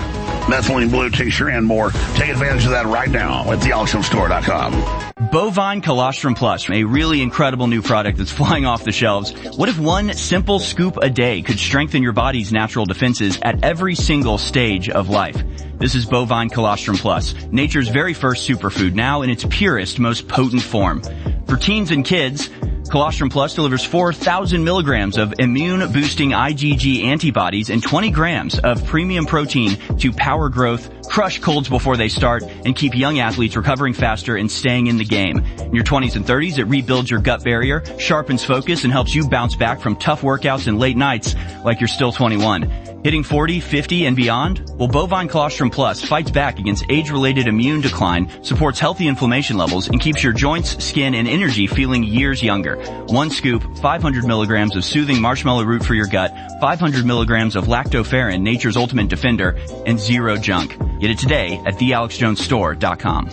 S3: methylene blue tincture, and more. Take advantage of that right now at the alex jones store dot com.
S2: Bovine Colostrum Plus, a really incredible new product that's flying off the shelves. What if one simple scoop a day could strengthen your body's natural defenses at every single stage of life? This is Bovine Colostrum Plus, nature's very first superfood, now in its purest, most potent form. For teens and kids, Colostrum Plus delivers four thousand milligrams of immune-boosting IgG antibodies and twenty grams of premium protein to power growth, crush colds before they start, and keep young athletes recovering faster and staying in the game. In your twenties and thirties, it rebuilds your gut barrier, sharpens focus, and helps you bounce back from tough workouts and late nights like you're still twenty-one. Hitting forty, fifty, and beyond? Well, Bovine Colostrum Plus fights back against age-related immune decline, supports healthy inflammation levels, and keeps your joints, skin, and energy feeling years younger. One scoop, five hundred milligrams of soothing marshmallow root for your gut, five hundred milligrams of lactoferrin, nature's ultimate defender, and zero junk. Get it today at the alex jones store dot com.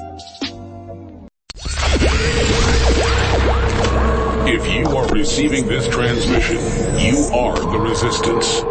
S11: If you are receiving this transmission, you are the resistance.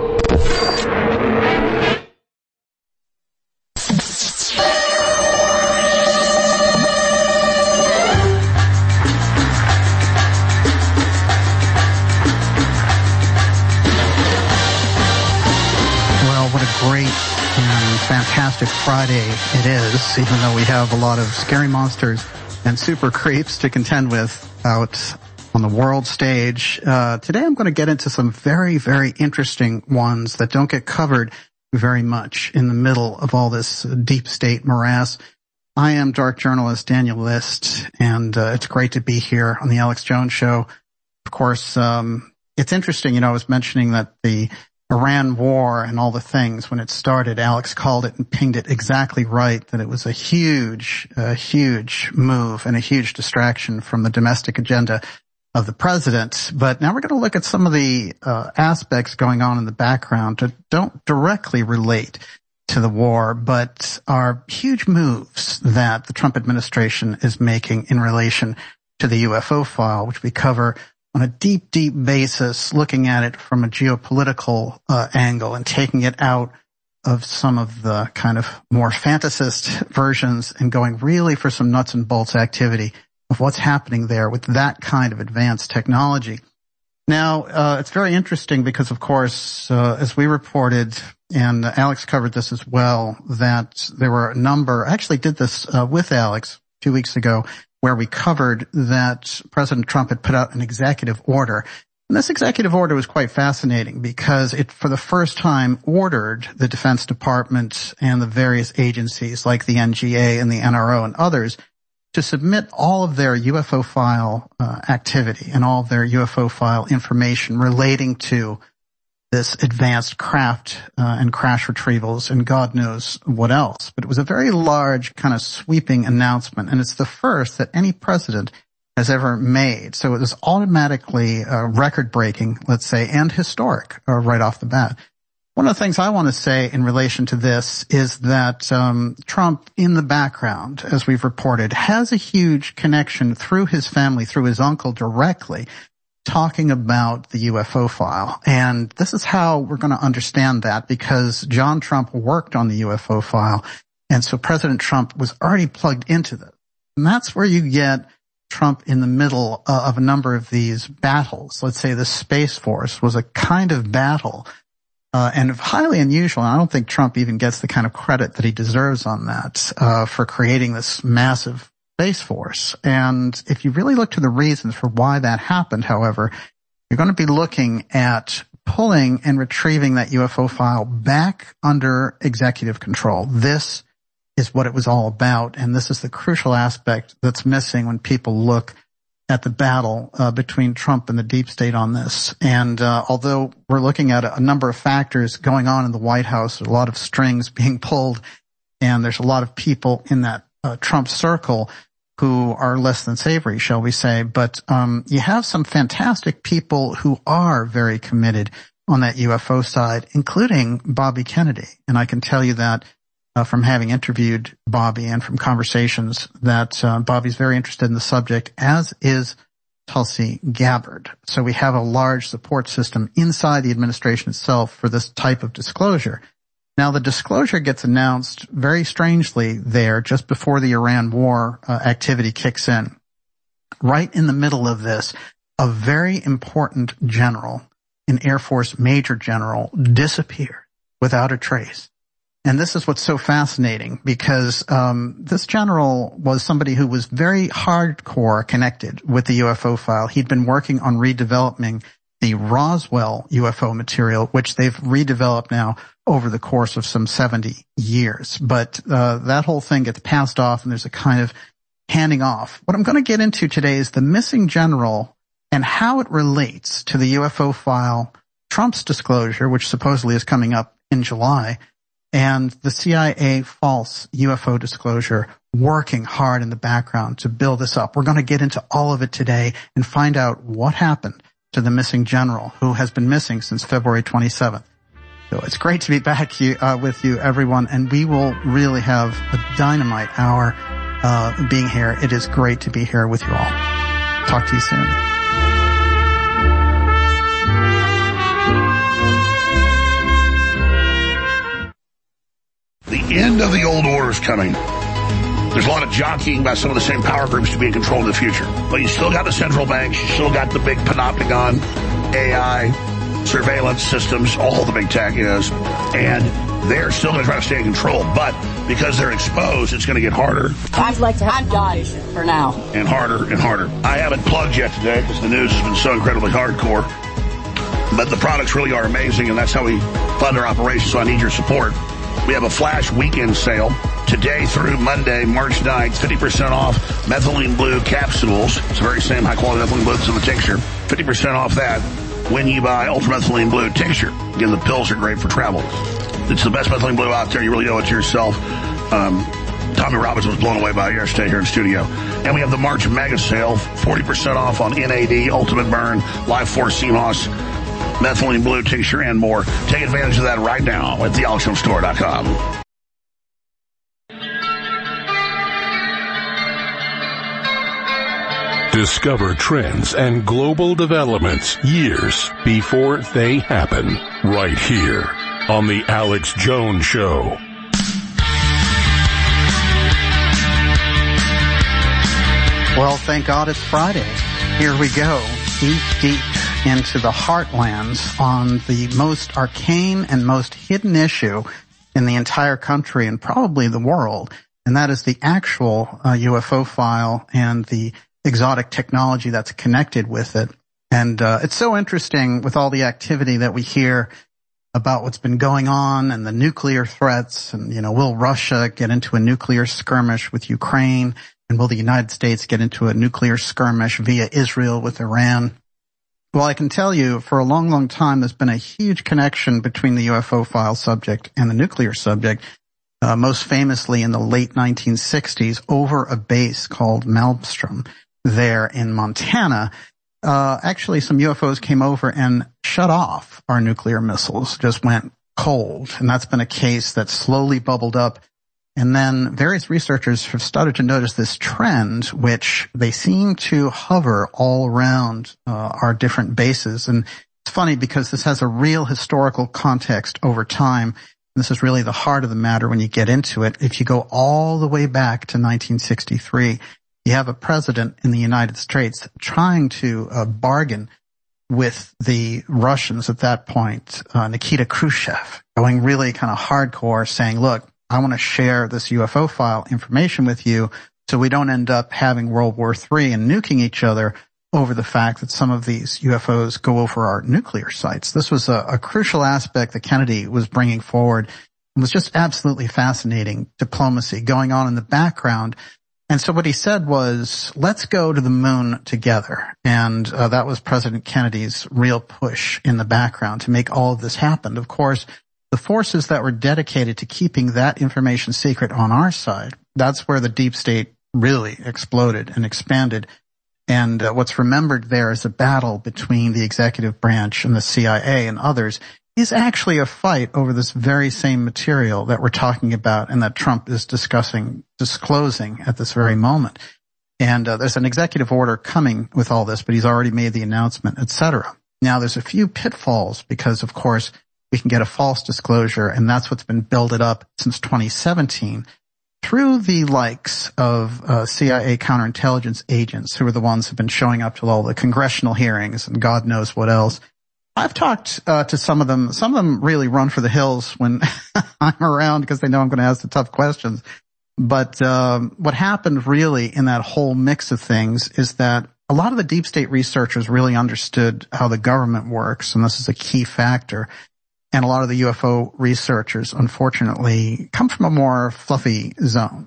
S14: Well, what a great and fantastic Friday it is, even though we have a lot of scary monsters and super creeps to contend with out on the world stage. Uh, today I'm going to get into some very, very interesting ones that don't get covered very much in the middle of all this deep state morass. I am dark journalist Daniel List, and uh, it's great to be here on the Alex Jones Show. Of course, um, it's interesting, you know, I was mentioning that the Iran war and all the things, when it started, Alex called it and pinged it exactly right, that it was a huge, a huge move and a huge distraction from the domestic agenda of the president. But now we're going to look at some of the uh, aspects going on in the background that don't directly relate to the war, but are huge moves that the Trump administration is making in relation to the U F O file, which we cover on a deep, deep basis, looking at it from a geopolitical uh, angle and taking it out of some of the kind of more fantasist versions and going really for some nuts and bolts activity of what's happening there with that kind of advanced technology. Now, uh, it's very interesting because, of course, uh, as we reported, and uh, Alex covered this as well, that there were a number, I actually did this uh, with Alex a few weeks ago, where we covered that President Trump had put out an executive order. And this executive order was quite fascinating because it, for the first time, ordered the Defense Department and the various agencies like the N G A and the N R O and others to submit all of their U F O file uh, activity and all of their U F O file information relating to this advanced craft uh, and crash retrievals and God knows what else. But it was a very large kind of sweeping announcement, and it's the first that any president has ever made. So it was automatically uh, record-breaking, let's say, and historic uh, right off the bat. One of the things I want to say in relation to this is that um, Trump, in the background, as we've reported, has a huge connection through his family, through his uncle directly, talking about the U F O file. And this is how we're going to understand that, because John Trump worked on the U F O file, and so President Trump was already plugged into this. And that's where you get Trump in the middle uh, of a number of these battles. Let's say the Space Force was a kind of battle, uh, and highly unusual. And I don't think Trump even gets the kind of credit that he deserves on that, uh, for creating this massive Space Force. And if you really look to the reasons for why that happened, however, you're going to be looking at pulling and retrieving that U F O file back under executive control. This is what it was all about, and this is the crucial aspect that's missing when people look at the battle uh, between Trump and the deep state on this. And uh, although we're looking at a, a number of factors going on in the White House, a lot of strings being pulled, and there's a lot of people in that uh, Trump circle who are less than savory, shall we say. But um you have some fantastic people who are very committed on that U F O side, including Bobby Kennedy. And I can tell you that uh, from having interviewed Bobby and from conversations that uh, Bobby's very interested in the subject, as is Tulsi Gabbard. So we have a large support system inside the administration itself for this type of disclosure. Now, the disclosure gets announced very strangely there just before the Iran war uh, activity kicks in. Right in the middle of this, a very important general, an Air Force major general, disappeared without a trace. And this is what's so fascinating, because um this general was somebody who was very hardcore connected with the U F O file. He'd been working on redeveloping the Roswell U F O material, which they've redeveloped now over the course of some seventy years. But uh that whole thing gets passed off, and there's a kind of handing off. What I'm going to get into today is the missing general and how it relates to the U F O file, Trump's disclosure, which supposedly is coming up in July, and the C I A false U F O disclosure working hard in the background to build this up. We're going to get into all of it today and find out what happened to the missing general who has been missing since February twenty-seventh. So it's great to be back here, uh, with you, everyone, and we will really have a dynamite hour uh being here. It is great to be here with you all. Talk to you soon.
S3: The end of the old order is coming. There's a lot of jockeying by some of the same power groups to be in control in the future. But you still got the central banks, you still got the big panopticon, A I, surveillance systems, all the big tech is, and they're still going to try to stay in control. But because they're exposed, it's going to get harder.
S4: I'd like to have died for now.
S3: And harder and harder. I haven't plugged yet today because the news has been so incredibly hardcore. But the products really are amazing, and that's how we fund our operations, so I need your support. We have a flash weekend sale today through Monday, March ninth, fifty percent off methylene blue capsules. It's the very same high-quality methylene blue that's in the tincture. fifty percent off that when you buy ultramethylene blue tincture. Again, the pills are great for travel. It's the best methylene blue out there. You really owe it to yourself. Um, Tommy Robbins was blown away by it yesterday here in the studio. And we have the March mega sale, forty percent off on N A D, Ultimate Burn, Life Force C M O S, methylene blue tincture, and more. Take advantage of that right now at the alex jones store dot com.
S11: Discover trends and global developments years before they happen, right here on The Alex Jones Show.
S14: Well, thank God it's Friday. Here we go, deep, deep into the heartlands on the most arcane and most hidden issue in the entire country and probably the world, and that is the actual uh, U F O file and the exotic technology that's connected with it. And uh, it's so interesting with all the activity that we hear about what's been going on and the nuclear threats, and, you know, will Russia get into a nuclear skirmish with Ukraine, and will the United States get into a nuclear skirmish via Israel with Iran? Well, I can tell you for a long, long time there's been a huge connection between the U F O file subject and the nuclear subject, uh, most famously in the late nineteen sixties over a base called Malmstrom there in Montana. Uh, actually, some U F Os came over and shut off our nuclear missiles, just went cold. And that's been a case that slowly bubbled up. And then various researchers have started to notice this trend, which they seem to hover all around uh, our different bases. And it's funny because this has a real historical context over time. This is really the heart of the matter when you get into it. If you go all the way back to nineteen sixty-three, you have a president in the United States trying to uh, bargain with the Russians at that point, uh, Nikita Khrushchev, going really kind of hardcore, saying, look, I want to share this U F O file information with you so we don't end up having World War Three and nuking each other over the fact that some of these U F Os go over our nuclear sites. This was a, a crucial aspect that Kennedy was bringing forward. It was just absolutely fascinating diplomacy going on in the background. And so what he said was, let's go to the moon together. And uh, that was President Kennedy's real push in the background to make all of this happen. Of course, the forces that were dedicated to keeping that information secret on our side, that's where the deep state really exploded and expanded. And uh, what's remembered there is a battle between the executive branch and the C I A and others is actually a fight over this very same material that we're talking about and that Trump is discussing, disclosing at this very moment. And uh, there's an executive order coming with all this, but he's already made the announcement, et cetera. Now, there's a few pitfalls because, of course, we can get a false disclosure, and that's what's been built up since twenty seventeen through the likes of uh, C I A counterintelligence agents who are the ones who've been showing up to all the congressional hearings and God knows what else. I've talked uh, to some of them. Some of them really run for the hills when I'm around because they know I'm going to ask the tough questions. But um, what happened really in that whole mix of things is that a lot of the deep state researchers really understood how the government works, and this is a key factor. And a lot of the U F O researchers, unfortunately, come from a more fluffy zone.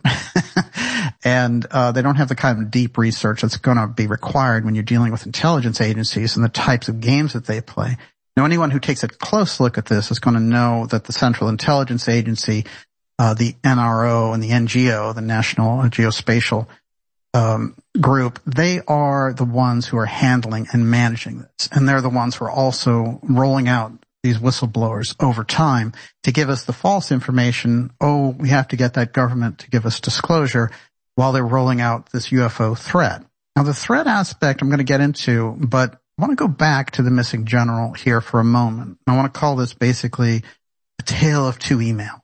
S14: and uh they don't have the kind of deep research that's going to be required when you're dealing with intelligence agencies and the types of games that they play. Now, anyone who takes a close look at this is going to know that the Central Intelligence Agency, uh the N R O and the N G O, the National Geospatial um group, they are the ones who are handling and managing this. And they're the ones who are also rolling out these whistleblowers over time to give us the false information. Oh, we have to get that government to give us disclosure while they're rolling out this U F O threat. Now, the threat aspect I'm going to get into, but I want to go back to the missing general here for a moment. I want to call this basically a tale of two emails.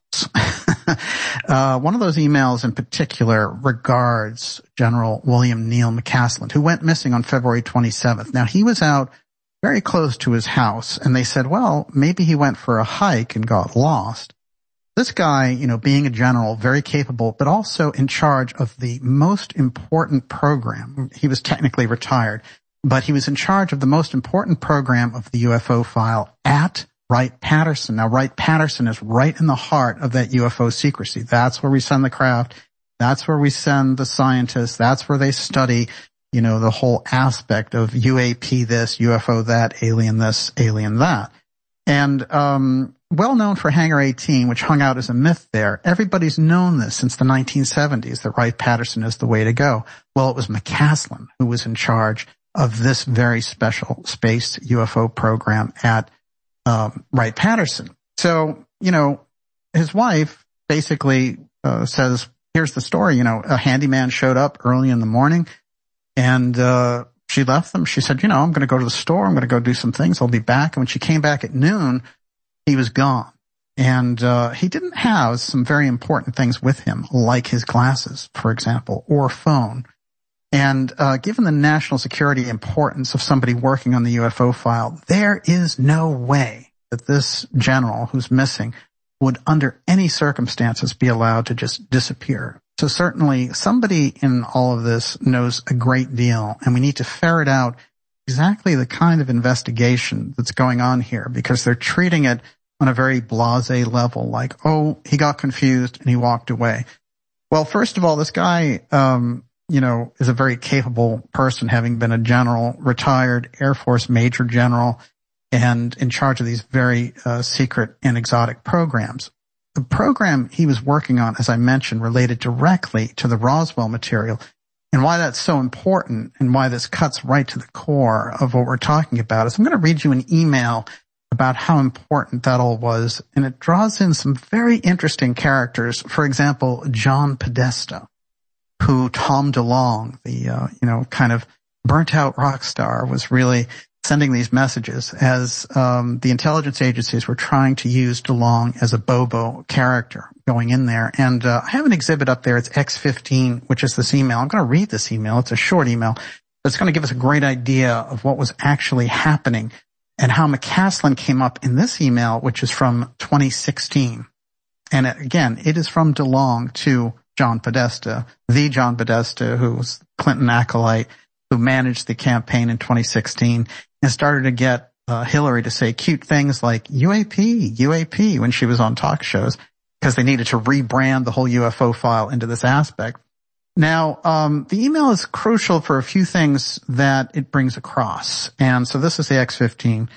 S14: uh, one of those emails in particular regards General William Neal McCaslin, who went missing on February twenty-seventh. Now, he was out very close to his house, and they said, well, maybe he went for a hike and got lost. This guy, you know, being a general, very capable, but also in charge of the most important program. He was technically retired, but he was in charge of the most important program of the U F O file at Wright-Patterson. Now, Wright-Patterson is right in the heart of that U F O secrecy. That's where we send the craft. That's where we send the scientists. That's where they study, you know, the whole aspect of U A P this, U F O that, alien this, alien that. And, um, well known for Hangar eighteen, which hung out as a myth there. Everybody's known this since the nineteen seventies, that Wright-Patterson is the way to go. Well, it was McCaslin who was in charge of this very special space U F O program at, um, Wright-Patterson. So, you know, his wife basically, uh, says, here's the story, you know, a handyman showed up early in the morning. And, uh, she left them. She said, you know, I'm going to go to the store. I'm going to go do some things. I'll be back. And when she came back at noon, he was gone. And, uh, he didn't have some very important things with him, like his glasses, for example, or phone. And, uh, given the national security importance of somebody working on the U F O file, there is no way that this general who's missing would under any circumstances be allowed to just disappear. So certainly somebody in all of this knows a great deal, and we need to ferret out exactly the kind of investigation that's going on here, because they're treating it on a very blasé level, like, oh, he got confused and he walked away. Well, first of all, this guy, um, you know, is a very capable person, having been a general, retired Air Force Major General, and in charge of these very uh, secret and exotic programs. The program he was working on, as I mentioned, related directly to the Roswell material. And why that's so important and why this cuts right to the core of what we're talking about is I'm going to read you an email about how important that all was. And it draws in some very interesting characters. For example, John Podesta, who Tom DeLonge, the, uh, you know, kind of burnt out rock star, was really sending these messages as um the intelligence agencies were trying to use DeLonge as a Bobo character going in there. And uh, I have an exhibit up there. It's X fifteen, which is this email. I'm going to read this email. It's a short email, but it's going to give us a great idea of what was actually happening and how McCaslin came up in this email, which is from twenty sixteen. And again, it is from DeLonge to John Podesta, the John Podesta, who was Clinton acolyte, who managed the campaign in twenty sixteen and started to get uh, Hillary to say cute things like U A P, U A P when she was on talk shows, because they needed to rebrand the whole U F O file into this aspect. Now, um, the email is crucial for a few things that it brings across. And so this is the X fifteen.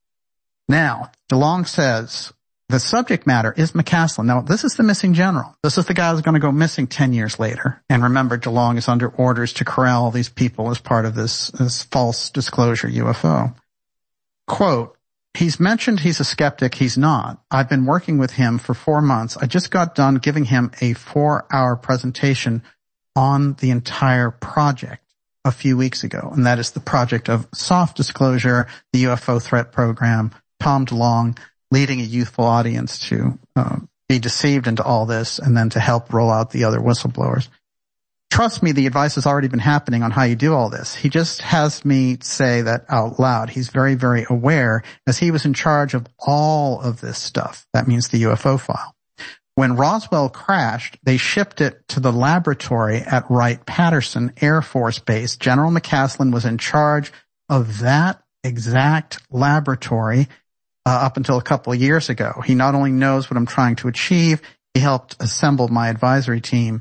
S14: Now, DeLonge says the subject matter is McCaslin. Now, this is the missing general. This is the guy who's going to go missing ten years later. And remember, DeLonge is under orders to corral all these people as part of this, this false disclosure U F O. Quote, he's mentioned he's a skeptic. He's not. I've been working with him for four months. I just got done giving him a four-hour presentation on the entire project a few weeks ago. And that is the project of soft disclosure, the U F O threat program, Tom DeLonge, leading a youthful audience to uh, be deceived into all this and then to help roll out the other whistleblowers. Trust me, the advice has already been happening on how you do all this. He just has me say that out loud. He's very, very aware, as he was in charge of all of this stuff. That means the U F O file. When Roswell crashed, they shipped it to the laboratory at Wright-Patterson Air Force Base. General McCaslin was in charge of that exact laboratory uh, up until a couple of years ago. He not only knows what I'm trying to achieve, he helped assemble my advisory team.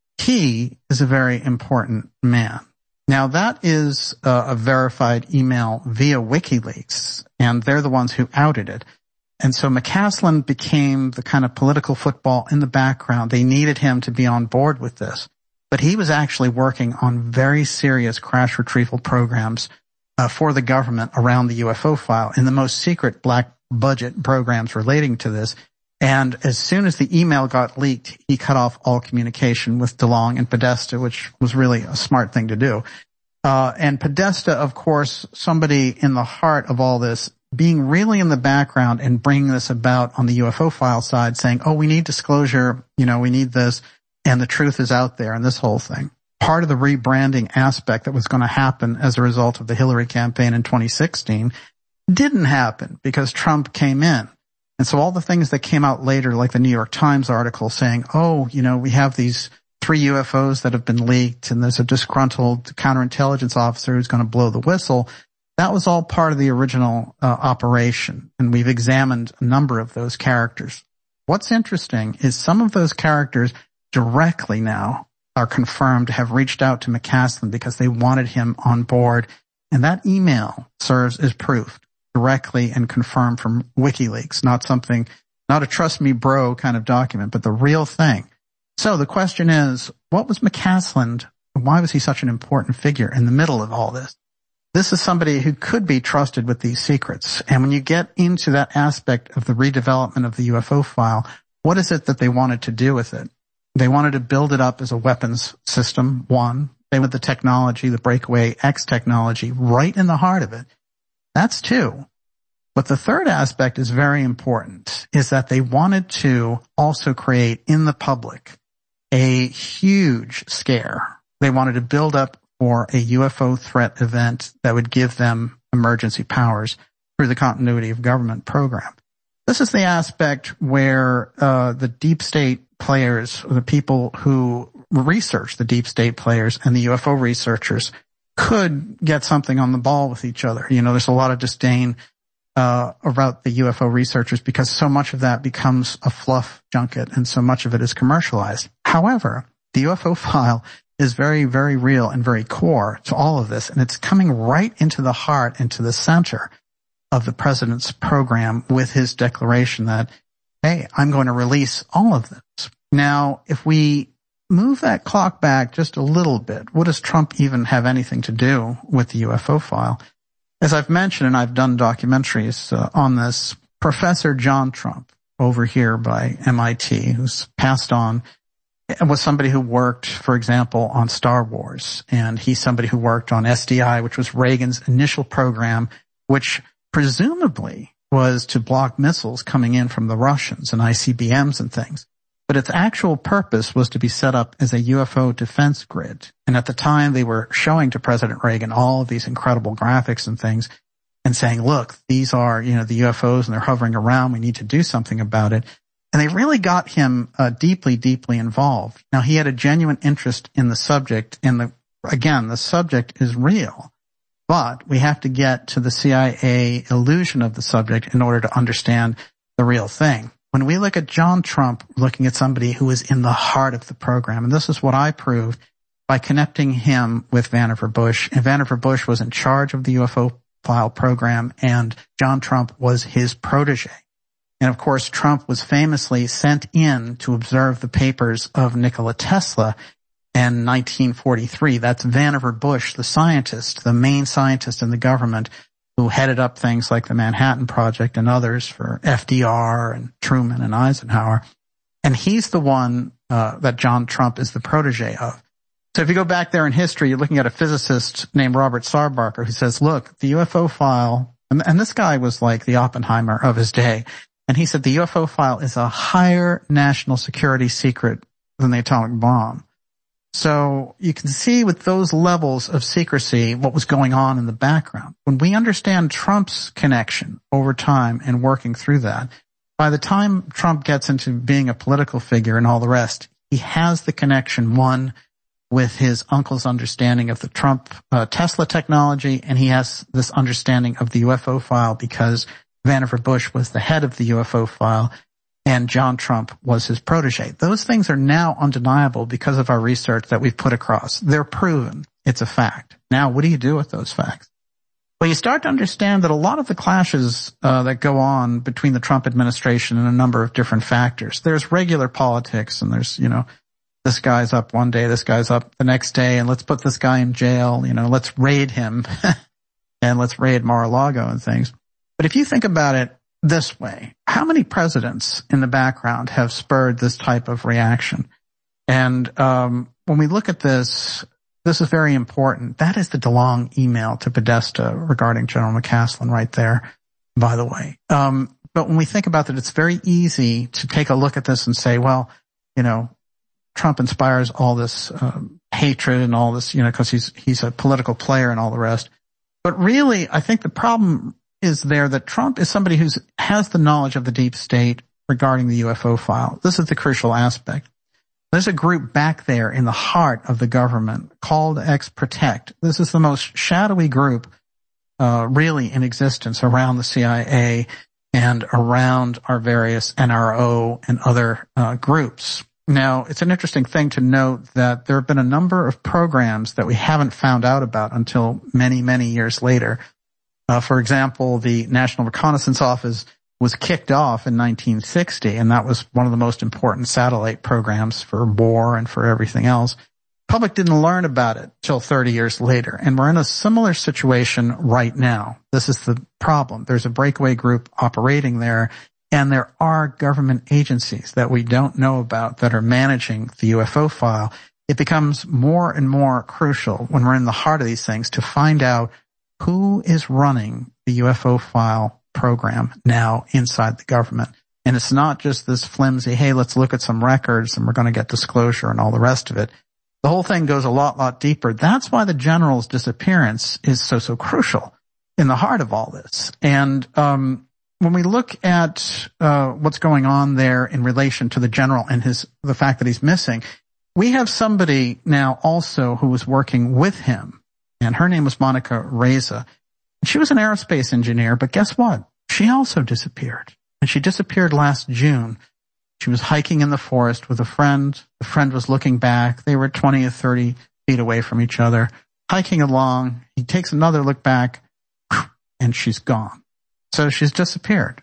S14: He is a very important man. Now, that is uh, a verified email via WikiLeaks, and they're the ones who outed it. And so McCaslin became the kind of political football in the background. They needed him to be on board with this. But he was actually working on very serious crash retrieval programs uh, for the government around the U F O file, in the most secret black budget programs relating to this. And as soon as the email got leaked, he cut off all communication with DeLong and Podesta, which was really a smart thing to do. Uh, and Podesta, of course, somebody in the heart of all this, being really in the background and bringing this about on the U F O file side, saying, oh, we need disclosure, you know, we need this, and the truth is out there, and this whole thing. Part of the rebranding aspect that was going to happen as a result of the Hillary campaign in twenty sixteen didn't happen because Trump came in. And so all the things that came out later, like the New York Times article saying, oh, you know, we have these three U F Os that have been leaked and there's a disgruntled counterintelligence officer who's going to blow the whistle. That was all part of the original uh, operation. And we've examined a number of those characters. What's interesting is some of those characters directly now are confirmed to have reached out to McCaslin because they wanted him on board. And that email serves as proof, directly and confirmed from WikiLeaks, not something, not a trust me bro kind of document, but the real thing. So the question is, what was McCaslin, why was he such an important figure in the middle of all this? This is somebody who could be trusted with these secrets. And when you get into that aspect of the redevelopment of the U F O file, what is it that they wanted to do with it? They wanted to build it up as a weapons system, one. They wanted the technology, the breakaway X technology, right in the heart of it. That's two. But the third aspect is very important, is that they wanted to also create in the public a huge scare. They wanted to build up for a U F O threat event that would give them emergency powers through the continuity of government program. This is the aspect where uh the deep state players, the people who research the deep state players and the U F O researchers could get something on the ball with each other. You know, there's a lot of disdain uh about the U F O researchers because so much of that becomes a fluff junket and so much of it is commercialized. However, the U F O file is very, very real and very core to all of this, and it's coming right into the heart, into the center of the president's program with his declaration that, hey, I'm going to release all of this. Now, if we move that clock back just a little bit, what does Trump even have anything to do with the U F O file? As I've mentioned, and I've done documentaries uh, on this, Professor John Trump over here by M I T, who's passed on, was somebody who worked, for example, on Star Wars. And he's somebody who worked on S D I, which was Reagan's initial program, which presumably was to block missiles coming in from the Russians and I C B Ms and things. But its actual purpose was to be set up as a U F O defense grid. And at the time, they were showing to President Reagan all of these incredible graphics and things and saying, look, these are, you know, the U F Os and they're hovering around. We need to do something about it. And they really got him uh, deeply, deeply involved. Now, he had a genuine interest in the subject. And the, again, the subject is real. But we have to get to the C I A illusion of the subject in order to understand the real thing. When we look at John Trump, looking at somebody who is in the heart of the program, and this is what I proved by connecting him with Vannevar Bush. And Vannevar Bush was in charge of the U F O file program, and John Trump was his protege. And of course, Trump was famously sent in to observe the papers of Nikola Tesla in nineteen forty-three. That's Vannevar Bush, the scientist, the main scientist in the government, who headed up things like the Manhattan Project and others for F D R and Truman and Eisenhower. And he's the one uh, that John Trump is the protege of. So if you go back there in history, you're looking at a physicist named Robert Sarbarker who says, look, the U F O file And, and this guy was like the Oppenheimer of his day. And he said the U F O file is a higher national security secret than the atomic bomb. So you can see with those levels of secrecy what was going on in the background. When we understand Trump's connection over time and working through that, by the time Trump gets into being a political figure and all the rest, he has the connection, one, with his uncle's understanding of the Trump uh, Tesla technology, and he has this understanding of the U F O file because Vannevar Bush was the head of the U F O file and John Trump was his protege. Those things are now undeniable because of our research that we've put across. They're proven. It's a fact. Now, what do you do with those facts? Well, you start to understand that a lot of the clashes uh, that go on between the Trump administration and a number of different factors. There's regular politics, and there's, you know, this guy's up one day, this guy's up the next day, and let's put this guy in jail, you know, let's raid him, and let's raid Mar-a-Lago and things. But if you think about it this way, how many presidents in the background have spurred this type of reaction? And um when we look at this, this is very important. That is the DeLong email to Podesta regarding General McCaslin right there, by the way. Um But when we think about that, it's very easy to take a look at this and say, well, you know, Trump inspires all this um, hatred and all this, you know, because he's he's a political player and all the rest. But really, I think the problem is there that Trump is somebody who has the knowledge of the deep state regarding the U F O file. This is the crucial aspect. There's a group back there in the heart of the government called X-Protect. This is the most shadowy group uh really in existence around the C I A and around our various N R O and other uh groups. Now, it's an interesting thing to note that there have been a number of programs that we haven't found out about until many, many years later. Uh, for example, the National Reconnaissance Office was kicked off in nineteen sixty, and that was one of the most important satellite programs for war and for everything else. Public didn't learn about it till thirty years later, and we're in a similar situation right now. This is the problem. There's a breakaway group operating there, and there are government agencies that we don't know about that are managing the U F O file. It becomes more and more crucial when we're in the heart of these things to find out who is running the U F O file program now inside the government. And it's not just this flimsy, hey, let's look at some records and we're going to get disclosure and all the rest of it. The whole thing goes a lot, lot deeper. That's why the general's disappearance is so, so crucial in the heart of all this. And um when we look at uh what's going on there in relation to the general and his the fact that he's missing, we have somebody now also who was working with him, and her name was Monica Reza. She was an aerospace engineer, but guess what? She also disappeared. And she disappeared last June. She was hiking in the forest with a friend. The friend was looking back. They were twenty or thirty feet away from each other, hiking along. He takes another look back, and she's gone. So she's disappeared.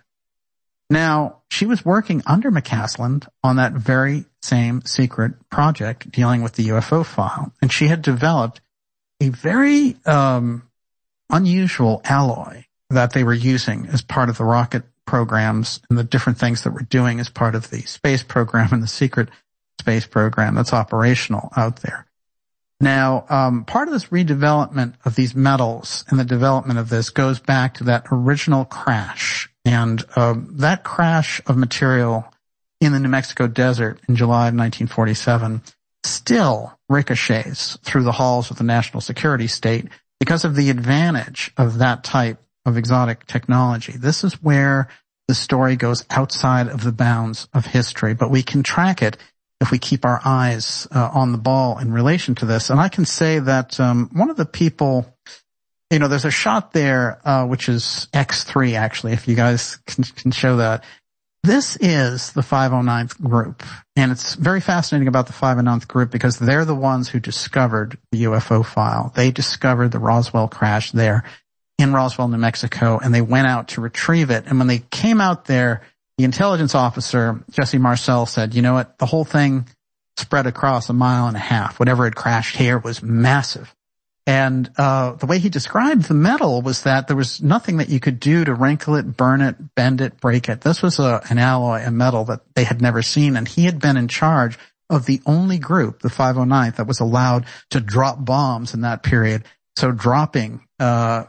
S14: Now, she was working under McCaslin on that very same secret project dealing with the U F O file, and she had developed a very um unusual alloy that they were using as part of the rocket programs and the different things that we're doing as part of the space program and the secret space program that's operational out there. Now, um, part of this redevelopment of these metals and the development of this goes back to that original crash. And um, that crash of material in the New Mexico desert in July of nineteen forty-seven still ricochets through the halls of the national security state because of the advantage of that type of exotic technology. This is where the story goes outside of the bounds of history, but we can track it if we keep our eyes uh, on the ball in relation to this. And I can say that um one of the people, you know, there's a shot there uh which is X three, actually, if you guys can, can show that. This is the five oh ninth group, and it's very fascinating about the five oh ninth group because they're the ones who discovered the U F O file. They discovered the Roswell crash there in Roswell, New Mexico, and they went out to retrieve it. And when they came out there, the intelligence officer, Jesse Marcel, said, you know what, the whole thing spread across a mile and a half. Whatever had crashed here was massive. And uh the way he described the metal was that there was nothing that you could do to wrinkle it, burn it, bend it, break it. This was a, an alloy, a metal that they had never seen, and he had been in charge of the only group, the five oh ninth, that was allowed to drop bombs in that period. So dropping uh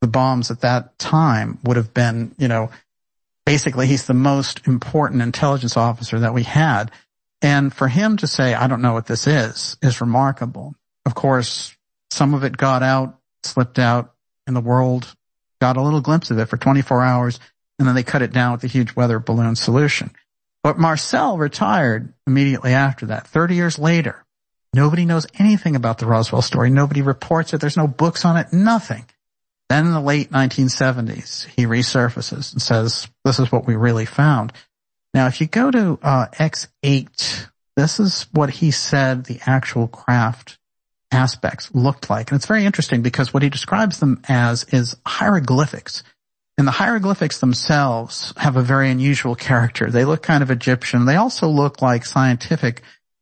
S14: the bombs at that time would have been, you know, basically he's the most important intelligence officer that we had. And for him to say, I don't know what this is, is remarkable. Of course, some of it got out, slipped out, and the world got a little glimpse of it for twenty-four hours, and then they cut it down with a huge weather balloon solution. But Marcel retired immediately after that, thirty years later. Nobody knows anything about the Roswell story. Nobody reports it. There's no books on it, nothing. Then in the late nineteen seventies, he resurfaces and says, this is what we really found. Now, if you go to uh, X eight, this is what he said the actual craft aspects looked like. And it's very interesting because what he describes them as is hieroglyphics. And the hieroglyphics themselves have a very unusual character. They look kind of Egyptian. They also look like scientific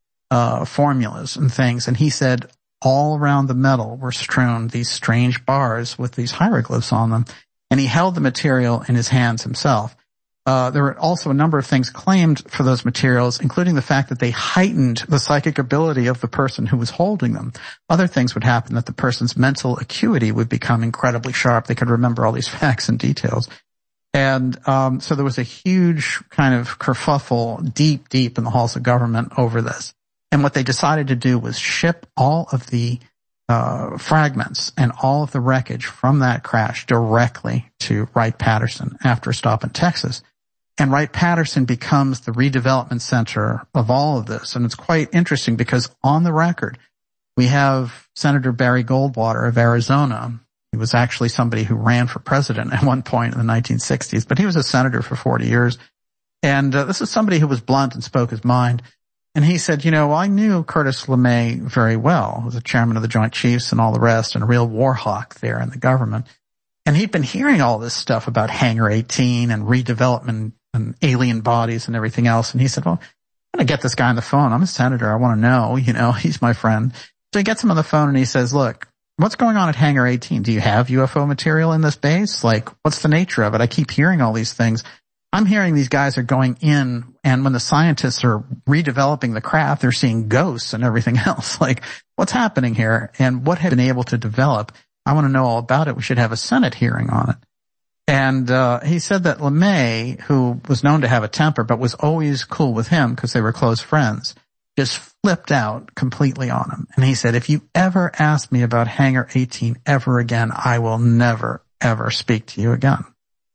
S14: uh formulas and things. And he said all around the metal were strewn these strange bars with these hieroglyphs on them. And he held the material in his hands himself. Uh, there were also a number of things claimed for those materials, including the fact that they heightened the psychic ability of the person who was holding them. Other things would happen, that the person's mental acuity would become incredibly sharp. They could remember all these facts and details. And um so there was a huge kind of kerfuffle deep, deep in the halls of government over this. And what they decided to do was ship all of the uh fragments and all of the wreckage from that crash directly to Wright-Patterson after a stop in Texas. And Wright-Patterson becomes the redevelopment center of all of this. And it's quite interesting because on the record, we have Senator Barry Goldwater of Arizona. He was actually somebody who ran for president at one point in the nineteen sixties, but he was a senator for forty years. And uh, this is somebody who was blunt and spoke his mind. And he said, you know, I knew Curtis LeMay very well. He was the chairman of the Joint Chiefs and all the rest, and a real war hawk there in the government. And he'd been hearing all this stuff about Hangar eighteen and redevelopment and alien bodies and everything else. And he said, well, I'm going to get this guy on the phone. I'm a senator. I want to know, you know, he's my friend. So he gets him on the phone and he says, look, what's going on at Hangar eighteen? Do you have U F O material in this base? Like, what's the nature of it? I keep hearing all these things. I'm hearing these guys are going in, and when the scientists are redeveloping the craft, they're seeing ghosts and everything else. Like, what's happening here? And what have been able to develop? I want to know all about it. We should have a Senate hearing on it. And uh he said that LeMay, who was known to have a temper but was always cool with him because they were close friends, just flipped out completely on him. And he said, if you ever ask me about Hangar eighteen ever again, I will never, ever speak to you again.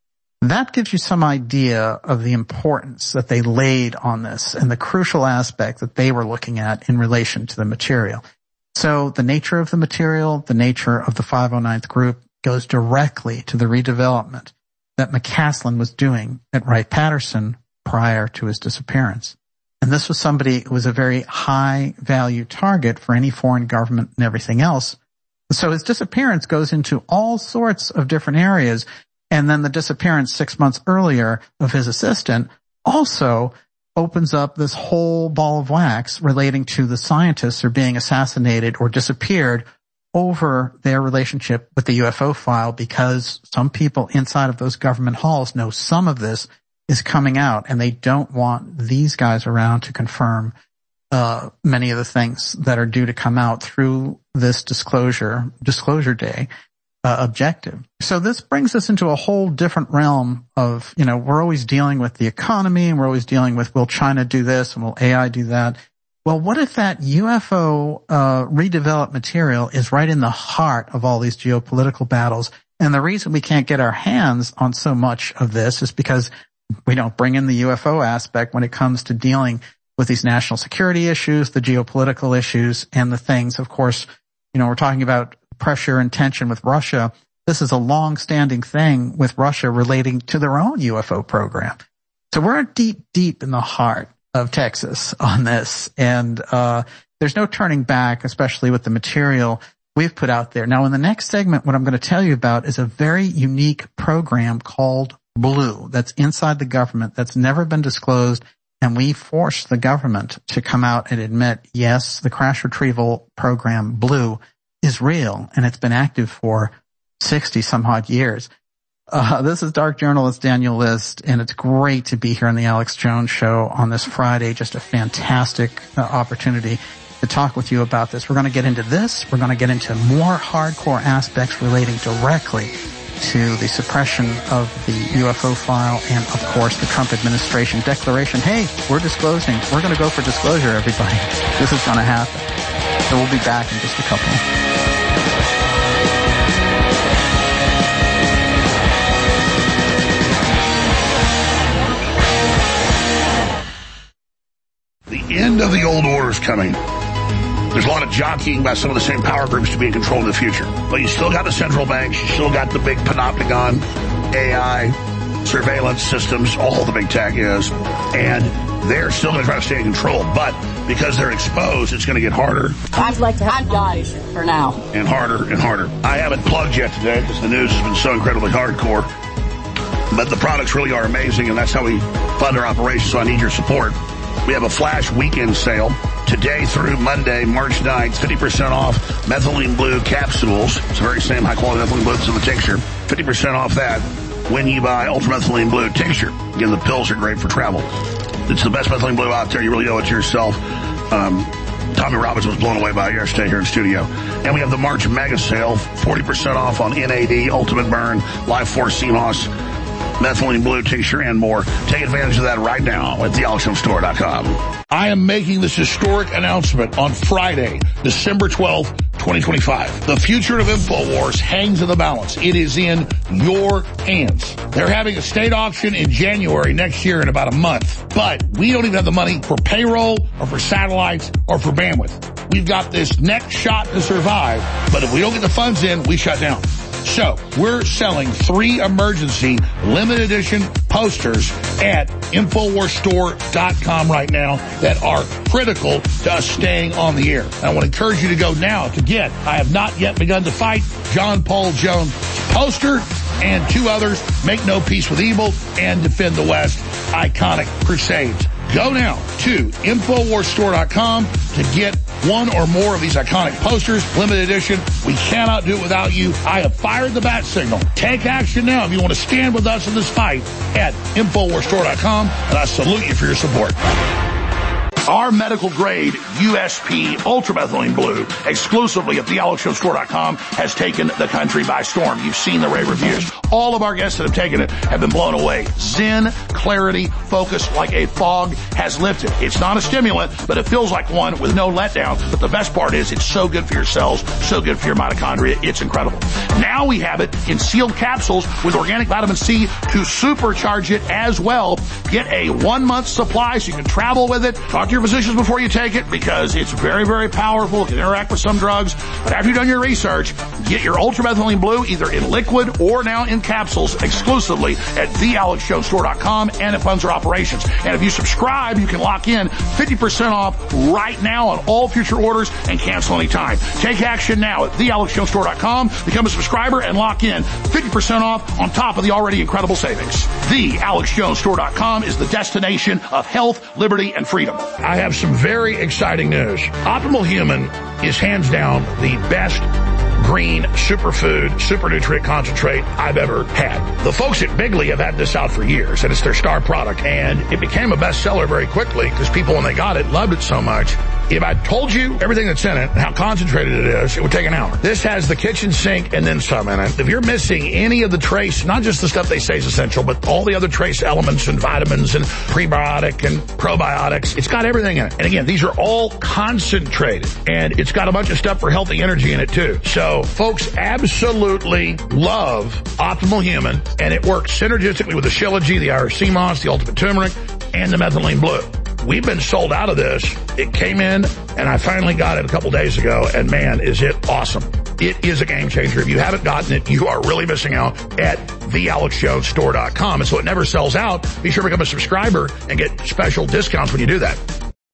S14: That gives you some idea of the importance that they laid on this and the crucial aspect that they were looking at in relation to the material. So the nature of the material, the nature of the five oh ninth group goes directly to the redevelopment that McCaslin was doing at Wright-Patterson prior to his disappearance. And this was somebody who was a very high value target for any foreign government and everything else. So his disappearance goes into all sorts of different areas. And then the disappearance six months earlier of his assistant also opens up this whole ball of wax relating to the scientists who are being assassinated or disappeared over their relationship with the U F O file, because some people inside of those government halls know some of this is coming out, and they don't want these guys around to confirm uh many of the things that are due to come out through this disclosure, disclosure day uh, objective. So this brings us into a whole different realm of, you know, we're always dealing with the economy, and we're always dealing with, will China do this and will A I do that? Well, what if that U F O uh redeveloped material is right in the heart of all these geopolitical battles? And the reason we can't get our hands on so much of this is because we don't bring in the U F O aspect when it comes to dealing with these national security issues, the geopolitical issues, and the things, of course, you know, we're talking about pressure and tension with Russia. This is a long-standing thing with Russia relating to their own U F O program. So we're deep, deep in the heart of Texas on this. And uh there's no turning back, especially with the material we've put out there. Now, in the next segment, what I'm going to tell you about is a very unique program called Blue that's inside the government that's never been disclosed. And we forced the government to come out and admit, yes, the crash retrieval program Blue is real, and it's been active for sixty some odd years. Uh, this is Dark Journalist Daniel List, and it's great to be here on the Alex Jones Show on this Friday. Just a fantastic uh, opportunity to talk with you about this. We're going to get into this. We're going to get into more hardcore aspects relating directly to the suppression of the U F O file and, of course, the Trump administration declaration. Hey, we're disclosing. We're going to go for disclosure, everybody. This is going to happen. So we'll be back in just a couple.
S3: The end of the old order is coming. There's a lot of jockeying by some of the same power groups to be in control in the future. But you still got the central banks. You still got the big panopticon, A I, surveillance systems, all the big tech is. And they're still going to try to stay in control. But because they're exposed, it's going to get harder.
S4: I'd like to have guys for now.
S3: And harder and harder. I haven't plugged yet today because the news has been so incredibly hardcore. But the products really are amazing, and that's how we fund our operations, so I need your support. We have a flash weekend sale today through Monday, March ninth, fifty percent off methylene blue capsules. It's the very same high-quality methylene blue that's in the tincture. fifty percent off that when you buy ultramethylene blue tincture. Again, the pills are great for travel. It's the best methylene blue out there. You really owe it to yourself. Um, Tommy Robbins was blown away by it yesterday here in studio. And we have the March mega sale, forty percent off on N A D, Ultimate Burn, Life Force C M O S, methylene blue tincture, and more. Take advantage of that right now at the alex jones store dot com. I am making this historic announcement on Friday, December twelfth, twenty twenty-five. The future of InfoWars hangs in the balance. It is in your hands. They're having a state auction in January next year in about a month. But we don't even have the money for payroll or for satellites or for bandwidth. We've got this next shot to survive, but if we don't get the funds in, we shut down. So we're selling three emergency limited edition posters at infowars store dot com right now that are critical to us staying on the air. And I want to encourage you to go now to get I Have Not Yet Begun to Fight, John Paul Jones poster, and two others, Make No Peace with Evil and Defend the West, Iconic Crusades. Go now to infowars store dot com to get one or more of these iconic posters, limited edition. We cannot do it without you. I have fired the bat signal. Take action now if you want to stand with us in this fight at infowars store dot com, and I salute you for your support. Our medical grade U S P ultramethylene blue, exclusively at the alex jones store dot com, has taken the country by storm. You've seen the rave reviews. All of our guests that have taken it have been blown away. Zen, clarity, focus like a fog has lifted. It's not a stimulant, but it feels like one with no letdown. But the best part is it's so good for your cells, so good for your mitochondria. It's incredible. Now we have it in sealed capsules with organic vitamin C to supercharge it as well. Get a one-month supply so you can travel with it. Talk to your physicians before you take it because it's very, very powerful. It can interact with some drugs. But after you've done your research, get your ultramethylene blue either in liquid or now in capsules exclusively at the alex jones store dot com, and it funds our operations. And if you subscribe, you can lock in fifty percent off right now on all future orders and cancel anytime. Take action now at the alex jones store dot com. Become a subscriber and lock in fifty percent off on top of the already incredible savings. the alex jones store dot com is the destination of health, liberty, and freedom. I have some very exciting news. Optimal Human is hands down the best green superfood, super nutrient concentrate I've ever had. The folks at Bigley have had this out for years, and it's their star product, and it became a bestseller very quickly because people, when they got it, loved it so much. If I told you everything that's in it and how concentrated it is, it would take an hour. This has the kitchen sink and then some in it. If you're missing any of the trace, not just the stuff they say is essential, but all the other trace elements and vitamins and prebiotic and probiotics, it's got everything in it. And again, these are all concentrated, and it's got a bunch of stuff for healthy energy in it too. So folks absolutely love Optimal Human, and it works synergistically with the Shilajit, the Irish Sea Moss, the Ultimate Turmeric, and the Methylene Blue. We've been sold out of this. It came in, and I finally got it a couple days ago, and man, is it awesome. It is a game changer. If you haven't gotten it, you are really missing out at the alex jones store dot com. And so it never sells out. Be sure to become a subscriber and get special discounts when you do that.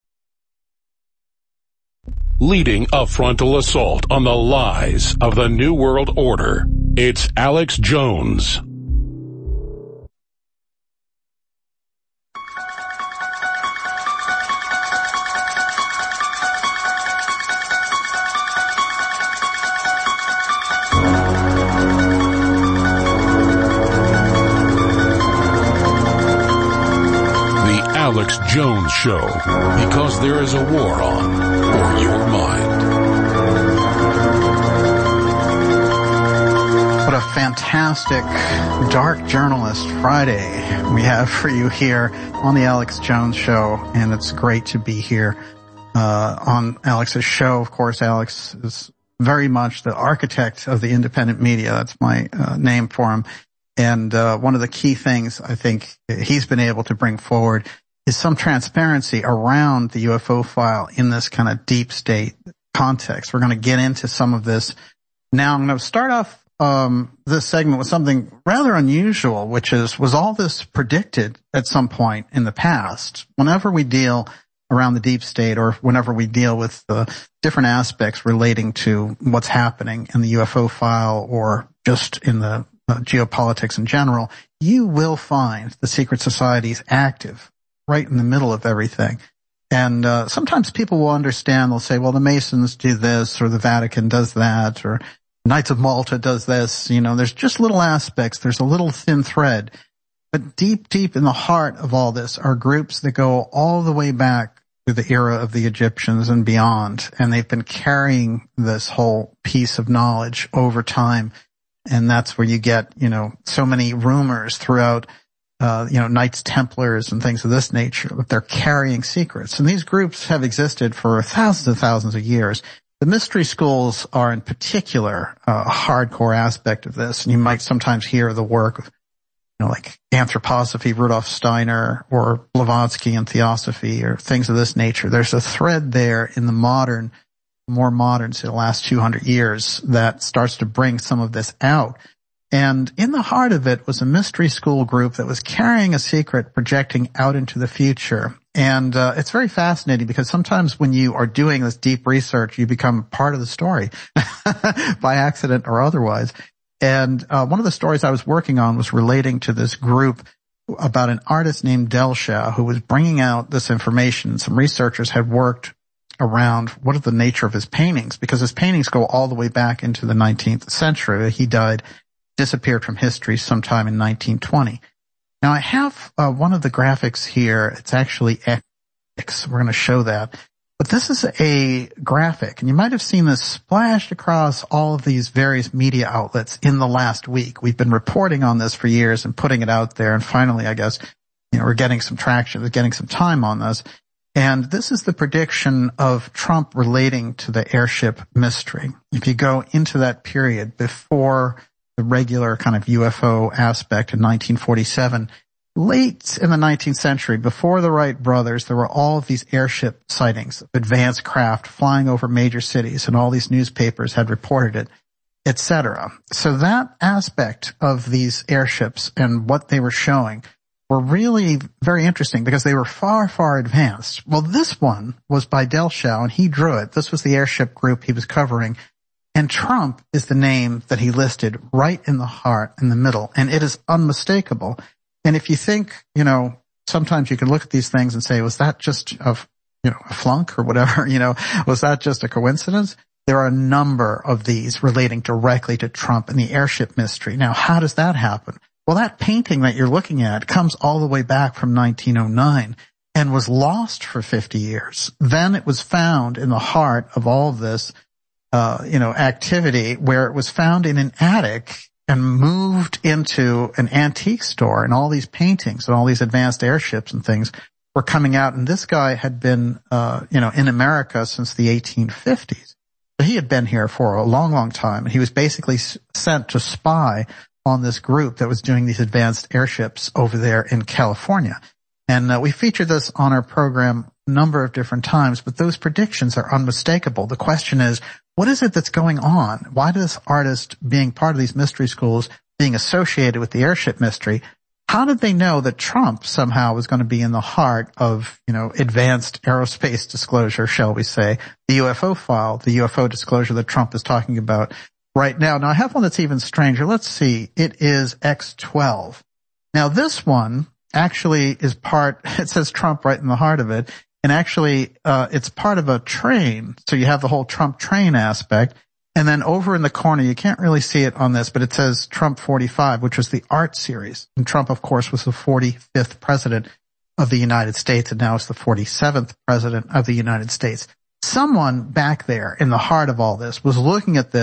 S11: Leading a frontal assault on the lies of the New World Order, it's Alex Jones. Alex Jones Show, because there is a war on for your mind.
S14: What a fantastic fantastic Dark Journalist Friday we have for you here on the Alex Jones Show, and it's great to be here uh on Alex's show. Of course, Alex is very much the architect of the independent media. That's my uh, name for him. And uh one of the key things I think he's been able to bring forward is some transparency around the U F O file in this kind of deep state context. We're going to get into some of this now. I'm going to start off um this segment with something rather unusual, which is, was all this predicted at some point in the past? Whenever we deal around the deep state, or whenever we deal with the different aspects relating to what's happening in the U F O file, or just in the uh, geopolitics in general, you will find the secret societies active right in the middle of everything. And uh sometimes people will understand, they'll say, well, the Masons do this, or the Vatican does that, or Knights of Malta does this. You know, there's just little aspects. There's a little thin thread. But deep, deep in the heart of all this are groups that go all the way back to the era of the Egyptians and beyond. And they've been carrying this whole piece of knowledge over time. And that's where you get, you know, so many rumors throughout, uh, you know, Knights Templars and things of this nature, that they're carrying secrets. And these groups have existed for thousands and thousands of years. The mystery schools are in particular uh, a hardcore aspect of this. And you might sometimes hear the work of, you know, like anthroposophy, Rudolf Steiner, or Blavatsky and theosophy, or things of this nature. There's a thread there in the modern, more modern, say the last two hundred years, that starts to bring some of this out. And in the heart of it was a mystery school group that was carrying a secret, projecting out into the future. And uh, it's very fascinating, because sometimes when you are doing this deep research, you become part of the story by accident or otherwise. And uh, one of the stories I was working on was relating to this group about an artist named Delsha, who was bringing out this information. Some researchers had worked around what is the nature of his paintings, because his paintings go all the way back into the nineteenth century. He died, disappeared from history sometime in nineteen twenty. Now, I have uh, one of the graphics here. It's actually X. We're going to show that. But this is a graphic, and you might have seen this splashed across all of these various media outlets in the last week. We've been reporting on this for years and putting it out there, and finally, I guess, you know, we're getting some traction, we're getting some time on this. And this is the prediction of Trump relating to the airship mystery. If you go into that period before the regular kind of U F O aspect in nineteen forty-seven, late in the nineteenth century, before the Wright brothers, there were all of these airship sightings of advanced craft flying over major cities, and all these newspapers had reported it, et cetera. So that aspect of these airships and what they were showing were really very interesting, because they were far, far advanced. Well, this one was by Delsha, and he drew it. This was the airship group he was covering. And Trump is the name that he listed right in the heart, in the middle, and it is unmistakable. And if you think, you know, sometimes you can look at these things and say, was that just a, you know, a flunk or whatever, you know, was that just a coincidence? There are a number of these relating directly to Trump and the airship mystery. Now, how does that happen? Well, that painting that you're looking at comes all the way back from nineteen oh nine and was lost for fifty years. Then it was found in the heart of all of this Uh, you know, activity, where it was found in an attic and moved into an antique store, and all these paintings and all these advanced airships and things were coming out. And this guy had been, uh, you know, in America since the eighteen fifties. So he had been here for a long, long time. And he was basically s- sent to spy on this group that was doing these advanced airships over there in California. And uh, we featured this on our program a number of different times, but those predictions are unmistakable. The question is, what is it that's going on? Why does this artist, being part of these mystery schools, being associated with the airship mystery, how did they know that Trump somehow was going to be in the heart of, you know, advanced aerospace disclosure, shall we say, the U F O file, the U F O disclosure that Trump is talking about right now? Now, I have one that's even stranger. Let's see. It is X twelve. Now, this one actually is part, it says Trump right in the heart of it. And actually, uh, it's part of a train. So you have the whole Trump train aspect. And then over in the corner, you can't really see it on this, but it says Trump forty-five, which was the art series. And Trump, of course, was the forty-fifth president of the United States, and now is the forty-seventh president of the United States. Someone back there in the heart of all this was looking at this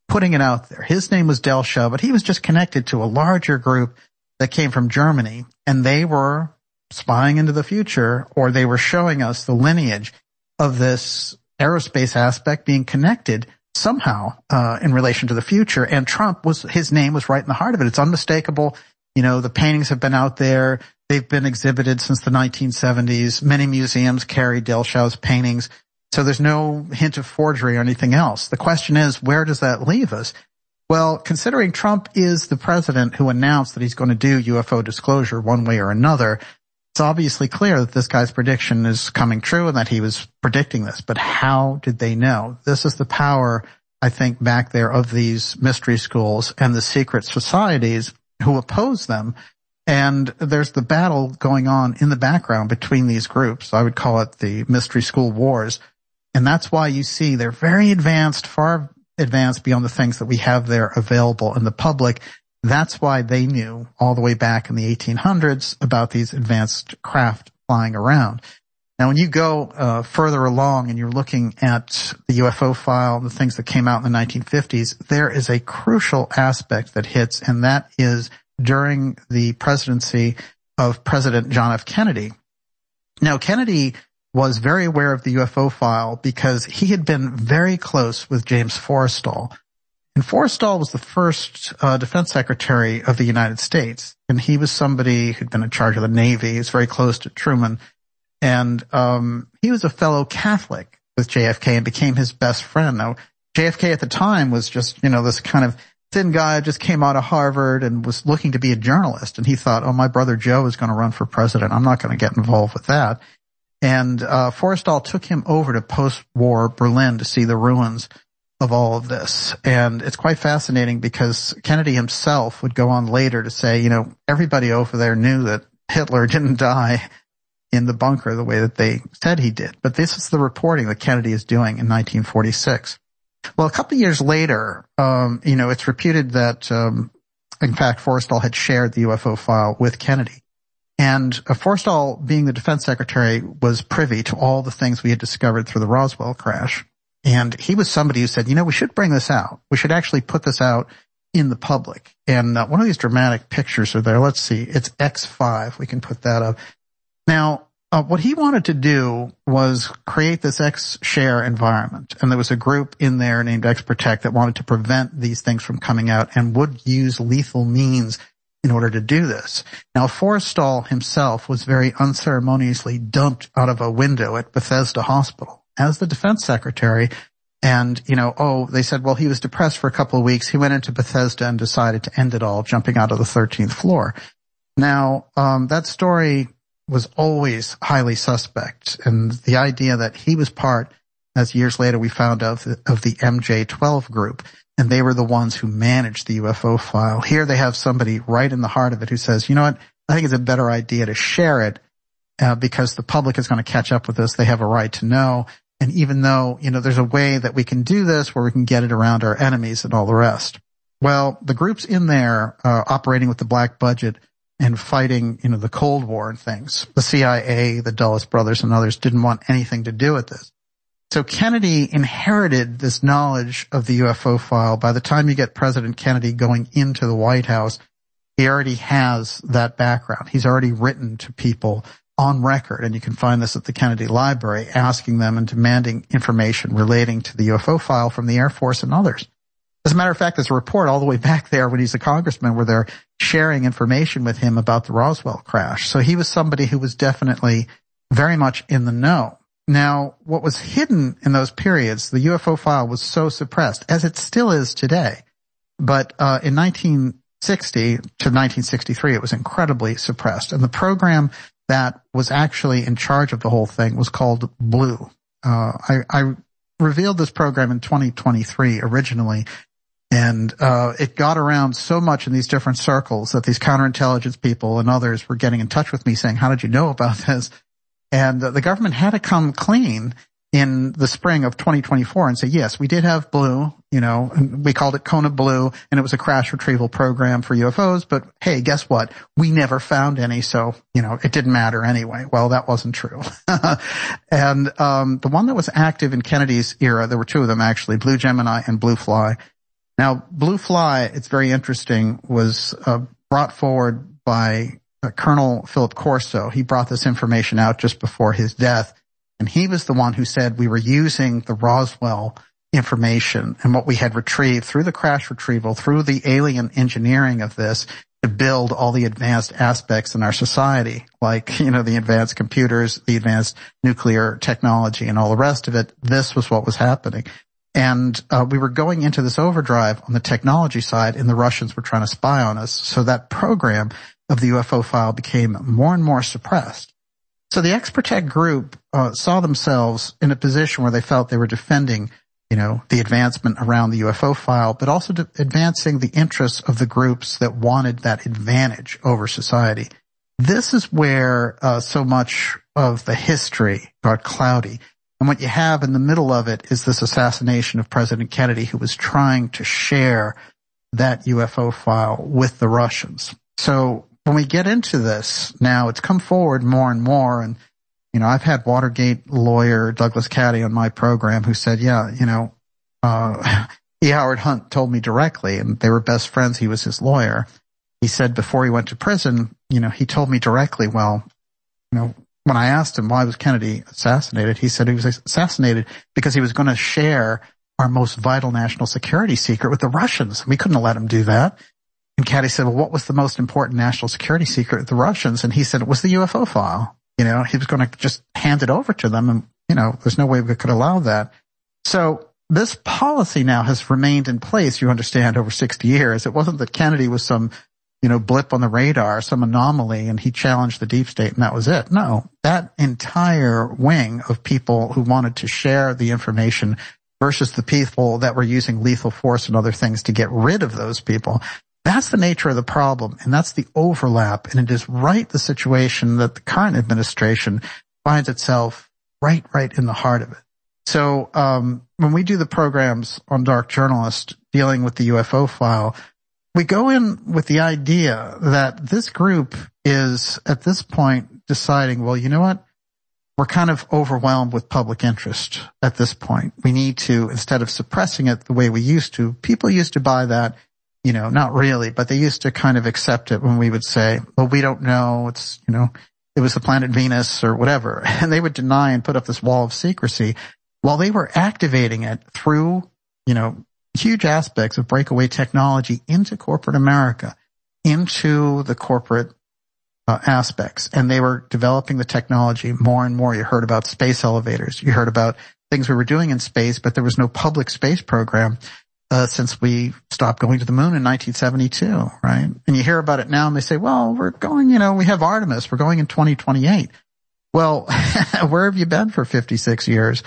S14: putting it out there. His name was Delschow, but he was just connected to a larger group that came from Germany, and they were spying into the future, or they were showing us the lineage of this aerospace aspect being connected somehow uh in relation to the future. And Trump was, his name was right in the heart of it. It's unmistakable. You know, the paintings have been out there. They've been exhibited since the nineteen seventies. Many museums carry Delschau's paintings. So there's no hint of forgery or anything else. The question is, where does that leave us? Well, considering Trump is the president who announced that he's going to do U F O disclosure one way or another, it's obviously clear that this guy's prediction is coming true and that he was predicting this. But how did they know? This is the power, I think, back there of these mystery schools and the secret societies who oppose them. And there's the battle going on in the background between these groups. I would call it the mystery school wars. And that's why you see they're very advanced, far advanced beyond the things that we have there available in the public. That's why they knew all the way back in the eighteen hundreds about these advanced craft flying around. Now, when you go uh, further along and you're looking at the U F O file, the things that came out in the nineteen fifties, there is a crucial aspect that hits, and that is during the presidency of President John F. Kennedy. Now, Kennedy was very aware of the U F O file because he had been very close with James Forrestal. And Forrestal was the first uh, defense secretary of the United States, and he was somebody who'd been in charge of the Navy. He was very close to Truman, and um he was a fellow Catholic with J F K and became his best friend. Now, J F K at the time was just, you know, this kind of thin guy, just came out of Harvard and was looking to be a journalist, and he thought, oh, my brother Joe is going to run for president. I'm not going to get involved with that. And uh Forrestal took him over to post-war Berlin to see the ruins of all of this. And it's quite fascinating because Kennedy himself would go on later to say, you know, everybody over there knew that Hitler didn't die in the bunker the way that they said he did. But this is the reporting that Kennedy is doing in nineteen forty-six. Well, a couple of years later, um, you know, it's reputed that, um, in fact, Forrestal had shared the U F O file with Kennedy. And uh, Forrestal, being the defense secretary, was privy to all the things we had discovered through the Roswell crash. And he was somebody who said, you know, we should bring this out. We should actually put this out in the public. And uh, one of these dramatic pictures are there. Let's see. It's X five. We can put that up. Now, uh, what he wanted to do was create this X-share environment. And there was a group in there named X-Protect that wanted to prevent these things from coming out and would use lethal means in order to do this. Now, Forrestal himself was very unceremoniously dumped out of a window at Bethesda Hospital as the defense secretary. And, you know, oh, they said, well, he was depressed for a couple of weeks. He went into Bethesda and decided to end it all, jumping out of the thirteenth floor. Now, um, that story was always highly suspect. And the idea that he was part, as years later we found out, of the M J twelve group, and they were the ones who managed the U F O file. Here they have somebody right in the heart of it who says, you know what, I think it's a better idea to share it uh, because the public is going to catch up with this. They have a right to know. And even though, you know, there's a way that we can do this where we can get it around our enemies and all the rest. Well, the groups in there uh, operating with the black budget and fighting, you know, the Cold War and things, the C I A, the Dulles brothers and others didn't want anything to do with this. So Kennedy inherited this knowledge of the U F O file. By the time you get President Kennedy going into the White House, he already has that background. He's already written to people on record, and you can find this at the Kennedy Library, asking them and demanding information relating to the U F O file from the Air Force and others. As a matter of fact, there's a report all the way back there when he's a congressman where they're sharing information with him about the Roswell crash. So he was somebody who was definitely very much in the know. Now, what was hidden in those periods, the U F O file was so suppressed, as it still is today. But uh in nineteen sixty to nineteen sixty-three, it was incredibly suppressed. And the program that was actually in charge of the whole thing was called Blue. Uh I, I revealed this program in twenty twenty-three originally, and uh it got around so much in these different circles that these counterintelligence people and others were getting in touch with me saying, how did you know about this? And uh, the government had to come clean in the spring of twenty twenty-four and say, yes, we did have Blue, you know, and we called it Kona Blue, and it was a crash retrieval program for U F Os, but hey, guess what? We never found any, so, you know, it didn't matter anyway. Well, that wasn't true. And um the one that was active in Kennedy's era, there were two of them actually, Blue Gemini and Blue Fly. Now, Blue Fly, it's very interesting, was uh, brought forward by uh, Colonel Philip Corso. He brought this information out just before his death, and he was the one who said we were using the Roswell information and what we had retrieved through the crash retrieval, through the alien engineering of this, to build all the advanced aspects in our society, like, you know, the advanced computers, the advanced nuclear technology, and all the rest of it. This was what was happening. And uh, we were going into this overdrive on the technology side, and the Russians were trying to spy on us. So that program of the U F O file became more and more suppressed. So the X-Protect group uh, saw themselves in a position where they felt they were defending, you know, the advancement around the U F O file, but also advancing the interests of the groups that wanted that advantage over society. This is where uh, so much of the history got cloudy. And what you have in the middle of it is this assassination of President Kennedy, who was trying to share that U F O file with the Russians. So when we get into this now, it's come forward more and more, and you know, I've had Watergate lawyer Douglas Caddy on my program who said, yeah, you know, uh, E. Howard Hunt told me directly, and they were best friends. He was his lawyer. He said before he went to prison, you know, he told me directly, well, you know, when I asked him why was Kennedy assassinated, he said he was assassinated because he was going to share our most vital national security secret with the Russians. We couldn't have let him do that. And Caddy said, well, what was the most important national security secret with the Russians? And he said it was the U F O file. You know, he was going to just hand it over to them, and, you know, there's no way we could allow that. So this policy now has remained in place, you understand, over sixty years. It wasn't that Kennedy was some, you know, blip on the radar, some anomaly, and he challenged the deep state and that was it. No, that entire wing of people who wanted to share the information versus the people that were using lethal force and other things to get rid of those people. That's the nature of the problem, and that's the overlap, and it is right the situation that the current administration finds itself right, right in the heart of it. So um when we do the programs on Dark Journalist dealing with the U F O file, we go in with the idea that this group is, at this point, deciding, well, you know what? We're kind of overwhelmed with public interest at this point. We need to, instead of suppressing it the way we used to, people used to buy that. You know, not really, but they used to kind of accept it when we would say, well, we don't know. It's, you know, it was the planet Venus or whatever. And they would deny and put up this wall of secrecy while they were activating it through, you know, huge aspects of breakaway technology into corporate America, into the corporate uh, aspects. And they were developing the technology more and more. You heard about space elevators. You heard about things we were doing in space, but there was no public space program. Uh, since we stopped going to the moon in nineteen seventy-two, right? And you hear about it now and they say, well, we're going, you know, we have Artemis, we're going in twenty twenty-eight. Well, where have you been for fifty-six years?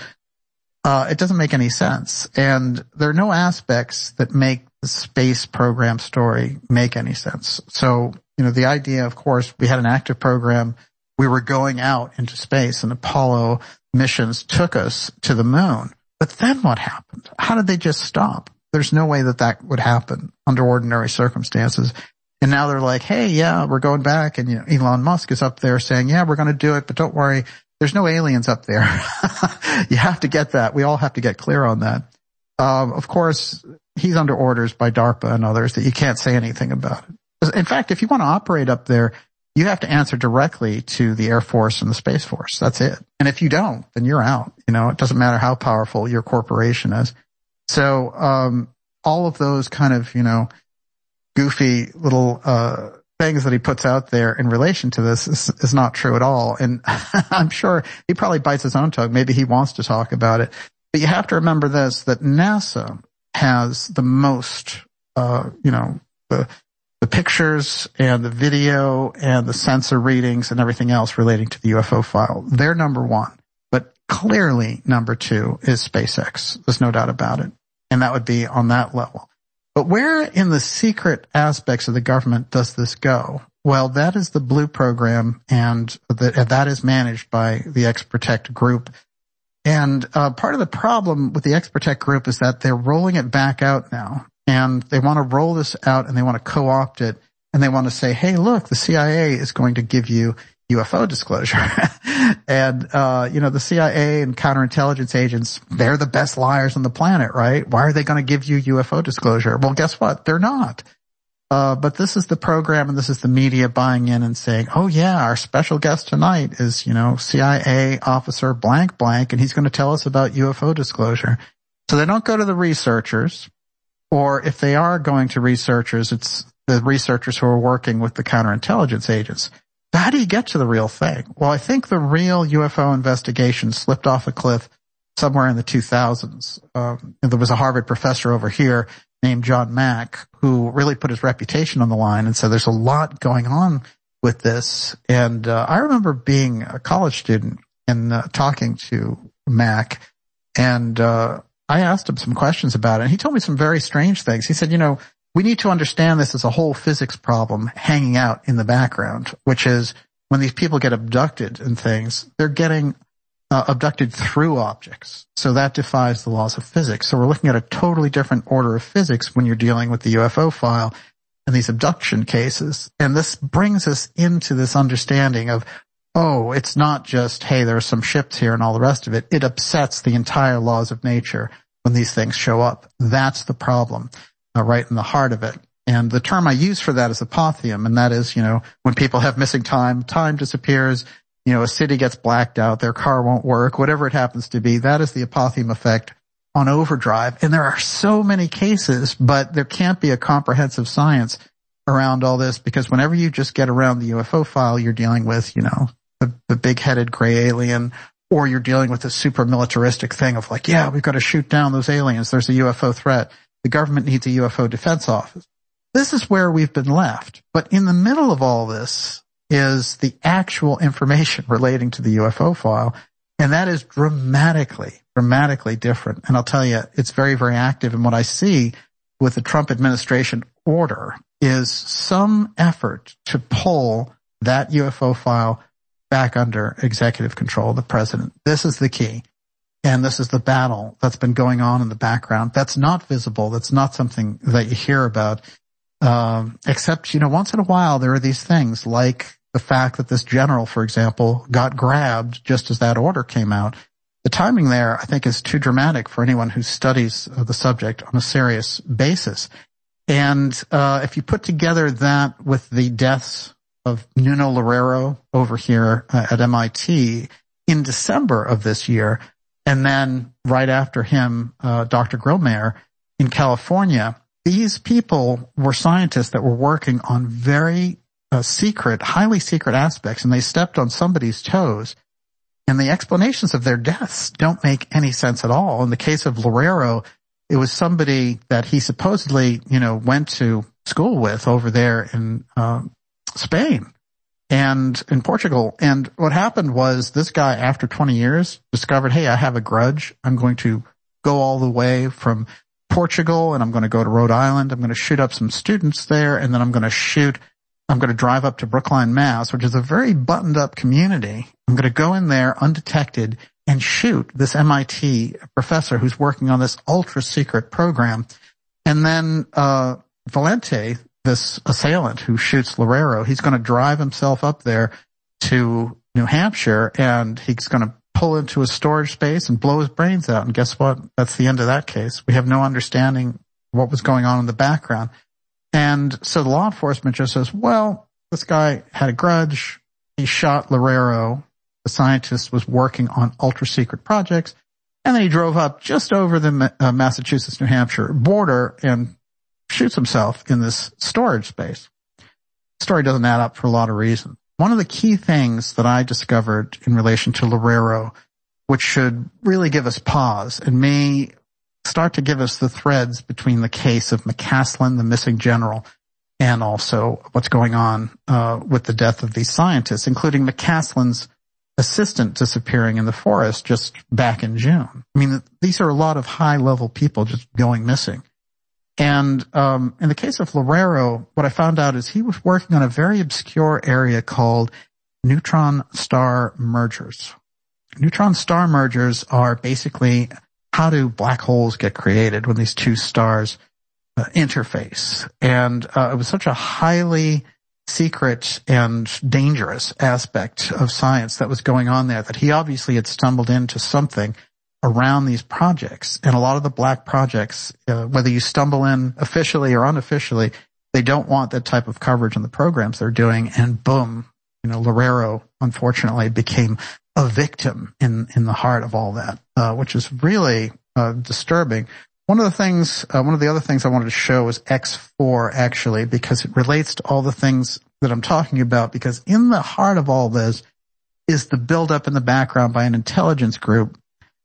S14: Uh, it doesn't make any sense. And there are no aspects that make the space program story make any sense. So, you know, the idea, of course, we had an active program. We were going out into space, and Apollo missions took us to the moon. But then what happened? How did they just stop? There's no way that that would happen under ordinary circumstances. And now they're like, hey, yeah, we're going back. And, you know, Elon Musk is up there saying, yeah, we're going to do it, but don't worry. There's no aliens up there. You have to get that. We all have to get clear on that. Um, of course, he's under orders by DARPA and others that you can't say anything about it. In fact, if you want to operate up there, you have to answer directly to the Air Force and the Space Force. That's it. And if you don't, then you're out. You know, it doesn't matter how powerful your corporation is. So, um, all of those kind of, you know, goofy little, uh, things that he puts out there in relation to this is, is not true at all. And I'm sure he probably bites his own tongue. Maybe he wants to talk about it. But you have to remember this, that NASA has the most, uh, you know, the, the pictures and the video and the sensor readings and everything else relating to the U F O file. They're number one. But clearly number two is SpaceX. There's no doubt about it. And that would be on that level. But where in the secret aspects of the government does this go? Well, that is the Blue program, and the, that is managed by the X-Protect group. And uh, part of the problem with the X-Protect group is that they're rolling it back out now. And they want to roll this out, and they want to co-opt it, and they want to say, hey, look, the C I A is going to give you U F O disclosure. and, uh, you know, the C I A and counterintelligence agents, they're the best liars on the planet, right? Why are they going to give you U F O disclosure? Well, guess what? They're not. Uh, but this is the program and this is the media buying in and saying, oh yeah, our special guest tonight is, you know, C I A officer blank blank, and he's going to tell us about U F O disclosure. So they don't go to the researchers, or if they are going to researchers, it's the researchers who are working with the counterintelligence agents. So how do you get to the real thing? Well, I think the real U F O investigation slipped off a cliff somewhere in the two thousands. Um, there was a Harvard professor over here named John Mack who really put his reputation on the line and said there's a lot going on with this. And uh, I remember being a college student and uh, talking to Mack, and uh I asked him some questions about it, and he told me some very strange things. He said, you know, we need to understand this as a whole physics problem hanging out in the background, which is when these people get abducted and things, they're getting uh, abducted through objects. So that defies the laws of physics. So we're looking at a totally different order of physics when you're dealing with the U F O file and these abduction cases. And this brings us into this understanding of, oh, it's not just, hey, there are some ships here and all the rest of it. It upsets the entire laws of nature when these things show up. That's the problem, uh, right in the heart of it. And the term I use for that is apotheum, and that is, you know, when people have missing time, time disappears, you know, a city gets blacked out, their car won't work, whatever it happens to be, that is the apotheum effect on overdrive. And there are so many cases, but there can't be a comprehensive science around all this, because whenever you just get around the U F O file, you're dealing with, you know, the, the big-headed gray alien, or you're dealing with a super militaristic thing of like, yeah, we've got to shoot down those aliens. There's a U F O threat. The government needs a U F O defense office. This is where we've been left. But in the middle of all this is the actual information relating to the U F O file, and that is dramatically, dramatically different. And I'll tell you, it's very, very active. And what I see with the Trump administration order is some effort to pull that U F O file back under executive control of the president. This is the key. And this is the battle that's been going on in the background. That's not visible. That's not something that you hear about. Um, except, you know, once in a while there are these things like the fact that this general, for example, got grabbed just as that order came out. The timing there, I think, is too dramatic for anyone who studies uh, the subject on a serious basis. And uh, if you put together that with the deaths of Nuno Loureiro over here uh, at M I T in December of this year, and then right after him, uh, Doctor Grillmayer in California, these people were scientists that were working on very uh, secret, highly secret aspects, and they stepped on somebody's toes. And the explanations of their deaths don't make any sense at all. In the case of Loureiro, it was somebody that he supposedly, you know, went to school with over there in uh, Spain and in Portugal. And what happened was this guy, after twenty years, discovered, hey, I have a grudge. I'm going to go all the way from Portugal and I'm going to go to Rhode Island. I'm going to shoot up some students there, and then I'm going to shoot, I'm going to drive up to Brookline, Mass, which is a very buttoned up community. I'm going to go in there undetected and shoot this M I T professor who's working on this ultra secret program. And then, uh, Valente, this assailant who shoots Loureiro, he's going to drive himself up there to New Hampshire, and he's going to pull into a storage space and blow his brains out. And guess what? That's the end of that case. We have no understanding what was going on in the background. And so the law enforcement just says, well, this guy had a grudge. He shot Loureiro. The scientist was working on ultra secret projects. And then he drove up just over the uh, Massachusetts-New Hampshire border and shoots himself in this storage space. The story doesn't add up for a lot of reasons. One of the key things that I discovered in relation to Loureiro, which should really give us pause and may start to give us the threads between the case of McCaslin, the missing general, and also what's going on uh with the death of these scientists, including McCaslin's assistant disappearing in the forest just back in June. I mean, these are a lot of high-level people just going missing. And um in the case of Loureiro, what I found out is he was working on a very obscure area called neutron star mergers. Neutron star mergers are basically how do black holes get created when these two stars uh, interface. And uh, it was such a highly secret and dangerous aspect of science that was going on there, that he obviously had stumbled into something around these projects. And a lot of the black projects, uh, whether you stumble in officially or unofficially, they don't want that type of coverage in the programs they're doing. And boom, you know, Loureiro, unfortunately, became a victim in, in the heart of all that, uh, which is really uh, disturbing. One of the things, uh, one of the other things I wanted to show is X four, actually, because it relates to all the things that I'm talking about, because in the heart of all this is the buildup in the background by an intelligence group.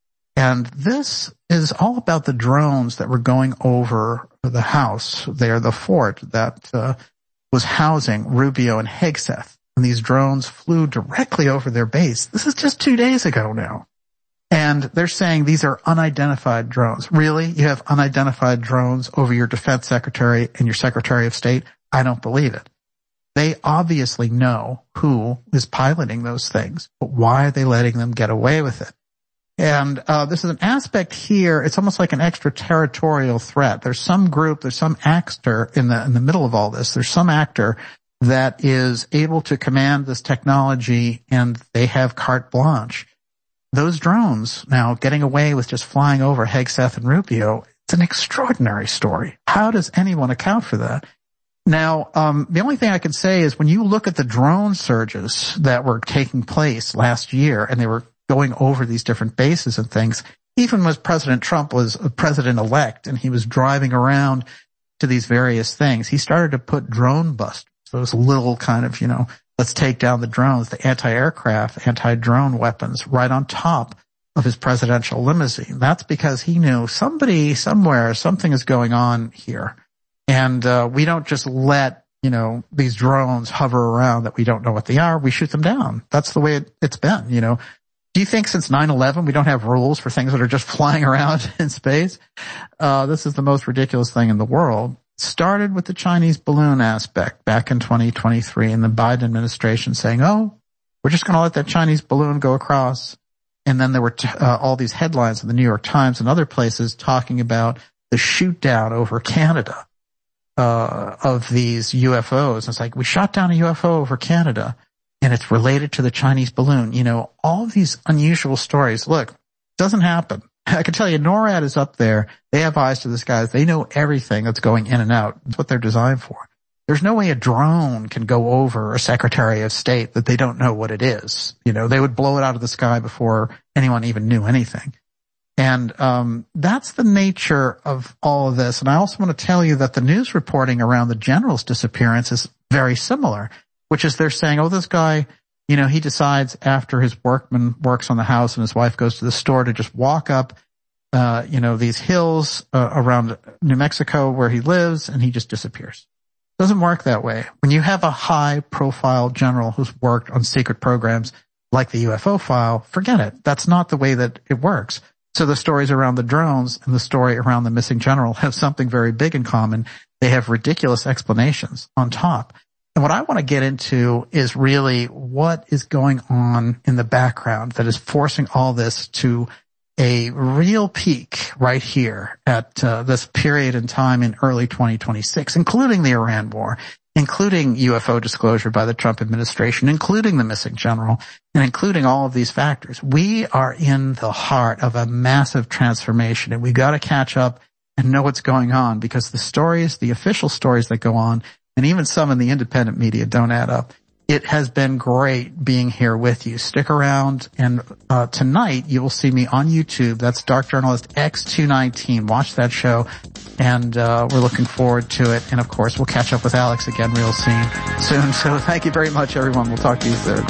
S14: And this is all about the drones that were going over the house there, the fort that uh, was housing Rubio and Hegseth. And these drones flew directly over their base. This is just two days ago now. And they're saying these are unidentified drones. Really? You have unidentified drones over your defense secretary and your secretary of state? I don't believe it. They obviously know who is piloting those things, but why are they letting them get away with it? And uh this is an aspect here. It's almost like an extraterritorial threat. There's some group, there's some actor in the in the middle of all this. There's some actor that is able to command this technology, and they have carte blanche. Those drones now getting away with just flying over Hegseth and Rubio, it's an extraordinary story. How does anyone account for that? Now, um, the only thing I can say is when you look at the drone surges that were taking place last year, and they were going over these different bases and things, even when President Trump was a president-elect and he was driving around to these various things, he started to put drone busters, those little kind of, you know, let's take down the drones, the anti-aircraft, anti-drone weapons right on top of his presidential limousine. That's because he knew somebody, somewhere, something is going on here. And uh we don't just let, you know, these drones hover around that we don't know what they are. We shoot them down. That's the way it, it's been, you know. Do you think since nine eleven we don't have rules for things that are just flying around in space? Uh This is the most ridiculous thing in the world. Started with the Chinese balloon aspect back in twenty twenty-three, and the Biden administration saying, oh, we're just going to let that Chinese balloon go across. And then there were t- uh, all these headlines in the New York Times and other places talking about the shoot down over Canada uh of these U F Os. It's like, we shot down a U F O over Canada, and it's related to the Chinese balloon. You know, all of these unusual stories. Look, it doesn't happen. I can tell you, NORAD is up there. They have eyes to the skies. They know everything that's going in and out. That's what they're designed for. There's no way a drone can go over a Secretary of State that they don't know what it is. You know, they would blow it out of the sky before anyone even knew anything. And um that's the nature of all of this. And I also want to tell you that the news reporting around the general's disappearance is very similar, which is they're saying, oh, this guy, you know, he decides after his workman works on the house and his wife goes to the store to just walk up, uh, you know, these hills uh, around New Mexico where he lives, and he just disappears. Doesn't work that way. When you have a high profile general who's worked on secret programs like the U F O file, forget it. That's not the way that it works. So the stories around the drones and the story around the missing general have something very big in common. They have ridiculous explanations on top. And what I want to get into is really what is going on in the background that is forcing all this to a real peak right here at uh, this period in time in early twenty twenty-six, including the Iran war, including U F O disclosure by the Trump administration, including the missing general, and including all of these factors. We are in the heart of a massive transformation, and we got to catch up and know what's going on, because the stories, the official stories that go on, and even some in the independent media, don't add up. It has been great being here with you. Stick around, and uh tonight you will see me on YouTube. That's Dark Journalist X two nineteen. Watch that show, and uh we're looking forward to it. And of course, we'll catch up with Alex again real soon. Soon. So thank you very much, everyone. We'll talk to you soon.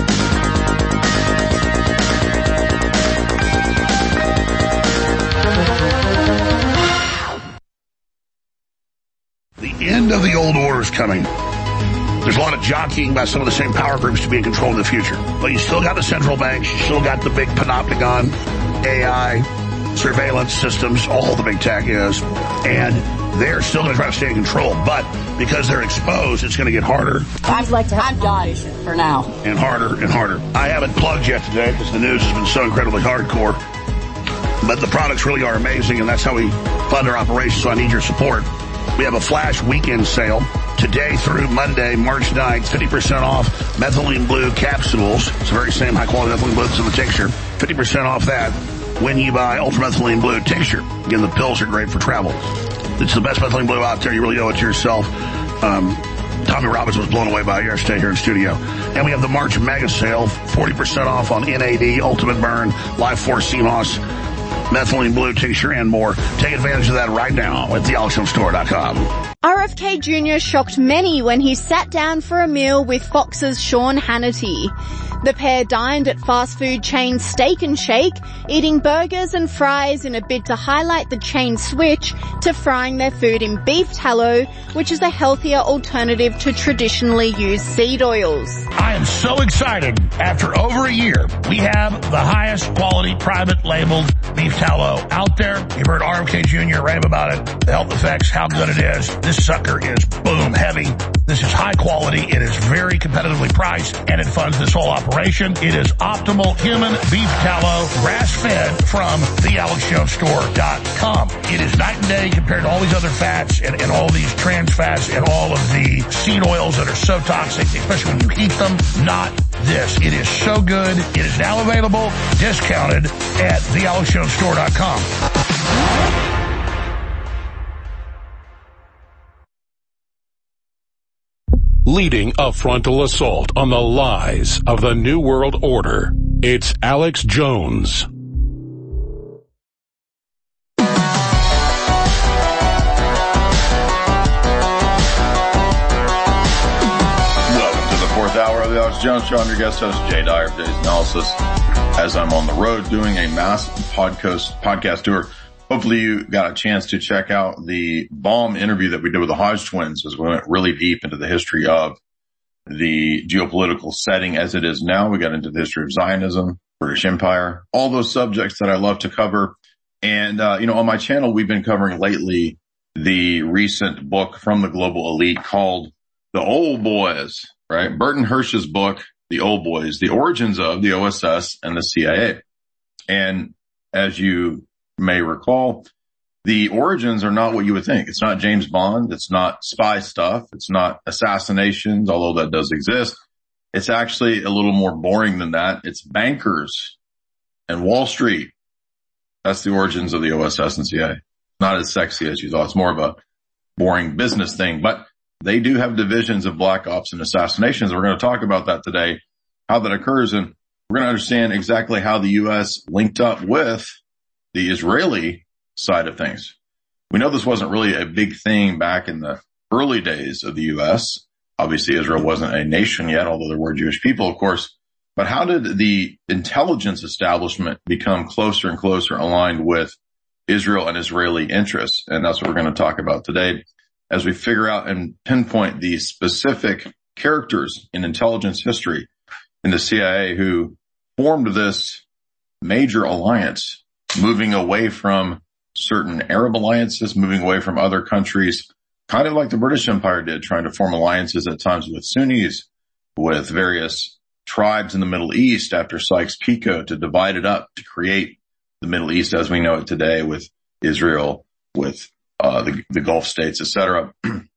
S3: The end of the old order is coming. There's a lot of jockeying by some of the same power groups to be in control in the future. But you still got the central banks, you still got the big panopticon, A I, surveillance systems, all the big tech is, and they're still going to try to stay in control. But because they're exposed, it's going to get harder.
S4: I'd like to have died for now.
S3: And harder and harder. I haven't plugged yet today because the news has been so incredibly hardcore. But the products really are amazing, and that's how we fund our operations, so I need your support. We have a flash weekend sale, today through Monday, March ninth, fifty percent off methylene blue capsules. It's the very same high-quality methylene blue that's in the tincture. fifty percent off that when you buy ultramethylene blue tincture. Again, the pills are great for travel. It's the best methylene blue out there. You really owe it to yourself. Um, Tommy Robbins was blown away by it yesterday here in studio. And we have the March mega sale, forty percent off on N A D, Ultimate Burn, Life Force C M O S, methylene blue tincture, and more. Take advantage of that right now at the alex jones store dot com.
S16: R F K Junior shocked many when he sat down for a meal with Fox's Sean Hannity. The pair dined at fast food chain Steak and Shake, eating burgers and fries in a bid to highlight the chain's switch to frying their food in beef tallow, which is a healthier alternative to traditionally used seed oils.
S6: I am so excited. After over a year, we have the highest quality private labeled beef tallow out there. You've heard R F K Junior rave about it, the health effects, how good it is. This sucker is boom heavy. This is high quality. It is very competitively priced, and it funds this whole operation. It is optimal human beef tallow, grass-fed from the alex jones store dot com. It is night and day compared to all these other fats and, and all these trans fats and all of the seed oils that are so toxic, especially when you heat them. Not this. It is so good. It is now available, discounted at the alex jones store dot com.
S11: Leading a frontal assault on the lies of the New World Order, it's Alex Jones.
S18: Welcome to the fourth hour of the Alex Jones Show. I'm your guest host, Jay Dyer of Day's Analysis. As I'm on the road doing a massive podcast, podcast tour, hopefully you got a chance to check out the bomb interview that we did with the Hodge twins as we went really deep into the history of the geopolitical setting as it is now. We got into the history of Zionism, British Empire, all those subjects that I love to cover. And, uh, you know, on my channel, we've been covering lately the recent book from the global elite called The Old Boys, right? Burton Hirsch's book, The Old Boys, the origins of the O S S and the C I A. And as you may recall, the origins are not what you would think. It's not James Bond. It's not spy stuff. It's not assassinations, although that does exist. It's actually a little more boring than that. It's bankers and Wall Street. That's the origins of the O S S and C I A. Not as sexy as you thought. It's more of a boring business thing, but they do have divisions of black ops and assassinations. We're going to talk about that today, how that occurs, and we're going to understand exactly how the U S linked up with the Israeli side of things. We know this wasn't really a big thing back in the early days of the U S. Obviously, Israel wasn't a nation yet, although there were Jewish people, of course. But how did the intelligence establishment become closer and closer aligned with Israel and Israeli interests? And that's what we're going to talk about today as we figure out and pinpoint the specific characters in intelligence history in the C I A who formed this major alliance, moving away from certain Arab alliances, moving away from other countries, kind of like the British Empire did, trying to form alliances at times with Sunnis, with various tribes in the Middle East after Sykes-Picot to divide it up to create the Middle East as we know it today with Israel, with uh, the, the Gulf states, et cetera.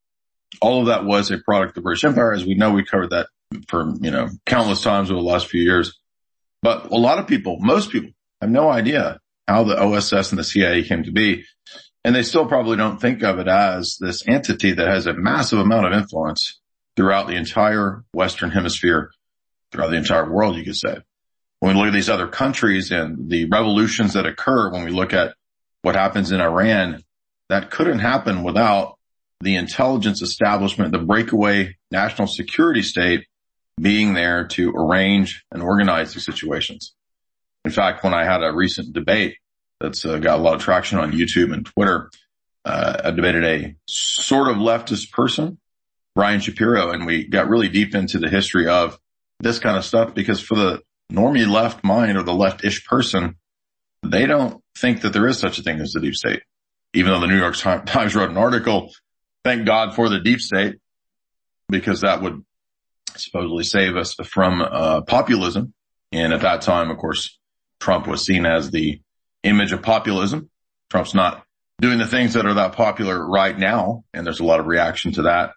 S18: All of that was a product of the British Empire. As we know, we covered that for, you know, countless times over the last few years. But a lot of people, most people, have no idea how the O S S and the C I A came to be. And they still probably don't think of it as this entity that has a massive amount of influence throughout the entire Western Hemisphere, throughout the entire world, you could say. When we look at these other countries and the revolutions that occur, when we look at what happens in Iran, that couldn't happen without the intelligence establishment, the breakaway national security state being there to arrange and organize these situations. In fact, when I had a recent debate that's uh, got a lot of traction on YouTube and Twitter, uh, I debated a sort of leftist person, Brian Shapiro, and we got really deep into the history of this kind of stuff because for the normie left mind or the left-ish person, they don't think that there is such a thing as the deep state. Even though the New York Times wrote an article, thank God for the deep state, because that would supposedly save us from uh, populism. And at that time, of course, Trump was seen as the image of populism. Trump's not doing the things that are that popular right now, and there's a lot of reaction to that.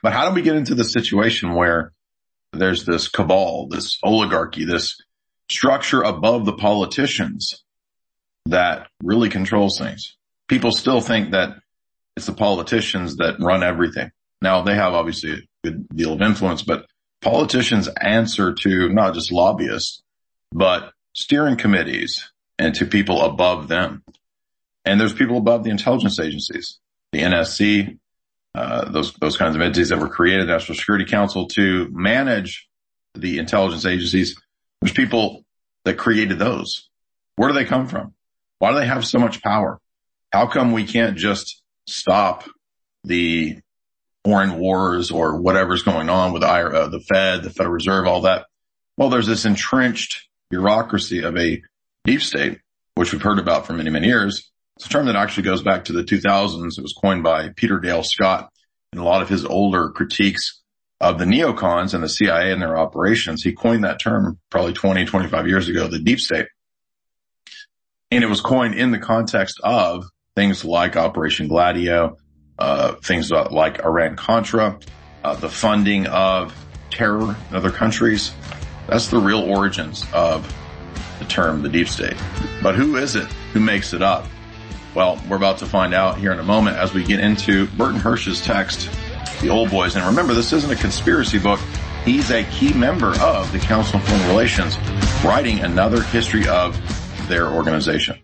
S18: But how do we get into the situation where there's this cabal, this oligarchy, this structure above the politicians that really controls things? People still think that it's the politicians that run everything. Now, they have obviously a good deal of influence, but politicians answer to not just lobbyists, but steering committees and to people above them. And there's people above the intelligence agencies, the N S C, uh, those, those kinds of entities that were created, the National Security Council, to manage the intelligence agencies. There's people that created those. Where do they come from? Why do they have so much power? How come we can't just stop the foreign wars or whatever's going on with uh, the Fed, the Federal Reserve, all that? Well, there's this entrenched bureaucracy of a deep state, which we've heard about for many, many years. It's a term that actually goes back to the two thousands. It was coined by Peter Dale Scott in a lot of his older critiques of the neocons and the C I A and their operations. He coined that term probably twenty, twenty-five years ago, the deep state. And it was coined in the context of things like Operation Gladio, uh, things like Iran-Contra, uh, the funding of terror in other countries. That's the real origins of the term, the deep state. But who is it? Who makes it up? Well, we're about to find out here in a moment as we get into Burton Hersh's text, The Old Boys. And remember, this isn't a conspiracy book. He's a key member of the Council on Foreign Relations, writing another history of their organization.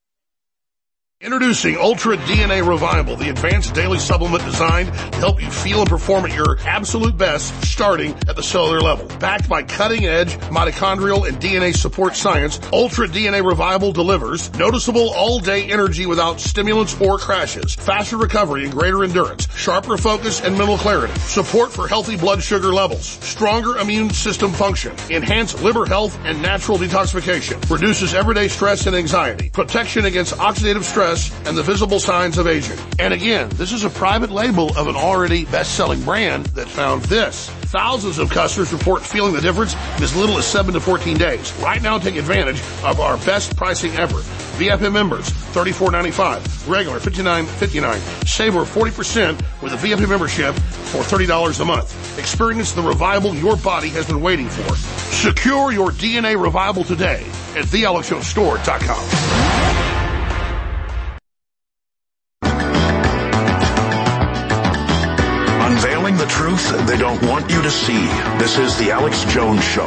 S6: Introducing Ultra D N A Revival, the advanced daily supplement designed to help you feel and perform at your absolute best, starting at the cellular level. Backed by cutting-edge mitochondrial and D N A support science, Ultra D N A Revival delivers noticeable all-day energy without stimulants or crashes, faster recovery and greater endurance, sharper focus and mental clarity, support for healthy blood sugar levels, stronger immune system function, enhanced liver health and natural detoxification, reduces everyday stress and anxiety, protection against oxidative stress and the visible signs of aging. And again, this is a private label of an already best-selling brand that found this. Thousands of customers report feeling the difference in as little as seven to fourteen days. Right now, take advantage of our best pricing ever. V F M members, thirty-four ninety-five. Regular, fifty-nine fifty-nine. Save over forty percent with a V F M membership for thirty dollars a month. Experience the revival your body has been waiting for. Secure your D N A revival today at the alex jones store dot com.
S3: Unveiling the truth they don't want you to see. This is The Alex Jones Show.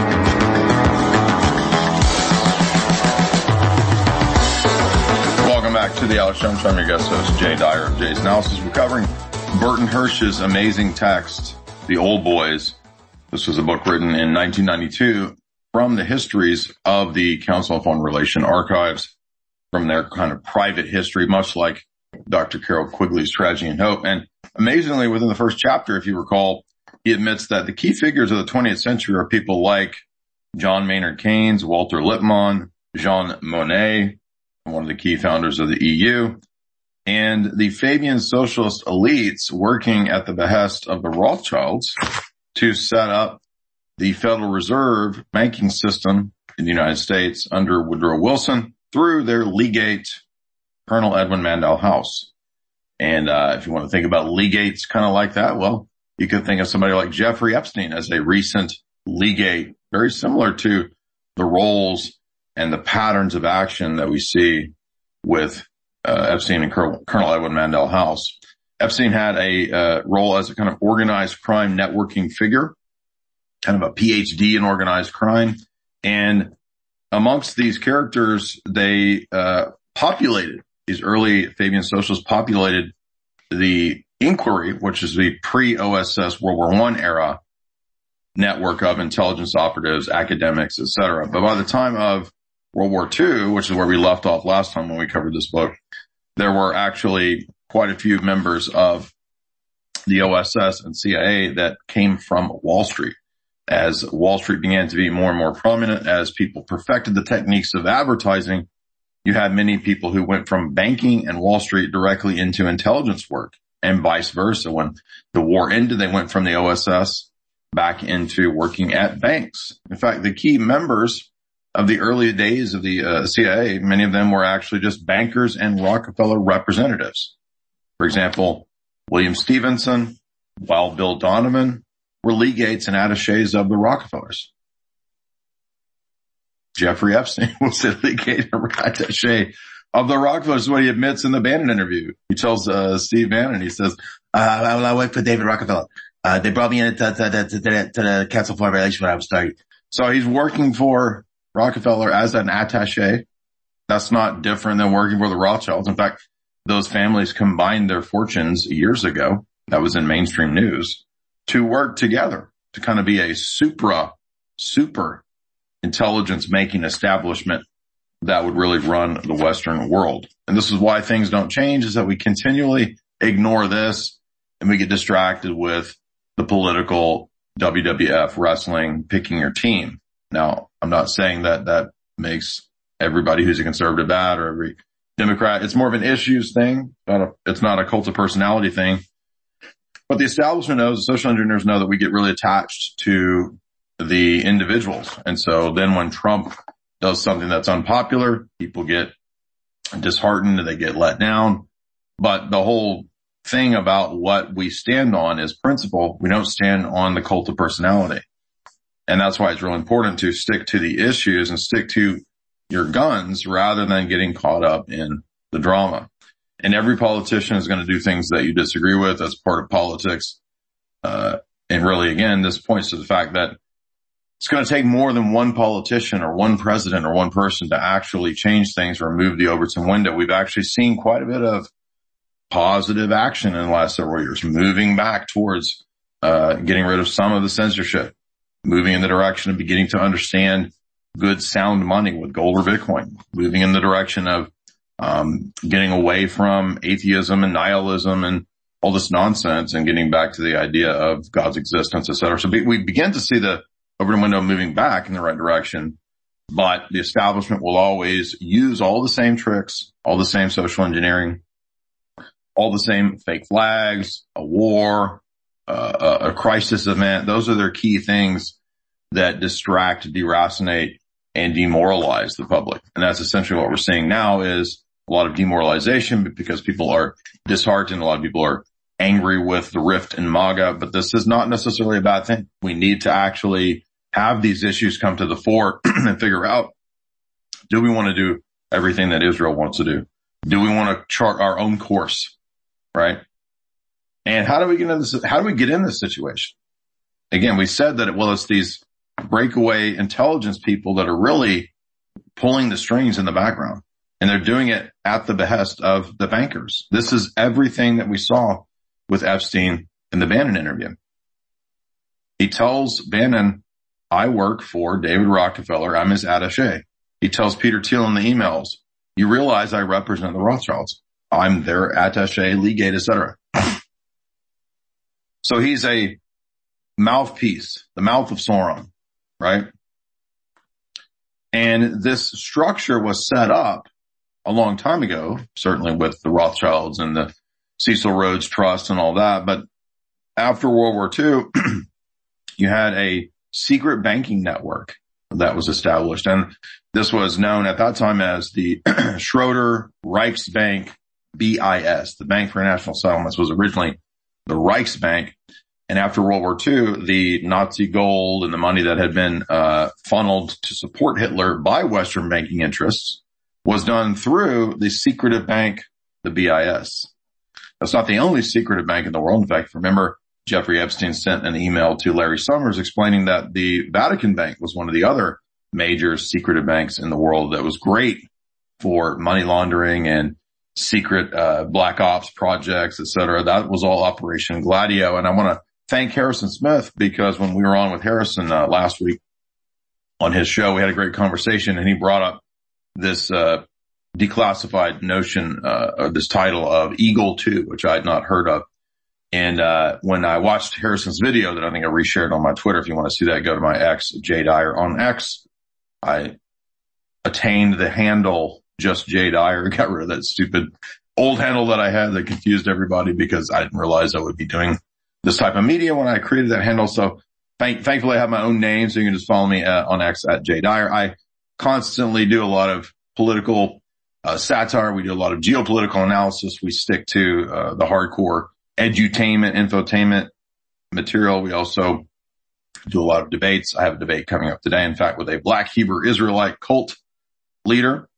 S18: Welcome back to The Alex Jones Show. I'm your guest host, Jay Dyer of Jay's Analysis. We're covering Burton Hersh's amazing text, The Old Boys. This was a book written in nineteen ninety-two from the histories of the Council on Foreign Relations archives, from their kind of private history, much like Doctor Carroll Quigley's Tragedy and Hope. And amazingly, within the first chapter, if you recall, he admits that the key figures of the twentieth century are people like John Maynard Keynes, Walter Lippmann, Jean Monnet, one of the key founders of the E U, and the Fabian socialist elites working at the behest of the Rothschilds to set up the Federal Reserve banking system in the United States under Woodrow Wilson through their legate, Colonel Edwin Mandel House. And uh if you want to think about legates kind of like that, well, you could think of somebody like Jeffrey Epstein as a recent legate, very similar to the roles and the patterns of action that we see with uh, Epstein and Colonel, Colonel Edwin Mandel House. Epstein had a uh, role as a kind of organized crime networking figure, kind of a P H D in organized crime. And amongst these characters, they uh populated These early Fabian socialists populated the Inquiry, which is the pre-O S S World War One era network of intelligence operatives, academics, et cetera. But by the time of World War Two, which is where we left off last time when we covered this book, there were actually quite a few members of the O S S and C I A that came from Wall Street. As Wall Street began to be more and more prominent, as people perfected the techniques of advertising, you had many people who went from banking and Wall Street directly into intelligence work, and vice versa. When the war ended, they went from the O S S back into working at banks. In fact, the key members of the early days of the uh, C I A, many of them were actually just bankers and Rockefeller representatives. For example, William Stevenson, while Bill Donovan were legates and attaches of the Rockefellers. Jeffrey Epstein was a legate and attache of the Rockefellers, is what he admits in the Bannon interview. He tells uh, Steve Bannon, he says, uh, I, I worked for David Rockefeller. Uh, they brought me in to, to, to, to, to the Council for Relations when I was starting. So he's working for Rockefeller as an attache. That's not different than working for the Rothschilds. In fact, those families combined their fortunes years ago. That was in mainstream news, to work together to kind of be a supra, super intelligence making establishment that would really run the Western world. And this is why things don't change, is that we continually ignore this and we get distracted with the political W W F wrestling, picking your team. Now, I'm not saying that that makes everybody who's a conservative bad or every Democrat. It's more of an issues thing. Not a, it's not a cult of personality thing. But the establishment knows, the social engineers know that we get really attached to the individuals. And so then when Trump does something that's unpopular, people get disheartened, they get let down. But the whole thing about what we stand on is principle. We don't stand on the cult of personality. And that's why it's really important to stick to the issues and stick to your guns rather than getting caught up in the drama. And every politician is going to do things that you disagree with. That's part of politics. Uh, and really, again, this points to the fact that it's going to take more than one politician or one president or one person to actually change things or remove the Overton window. We've actually seen quite a bit of positive action in the last several years, moving back towards uh getting rid of some of the censorship, moving in the direction of beginning to understand good sound money with gold or Bitcoin, moving in the direction of um getting away from atheism and nihilism and all this nonsense and getting back to the idea of God's existence, et cetera. So we begin to see the Overton window moving back in the right direction, but the establishment will always use all the same tricks, all the same social engineering, all the same fake flags, a war, uh, a, a crisis event. Those are their key things that distract, deracinate, and demoralize the public. And that's essentially what we're seeing now, is a lot of demoralization because people are disheartened. A lot of people are angry with the rift in MAGA, but this is not necessarily a bad thing. We need to actually have these issues come to the fore and figure out, do we want to do everything that Israel wants to do? Do we want to chart our own course? Right? And how do we get in this, how do we get in this situation? Again, we said that, well, it's these breakaway intelligence people that are really pulling the strings in the background, and they're doing it at the behest of the bankers. This is everything that we saw with Epstein in the Bannon interview. He tells Bannon, I work for David Rockefeller. I'm his attaché. He tells Peter Thiel in the emails, you realize I represent the Rothschilds. I'm their attaché, legate, et cetera. So he's a mouthpiece, the mouth of Sauron, right? And this structure was set up a long time ago, certainly with the Rothschilds and the Cecil Rhodes Trust and all that. But after World War Two, you had a secret banking network that was established. And this was known at that time as the Schroeder Reichsbank B I S. The Bank for International Settlements was originally the Reichsbank. And after World War Two, the Nazi gold and the money that had been uh funneled to support Hitler by Western banking interests was done through the secretive bank, the B I S. That's not the only secretive bank in the world. In fact, remember, Jeffrey Epstein sent an email to Larry Summers explaining that the Vatican Bank was one of the other major secretive banks in the world that was great for money laundering and secret uh black ops projects, et cetera. That was all Operation Gladio. And I want to thank Harrison Smith, because when we were on with Harrison uh, last week on his show, we had a great conversation, and he brought up this uh declassified notion, uh or this title of Eagle two, which I had not heard of. And uh when I watched Harrison's video that I think I reshared on my Twitter, if you want to see that, go to my X, Jay Dyer on X. I attained the handle Just Jay Dyer, got rid of that stupid old handle that I had that confused everybody, because I didn't realize I would be doing this type of media when I created that handle. So thank, thankfully I have my own name, so you can just follow me uh, on X at Jay Dyer. I constantly do a lot of political uh, satire. We do a lot of geopolitical analysis. We stick to uh, the hardcore edutainment, infotainment material. We also do a lot of debates. I have a debate coming up today, in fact, with a Black Hebrew Israelite cult leader.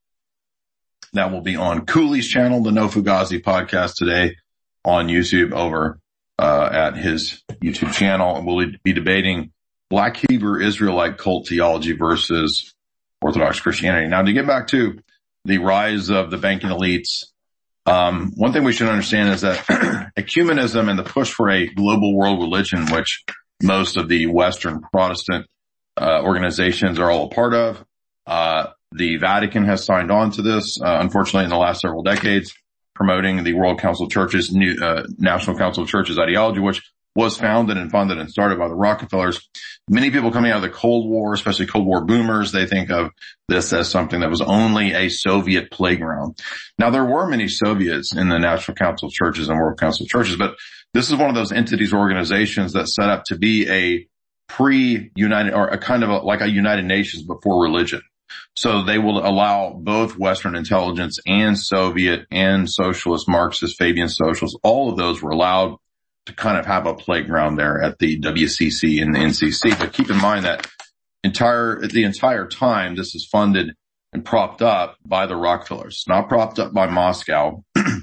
S18: That will be on Cooley's channel, the No Fugazi podcast, today on YouTube over uh at his YouTube channel. And we'll be debating Black Hebrew Israelite cult theology versus Orthodox Christianity. Now, to get back to the rise of the banking elites, um, one thing we should understand is that ecumenism and the push for a global world religion, which most of the Western Protestant uh organizations are all a part of, uh the Vatican has signed on to this, uh, unfortunately, in the last several decades, promoting the World Council of Churches, new, uh, National Council of Churches ideology, which was founded and funded and started by the Rockefellers. Many people coming out of the Cold War, especially Cold War boomers, they think of this as something that was only a Soviet playground. Now, there were many Soviets in the National Council of Churches and World Council of Churches, but this is one of those entities, organizations that set up to be a pre-United, or a kind of a, like a United Nations before religion. So they will allow both Western intelligence and Soviet and socialist, Marxist, Fabian socialists, all of those were allowed to kind of have a playground there at the W C C and the N C C. But keep in mind that entire, the entire time this is funded and propped up by the Rockefellers, not propped up by Moscow.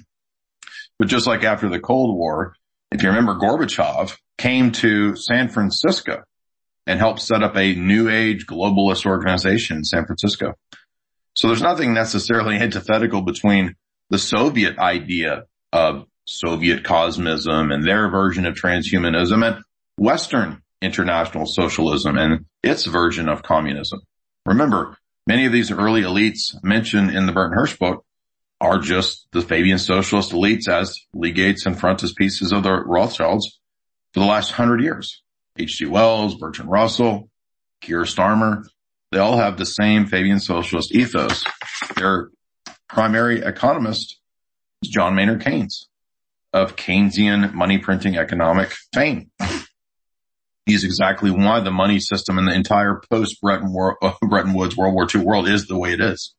S18: But just like after the Cold War, if you remember, Gorbachev came to San Francisco and helped set up a new age globalist organization in San Francisco. So there's nothing necessarily antithetical between the Soviet idea of Soviet cosmism and their version of transhumanism and Western international socialism and its version of communism. Remember, many of these early elites mentioned in the Burton Hirsch book are just the Fabian socialist elites as Lee Gates and frontispieces of the Rothschilds for the last hundred years. H G Wells, Bertrand Russell, Keir Starmer, they all have the same Fabian socialist ethos. Their primary economist is John Maynard Keynes of Keynesian money printing economic fame. He's exactly why the money system in the entire post-Bretton Bretton Woods World War Two world is the way it is.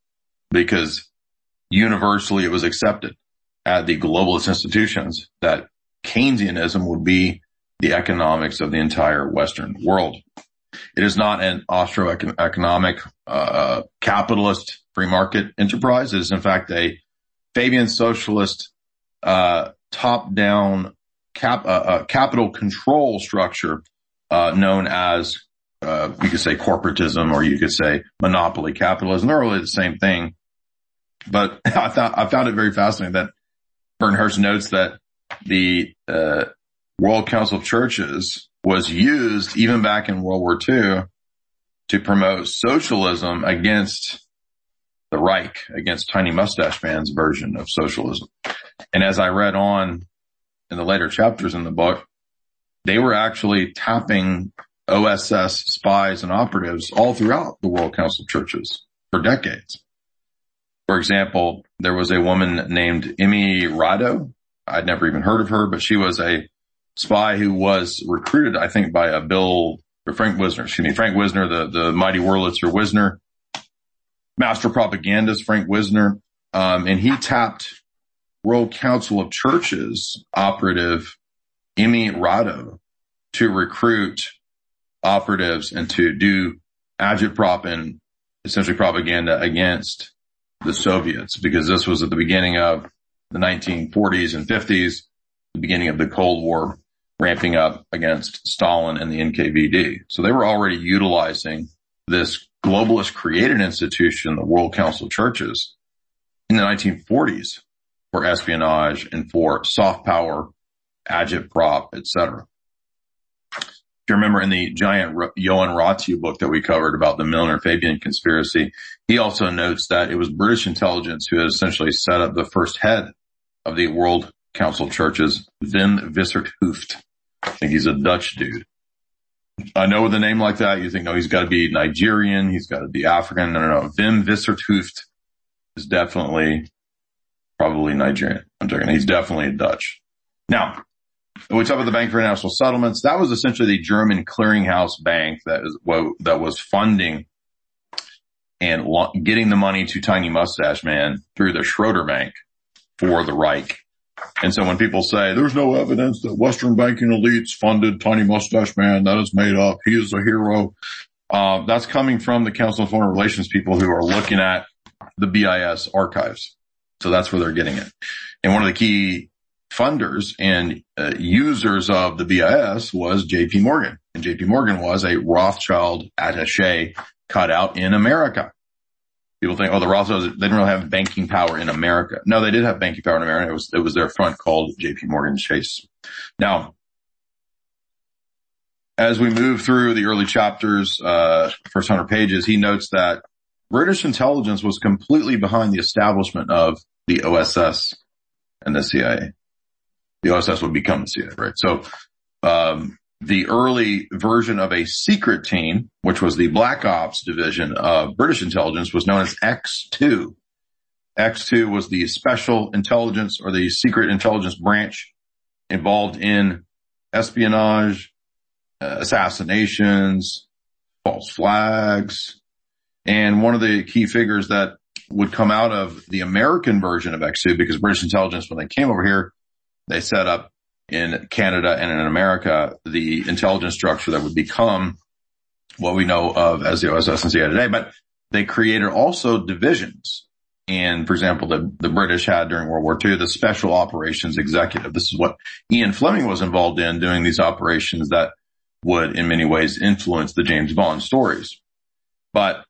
S18: Because universally it was accepted at the globalist institutions that Keynesianism would be the economics of the entire Western world. It is not an Austro-economic, uh, capitalist free market enterprise. It is in fact a Fabian socialist, uh, top-down cap, uh, uh, capital control structure, uh, known as, uh, you could say corporatism, or you could say monopoly capitalism. They're really the same thing. But I thought, I found it very fascinating that Burton Hirsch notes that the, uh, World Council of Churches was used even back in World War Two to promote socialism against the Reich, against Tiny Mustache Man's version of socialism. And as I read on in the later chapters in the book, they were actually tapping O S S spies and operatives all throughout the World Council of Churches for decades. For example, there was a woman named Emmy Rado. I'd never even heard of her, but she was a spy who was recruited, I think, by a Bill, or Frank Wisner, excuse me, Frank Wisner, the, the mighty Wurlitzer Wisner, master propagandist Frank Wisner, um, and he tapped World Council of Churches operative Emmy Rado to recruit operatives and to do agitprop and essentially propaganda against the Soviets, because this was at the beginning of the nineteen forties and fifties, the beginning of the Cold War, ramping up against Stalin and the N K V D. So they were already utilizing this globalist created institution, the World Council of Churches, in the nineteen forties for espionage and for soft power, agitprop, et cetera. If you remember in the giant Johan Ratiu book that we covered about the Milner-Fabian conspiracy, he also notes that it was British intelligence who had essentially set up the first head of the World Council of Churches, Wim Wysert-Hooft. I think he's a Dutch dude. I know with a name like that, you think, no, he's got to be Nigerian, he's got to be African. No, no, no. Wim Wysert-Hooft is definitely, probably Nigerian. I'm joking. He's definitely Dutch. Now, we talk about the Bank for International Settlements. That was essentially the German clearinghouse bank that is that was funding and getting the money to Tiny Mustache Man through the Schroeder Bank for the Reich. And so when people say there's no evidence that Western banking elites funded Tiny Mustache Man, that is made up, he is a hero, uh, that's coming from the Council on Foreign Relations people who are looking at the B I S archives. So that's where they're getting it. And one of the key funders and uh, users of the B I S was J P Morgan. And J P Morgan was a Rothschild attaché cut out in America. People think, oh, the Rothschilds, they didn't really have banking power in America. No, they did have banking power in America. It was, it was their front called J P Morgan Chase. Now, as we move through the early chapters, uh, first hundred pages, he notes that British intelligence was completely behind the establishment of the O S S and the C I A. The O S S would become the C I A, right? So, um, the early version of a secret team, which was the Black Ops division of British intelligence, was known as X two. X two was the special intelligence or the secret intelligence branch involved in espionage, uh, assassinations, false flags. And one of the key figures that would come out of the American version of X two, because British intelligence, when they came over here, they set up in Canada and in America the intelligence structure that would become what we know of as the O S S and C I A today. But they created also divisions. And for example, the, the British had during World War Two, the Special Operations Executive. This is what Ian Fleming was involved in, doing these operations that would in many ways influence the James Bond stories. But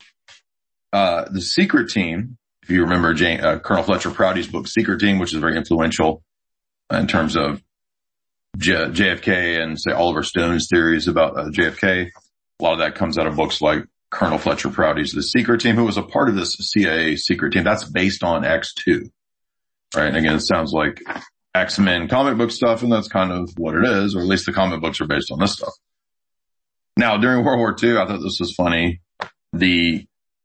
S18: uh the secret team, if you remember Jane, uh, Colonel Fletcher Prouty's book, Secret Team, which is very influential in terms of J- JFK and say Oliver Stone's theories about uh, J F K. A lot of that comes out of books like Colonel Fletcher Prouty's The Secret Team, who was a part of this C I A secret team. That's based on X two, right? And again, it sounds like X-Men comic book stuff, and that's kind of what it is, or at least the comic books are based on this stuff. Now, during World War Two, I thought this was funny. The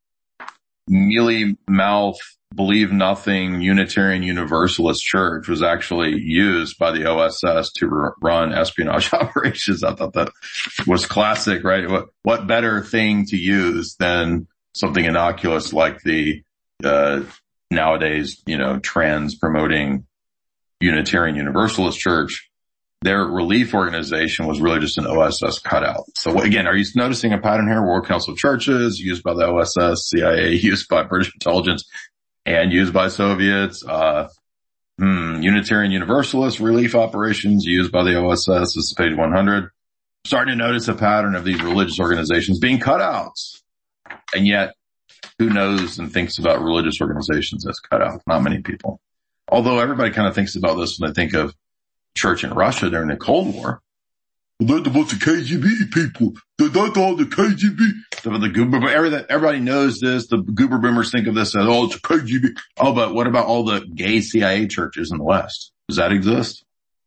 S18: mealy mouth, believe nothing Unitarian Universalist church was actually used by the O S S to r- run espionage operations. I thought that was classic, right? What, what better thing to use than something innocuous like the, uh, nowadays, you know, trends promoting Unitarian Universalist church. Their relief organization was really just an O S S cutout. So again, are you noticing a pattern here? World Council of Churches used by the O S S, C I A used by British intelligence, and used by Soviets, uh, hmm, Unitarian Universalist relief operations used by the O S S. This is page one hundred. Starting to notice a pattern of these religious organizations being cutouts. And yet, who knows and thinks about religious organizations as cutouts? Not many people. Although everybody kind of thinks about this when they think of church in Russia during the Cold War. They're the bunch of K G B people. They're not all the K G B. The, the goober, everybody knows this. The goober boomers think of this as, oh, it's a K G B. Oh, but what about all the gay C I A churches in the West? Does that exist?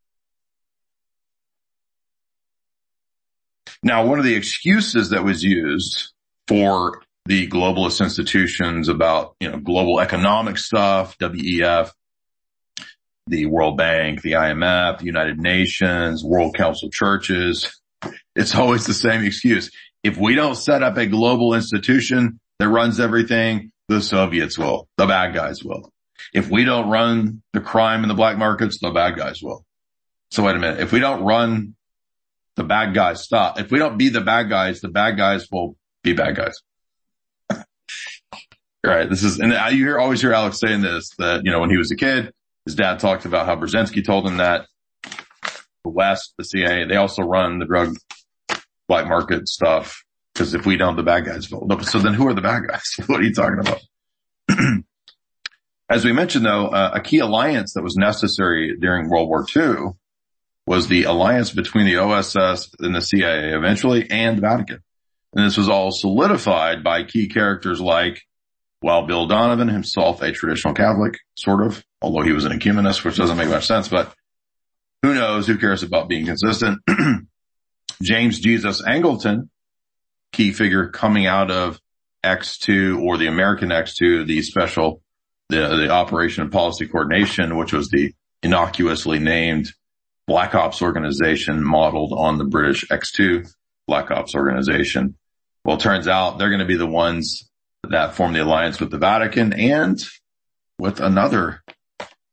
S18: Now, one of the excuses that was used for the globalist institutions about, you know, global economic stuff, W E F, the World Bank, the I M F, the United Nations, World Council of Churches. It's always the same excuse. If we don't set up a global institution that runs everything, the Soviets will. The bad guys will. If we don't run the crime in the black markets, the bad guys will. So wait a minute. If we don't run the bad guys stuff, if we don't be the bad guys, the bad guys will be bad guys. Right. This is, and you hear, always hear Alex saying this, that, you know, when he was a kid, his dad talked about how Brzezinski told him that the West, the C I A, they also run the drug black market stuff, because if we don't, the bad guys will. So then who are the bad guys? What are you talking about? As we mentioned, though, uh, a key alliance that was necessary during World War Two was the alliance between the O S S and the C I A eventually, and the Vatican. And this was all solidified by key characters like, well, Bill Donovan, himself a traditional Catholic, sort of, although he was an ecumenist, which doesn't make much sense, but who knows? Who cares about being consistent? James Jesus Angleton, key figure coming out of X two or the American X two, the special, the, the Operation and Policy Coordination, which was the innocuously named Black Ops organization modeled on the British X two Black Ops organization. Well, it turns out they're going to be the ones that form the alliance with the Vatican and with another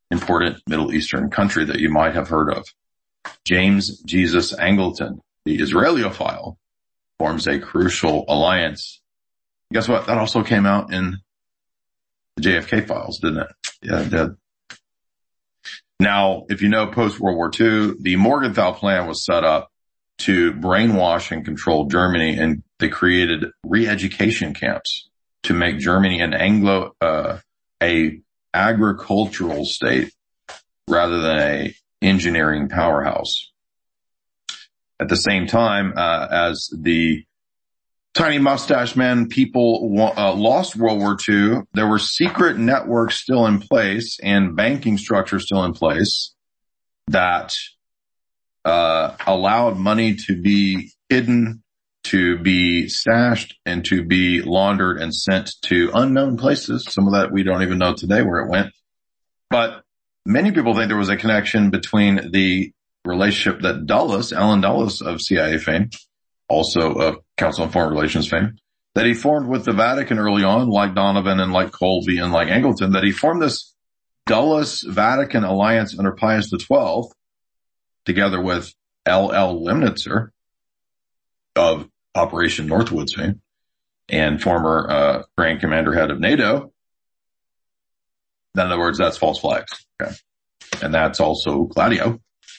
S18: important Middle Eastern country that you might have heard of. James Jesus Angleton, the Israeliophile, forms a crucial alliance. Guess what? That also came out in the J F K files, didn't it? Yeah, it did. Now, if you know post-World War Two, the Morgenthau Plan was set up to brainwash and control Germany, and they created re-education camps to make Germany an Anglo, uh, a agricultural state rather than a engineering powerhouse. At the same time, uh, as the tiny mustache man people uh, lost World War Two, there were secret networks still in place and banking structures still in place that uh allowed money to be hidden, to be stashed, and to be laundered and sent to unknown places. Some of that we don't even know today where it went. But many people think there was a connection between the relationship that Dulles, Allen Dulles of C I A fame, also of Council on Foreign Relations fame, that he formed with the Vatican early on, like Donovan and like Colby and like Angleton, that he formed this Dulles-Vatican alliance under Pius the twelfth, together with L L Lemnitzer of Operation Northwoods fame and former uh Grand Commander head of NATO. In other words, that's false flags. Okay. And that's also Gladio.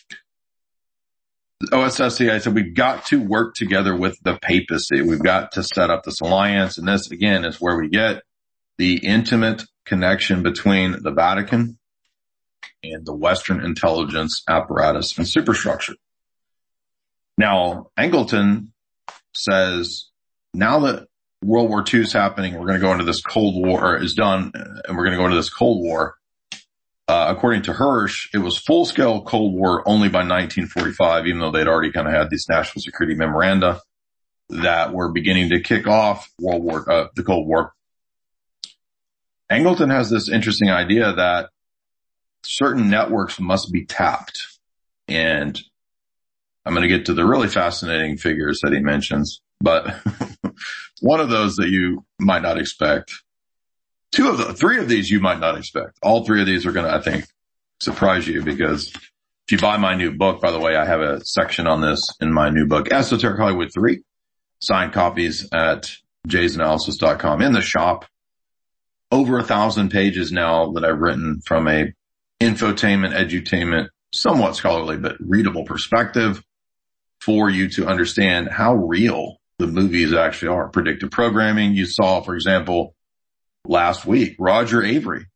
S18: O S S C I said we've got to work together with the papacy. We've got to set up this alliance. And this, again, is where we get the intimate connection between the Vatican and the Western intelligence apparatus and superstructure. Now, Angleton says now that World War Two is happening, we're going to go into this Cold War, or is done, and we're going to go into this Cold War. Uh, according to Hirsch, it was full-scale Cold War only by nineteen forty-five, even though they'd already kind of had these national security memoranda that were beginning to kick off World War, uh, the Cold War. Angleton has this interesting idea that certain networks must be tapped. And I'm going to get to the really fascinating figures that he mentions, but one of those that you might not expect. Two of the, three of these you might not expect. All three of these are going to, I think, surprise you, because if you buy my new book, by the way, I have a section on this in my new book, Esoteric Hollywood three, signed copies at jays analysis dot com in the shop. Over a thousand pages now that I've written from a infotainment, edutainment, somewhat scholarly, but readable perspective for you to understand how real the movies actually are. Predictive programming. You saw, for example, last week, Roger Avery,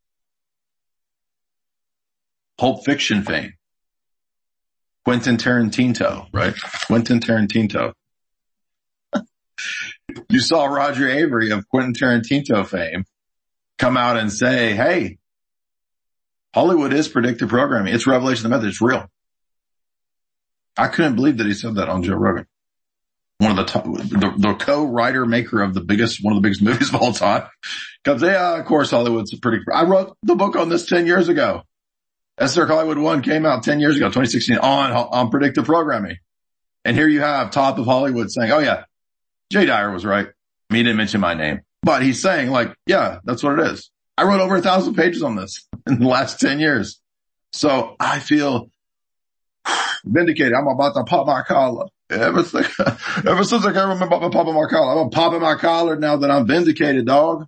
S18: Pulp Fiction fame, Quentin Tarantino, right? Quentin Tarantino. You saw Roger Avery of Quentin Tarantino fame come out and say, hey, Hollywood is predictive programming. It's Revelation of the Method. It's real. I couldn't believe that he said that on Joe Rogan. One of the top, the, the co-writer maker of the biggest, one of the biggest movies of all time. Cause yeah, of course, Hollywood's a pretty, I wrote the book on this ten years ago. Esoteric Hollywood one came out ten years ago, twenty sixteen, on, on predictive programming. And here you have top of Hollywood saying, oh yeah, Jay Dyer was right. I mean, he didn't mention my name, but he's saying like, yeah, that's what it is. I wrote over a thousand pages on this in the last ten years. So I feel vindicated. I'm about to pop my collar. Ever since, ever since I can remember about popping my collar, I'm popping my collar now that I'm vindicated, dog.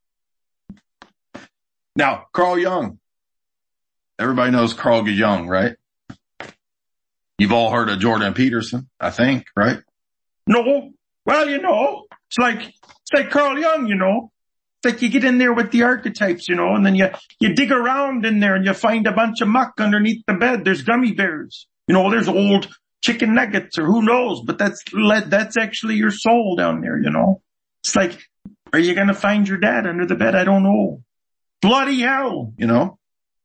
S18: Now, Carl Jung. Everybody knows Carl Jung, right? You've all heard of Jordan Peterson, I think, right?
S21: No. Well, you know, it's like, it's like Carl Jung, you know. It's like you get in there with the archetypes, you know, and then you, you dig around in there and you find a bunch of muck underneath the bed. There's gummy bears. You know, there's old chicken nuggets or who knows, but that's, that's actually your soul down there, you know. It's like, are you going to find your dad under the bed? I don't know. Bloody hell, you know.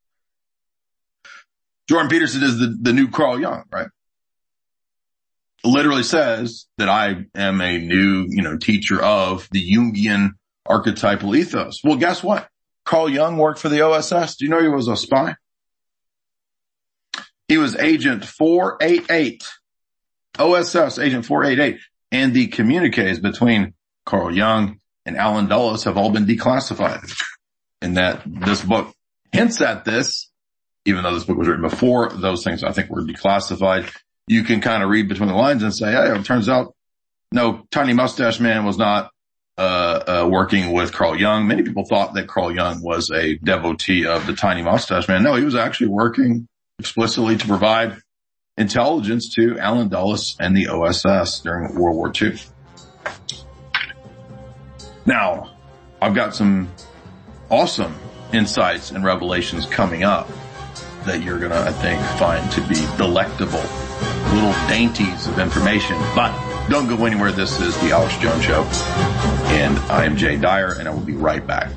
S18: Jordan Peterson is the, the new Carl Jung, right? Literally says that I am a new, you know, teacher of the Jungian archetypal ethos. Well, guess what? Carl Jung worked for the O S S. Do you know he was a spy? He was Agent four eighty-eight. O S S Agent four eighty-eight. And the communiques between Carl Jung and Allen Dulles have all been declassified. And that this book hints at this even though this book was written before those things, I think, were declassified. You can kind of read between the lines and say, hey, it turns out, no, Tiny Mustache Man was not uh, uh working with Carl Jung. Many people thought that Carl Jung was a devotee of the Tiny Mustache Man. No, he was actually working explicitly to provide intelligence to Allen Dulles and the O S S during World War Two. Now, I've got some awesome insights and revelations coming up that you're going to, I think, find to be delectable little dainties of information. But don't go anywhere. This is the Alex Jones Show, and I am Jay Dyer, and I will be right back.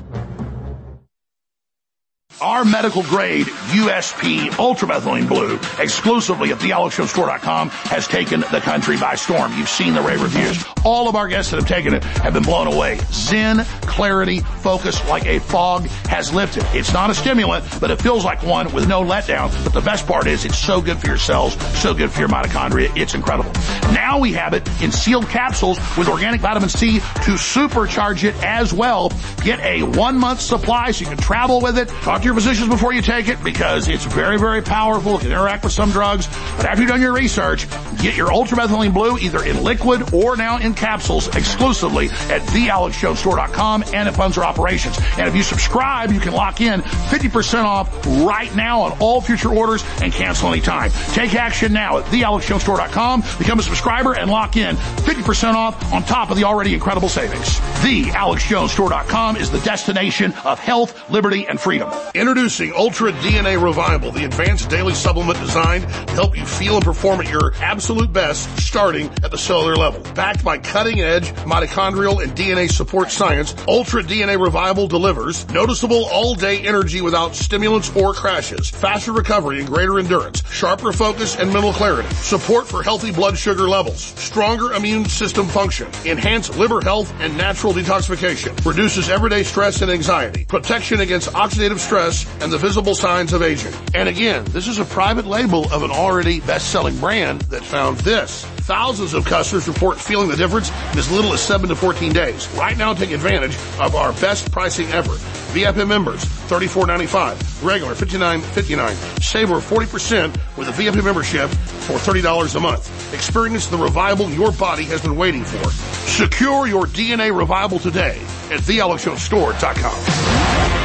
S3: Our medical grade U S P ultramethylene blue, exclusively at the alex jones store dot com, has taken the country by storm. You've seen the rave reviews. All of our guests that have taken it have been blown away. Zen, clarity, focus like a fog has lifted. It's not a stimulant, but it feels like one with no letdown. But the best part is it's so good for your cells, so good for your mitochondria. It's incredible. Now we have it in sealed capsules with organic vitamin C to supercharge it as well. Get a one month supply so you can travel with it. Talk to your physicians before you take it because it's very, very powerful. It can interact with some drugs. But after you've done your research, get your ultramethylene blue either in liquid or now in capsules exclusively at the alex jones store dot com, and it funds our operations. And if you subscribe, you can lock in fifty percent off right now on all future orders and cancel anytime. Take action now at the alex jones store dot com. Become a subscriber and lock in fifty percent off on top of the already incredible savings. the alex jones store dot com is the destination of health, liberty, and freedom.
S6: Introducing Ultra D N A Revival, the advanced daily supplement designed to help you feel and perform at your absolute best, starting at the cellular level. Backed by cutting-edge mitochondrial and D N A support science, Ultra D N A Revival delivers noticeable all-day energy without stimulants or crashes, faster recovery and greater endurance, sharper focus and mental clarity, support for healthy blood sugar levels, stronger immune system function, enhanced liver health and natural detoxification, reduces everyday stress and anxiety, protection against oxidative stress and the visible signs of aging. And again, this is a private label of an already best-selling brand that found this. Thousands of customers report feeling the difference in as little as seven to fourteen days. Right now, take advantage of our best pricing ever. V I P members, thirty-four ninety-five. Regular, fifty-nine fifty-nine. Save over forty percent with a V I P membership for thirty dollars a month. Experience the revival your body has been waiting for. Secure your D N A revival today at the alex jones store dot com.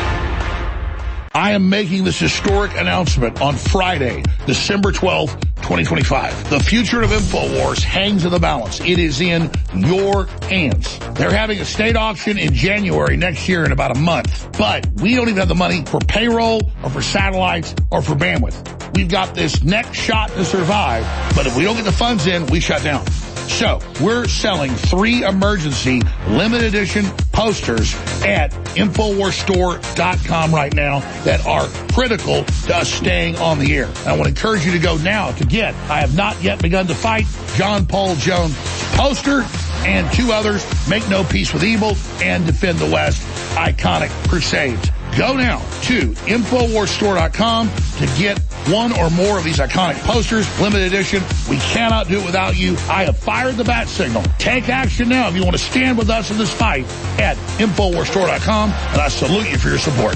S6: I am making this historic announcement on Friday, December twelfth, twenty twenty-five. The future of InfoWars hangs in the balance. It is in your hands. They're having a state auction in January next year in about a month. But we don't even have the money for payroll or for satellites or for bandwidth. We've got this next shot to survive, but if we don't get the funds in, we shut down. So we're selling three emergency limited edition posters at infowars store dot com right now that are critical to us staying on the air. And I want to encourage you to go now to get I Have Not Yet Begun to Fight, John Paul Jones poster, and two others, Make No Peace with Evil and Defend the West, Iconic Crusades. Go now to infowars store dot com to get one or more of these iconic posters, limited edition. We cannot do it without you. I have fired the bat signal. Take action now if you want to stand with us in this fight at infowars store dot com, and I salute you for your support.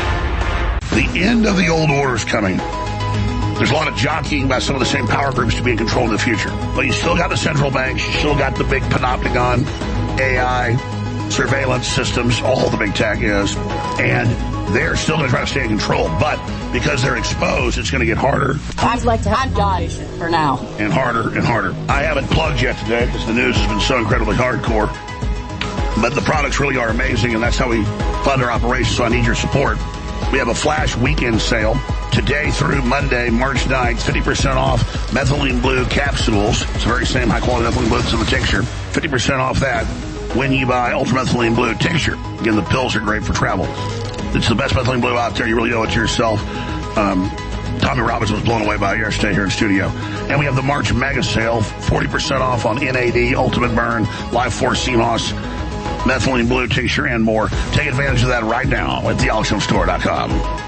S3: The end of the old order is coming. There's a lot of jockeying by some of the same power groups to be in control in the future. But you still got the central banks, you still got the big panopticon, A I, surveillance systems, all the big tech is, and they're still going to try to stay in control. But because they're exposed, it's going to get harder.
S4: I'd like to have done for now.
S3: And harder and harder. I haven't plugged yet today because the news has been so incredibly hardcore. But the products really are amazing, and that's how we fund our operations, so I need your support. We have a flash weekend sale today through Monday, March ninth, fifty percent off methylene blue capsules. It's the very same high-quality methylene blue that's in the tincture. fifty percent off that when you buy ultramethylene blue tincture. Again, the pills are great for travel. It's the best methylene blue out there. You really owe it to yourself. Um, Tommy Robbins was blown away by it yesterday here in studio. And we have the March mega sale, forty percent off on N A D, Ultimate Burn, Life Force C M O S, methylene blue tincture, and more. Take advantage of that right now at the alex jones store dot com.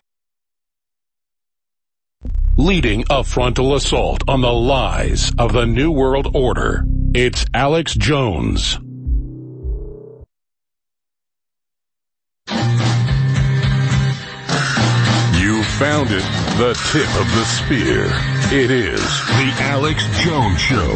S11: Leading a frontal assault on the lies of the New World Order, it's Alex Jones. found it, the tip of the spear. It is the Alex Jones Show.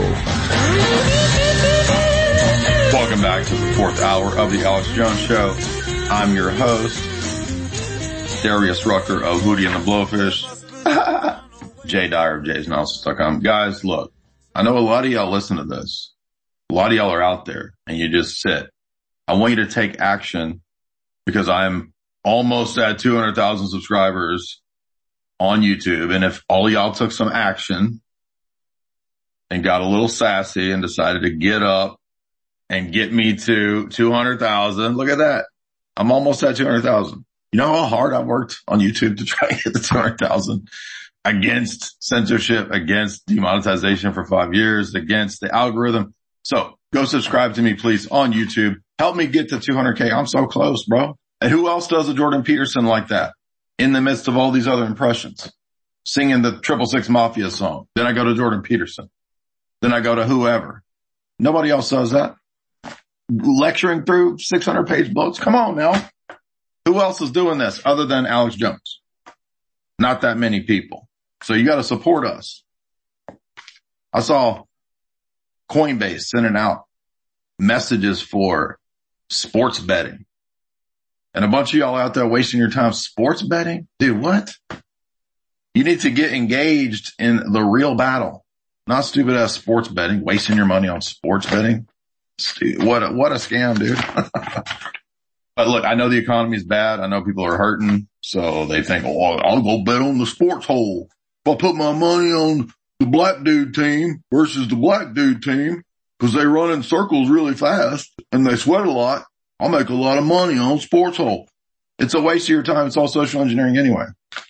S18: Welcome back to the fourth hour of the Alex Jones Show. I'm your host, Darius Rucker of Hootie and the Blowfish. Jay Dyer of jays analysis dot com. Guys, look, I know a lot of y'all listen to this. A lot of y'all are out there and you just sit. I want you to take action because I'm almost at two hundred thousand subscribers on YouTube. And if all y'all took some action and got a little sassy and decided to get up and get me to two hundred thousand, look at that. I'm almost at two hundred thousand. You know how hard I worked on YouTube to try to get the two hundred thousand? Against censorship, against demonetization for five years, against the algorithm. So go subscribe to me, please, on YouTube. Help me get to two hundred K. I'm so close, bro. And who else does a Jordan Peterson like that in the midst of all these other impressions? Singing the Triple Six Mafia song. Then I go to Jordan Peterson. Then I go to whoever. Nobody else does that. Lecturing through six hundred page books. Come on now. Who else is doing this other than Alex Jones? Not that many people. So you got to support us. I saw Coinbase sending out messages for sports betting. And a bunch of y'all out there wasting your time sports betting? Dude, what? You need to get engaged in the real battle. Not stupid ass sports betting, wasting your money on sports betting. What a, what a scam, dude. But look, I know the economy is bad. I know people are hurting. So they think, oh, I'll go bet on the sports hole. If I put my money on the black dude team versus the black dude team, because they run in circles really fast and they sweat a lot, I'll make a lot of money on sports hole. It's a waste of your time. It's all social engineering anyway.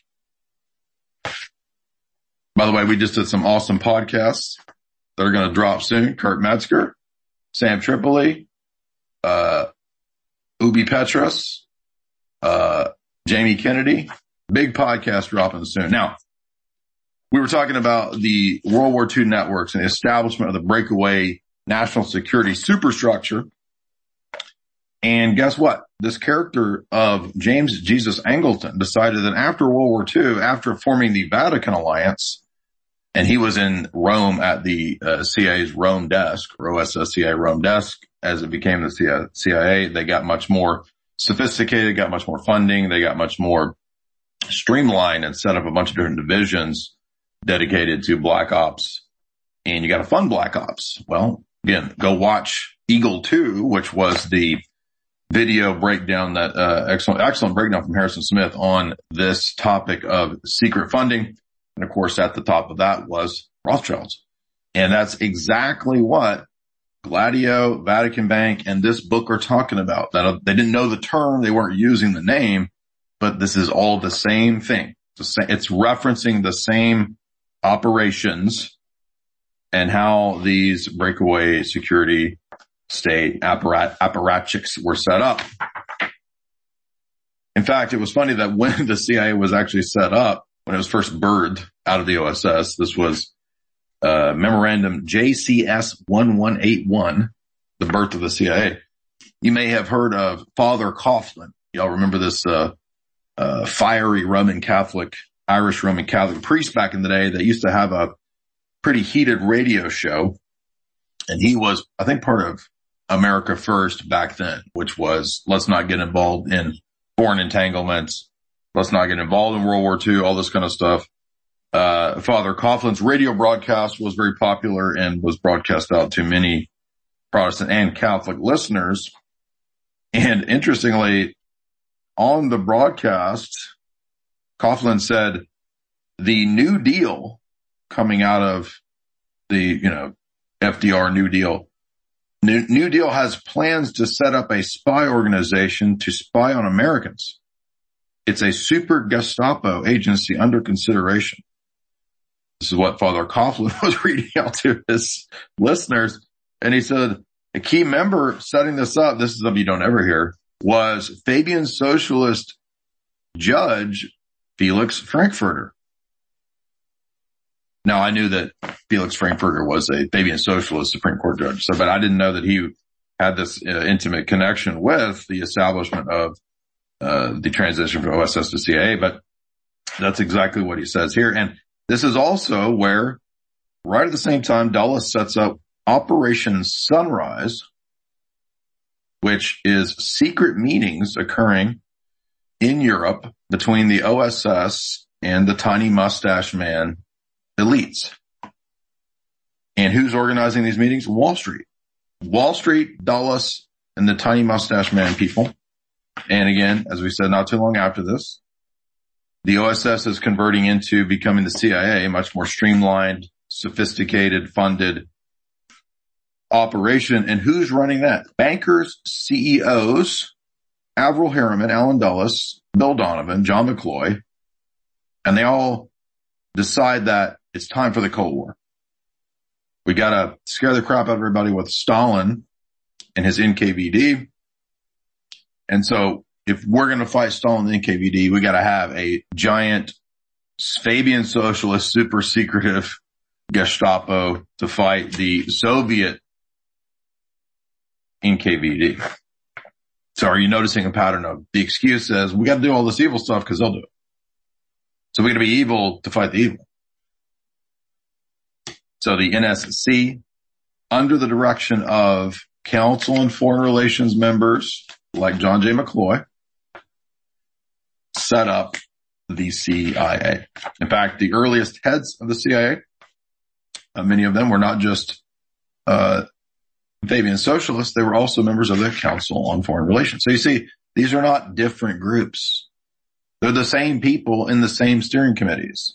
S18: By the way, we just did some awesome podcasts that are going to drop soon. Kurt Metzger, Sam Tripoli, uh, Ubi Petras, uh, Jamie Kennedy. Big podcast dropping soon. Now, we were talking about the World War Two networks and the establishment of the breakaway national security superstructure. And guess what? This character of James Jesus Angleton decided that after World War Two, after forming the Vatican Alliance, and he was in Rome at the uh, C I A's Rome desk, or O S S C I A Rome desk, as it became the C I A, they got much more sophisticated, got much more funding, they got much more streamlined and set up a bunch of different divisions dedicated to Black Ops, and you got to fund Black Ops. Well, again, go watch Eagle two, which was the video breakdown that, uh, excellent, excellent breakdown from Harrison Smith on this topic of secret funding. And of course, at the top of that was Rothschilds. And that's exactly what Gladio, Vatican Bank, and this book are talking about. That they didn't know the term, they weren't using the name, but this is all the same thing. It's referencing the same operations and how these breakaway security state apparat- apparatchiks were set up. In fact, it was funny that when the C I A was actually set up, when it was first birthed out of the O S S, this was uh memorandum J C S eleven eighty-one, the birth of the C I A. You may have heard of Father Coughlin. Y'all remember this uh uh fiery Roman Catholic, Irish Roman Catholic priest back in the day that used to have a pretty heated radio show. And he was, I think, part of America First back then, which was, let's not get involved in foreign entanglements. Let's not get involved in World War Two, all this kind of stuff. Uh, Father Coughlin's radio broadcast was very popular and was broadcast out to many Protestant and Catholic listeners. And interestingly, on the broadcast, Coughlin said the New Deal coming out of the, you know, F D R New Deal, New, New Deal has plans to set up a spy organization to spy on Americans. It's a super Gestapo agency under consideration. This is what Father Coughlin was reading out to his listeners. And he said, a key member setting this up, this is something you don't ever hear, was Fabian socialist judge Felix Frankfurter. Now, I knew that Felix Frankfurter was a Fabian socialist Supreme Court judge, so, but I didn't know that he had this uh, intimate connection with the establishment of uh the transition from O S S to C I A. But That's exactly what he says here. And this is also where, right at the same time, Dulles sets up Operation Sunrise, which is secret meetings occurring in Europe between the O S S and the tiny mustache man elites. And who's organizing these meetings? Wall Street. Wall Street, Dulles, and the tiny mustache man people. And again, as we said not too long after this, the O S S is converting into becoming the C I A, a much more streamlined, sophisticated, funded operation. And who's running that? Bankers, C E Os, Avril Harriman, Alan Dulles, Bill Donovan, John McCloy, and they all decide that it's time for the Cold War. We gotta scare the crap out of everybody with Stalin and his N K V D. And so if we're going to fight Stalin and the N K V D, we got to have a giant Fabian socialist, super secretive Gestapo to fight the Soviet N K V D. So are you noticing a pattern of the excuse says we got to do all this evil stuff because they'll do it. So we got to be evil to fight the evil. So the N S C, under the direction of Council on Foreign Relations members like John J. McCloy, set up the C I A. In fact, the earliest heads of the C I A, uh, many of them were not just uh Fabian socialists, they were also members of the Council on Foreign Relations. So you see, these are not different groups. They're the same people in the same steering committees.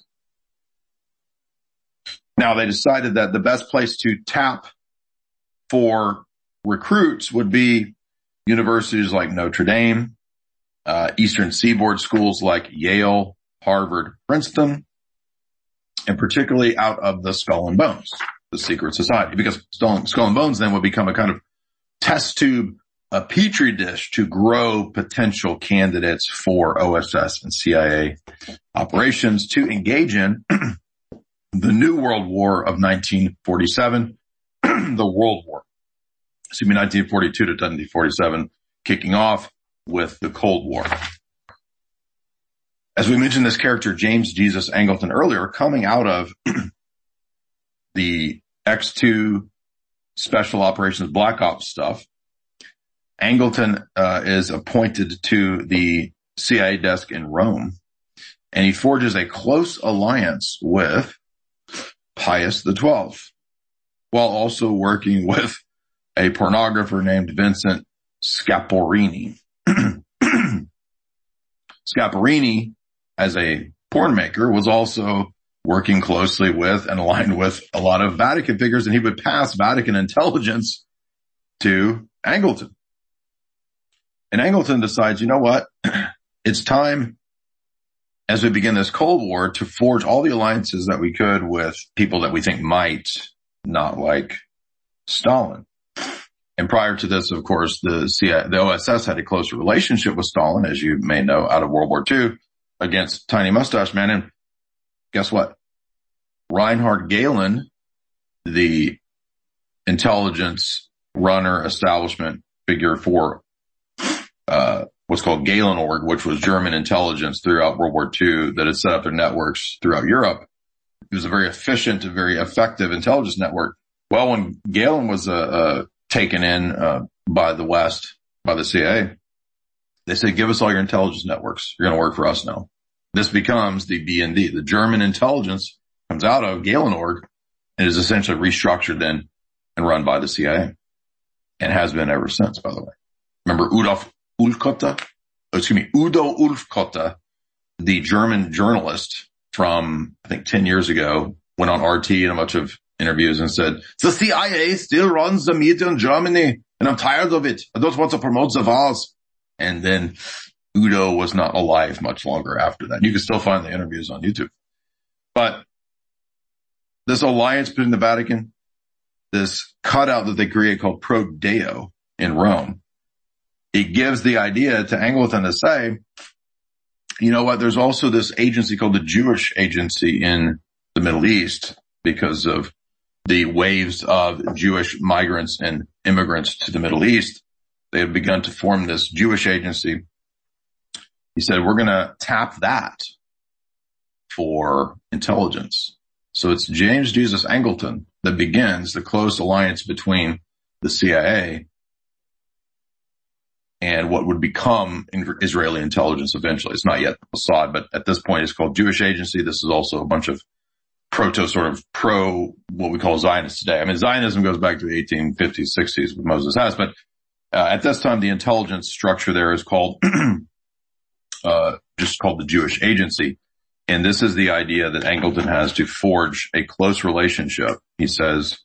S18: Now, they decided that the best place to tap for recruits would be universities like Notre Dame, uh, Eastern Seaboard schools like Yale, Harvard, Princeton, and particularly out of the Skull and Bones, the secret society, because Skull, Skull and Bones then would become a kind of test tube, a petri dish to grow potential candidates for O S S and C I A operations to engage in the new World War of nineteen forty-seven, the World War, excuse me, nineteen forty-two to nineteen forty-seven, kicking off with the Cold War. As we mentioned this character, James Jesus Angleton, earlier, coming out of the X two Special Operations Black Ops stuff, Angleton uh, is appointed to the C I A desk in Rome, and he forges a close alliance with Pius the twelfth, while also working with a pornographer named Vincent Scaporini. Scaporini, as a porn maker, was also working closely with and aligned with a lot of Vatican figures, and he would pass Vatican intelligence to Angleton. And Angleton decides, you know what? It's time, as we begin this Cold War, to forge all the alliances that we could with people that we think might not like Stalin. And prior to this, of course, the C I A, the O S S had a closer relationship with Stalin, as you may know, out of World War Two against Tiny Mustache Man. And guess what? Reinhard Gehlen, the intelligence runner establishment figure for uh what's called Gehlenorg, which was German intelligence throughout World War Two that had set up their networks throughout Europe. It was a very efficient and very effective intelligence network. Well, when Gehlen was uh, uh taken in uh by the West, by the C I A, they said, give us all your intelligence networks. You're going to work for us now. This becomes the B N D. The German intelligence comes out of Gehlenorg and is essentially restructured then and run by the C I A, and has been ever since, by the way. Remember Udo Ulfkotte? Excuse me, Udo Ulfkotte, the German journalist from, I think, ten years ago, went on R T in a bunch of interviews and said, the C I A still runs the media in Germany, and I'm tired of it. I don't want to promote the wars. And then Udo was not alive much longer after that. You can still find the interviews on YouTube. But this alliance between the Vatican, this cutout that they create called Pro Deo in Rome, it gives the idea to Angleton to say, you know what, there's also this agency called the Jewish Agency in the Middle East because of the waves of Jewish migrants and immigrants to the Middle East. They have begun to form this Jewish agency. He said, we're going to tap that for intelligence. So it's James Jesus Angleton that begins the close alliance between the C I A and what would become Israeli intelligence eventually. It's not yet Mossad, but at this point it's called Jewish Agency. This is also a bunch of proto sort of pro what we call Zionists today. I mean, Zionism goes back to the eighteen fifties, sixties with Moses Hess, but uh, at this time the intelligence structure there is called uh just called the Jewish Agency. And this is the idea that Angleton has to forge a close relationship. He says,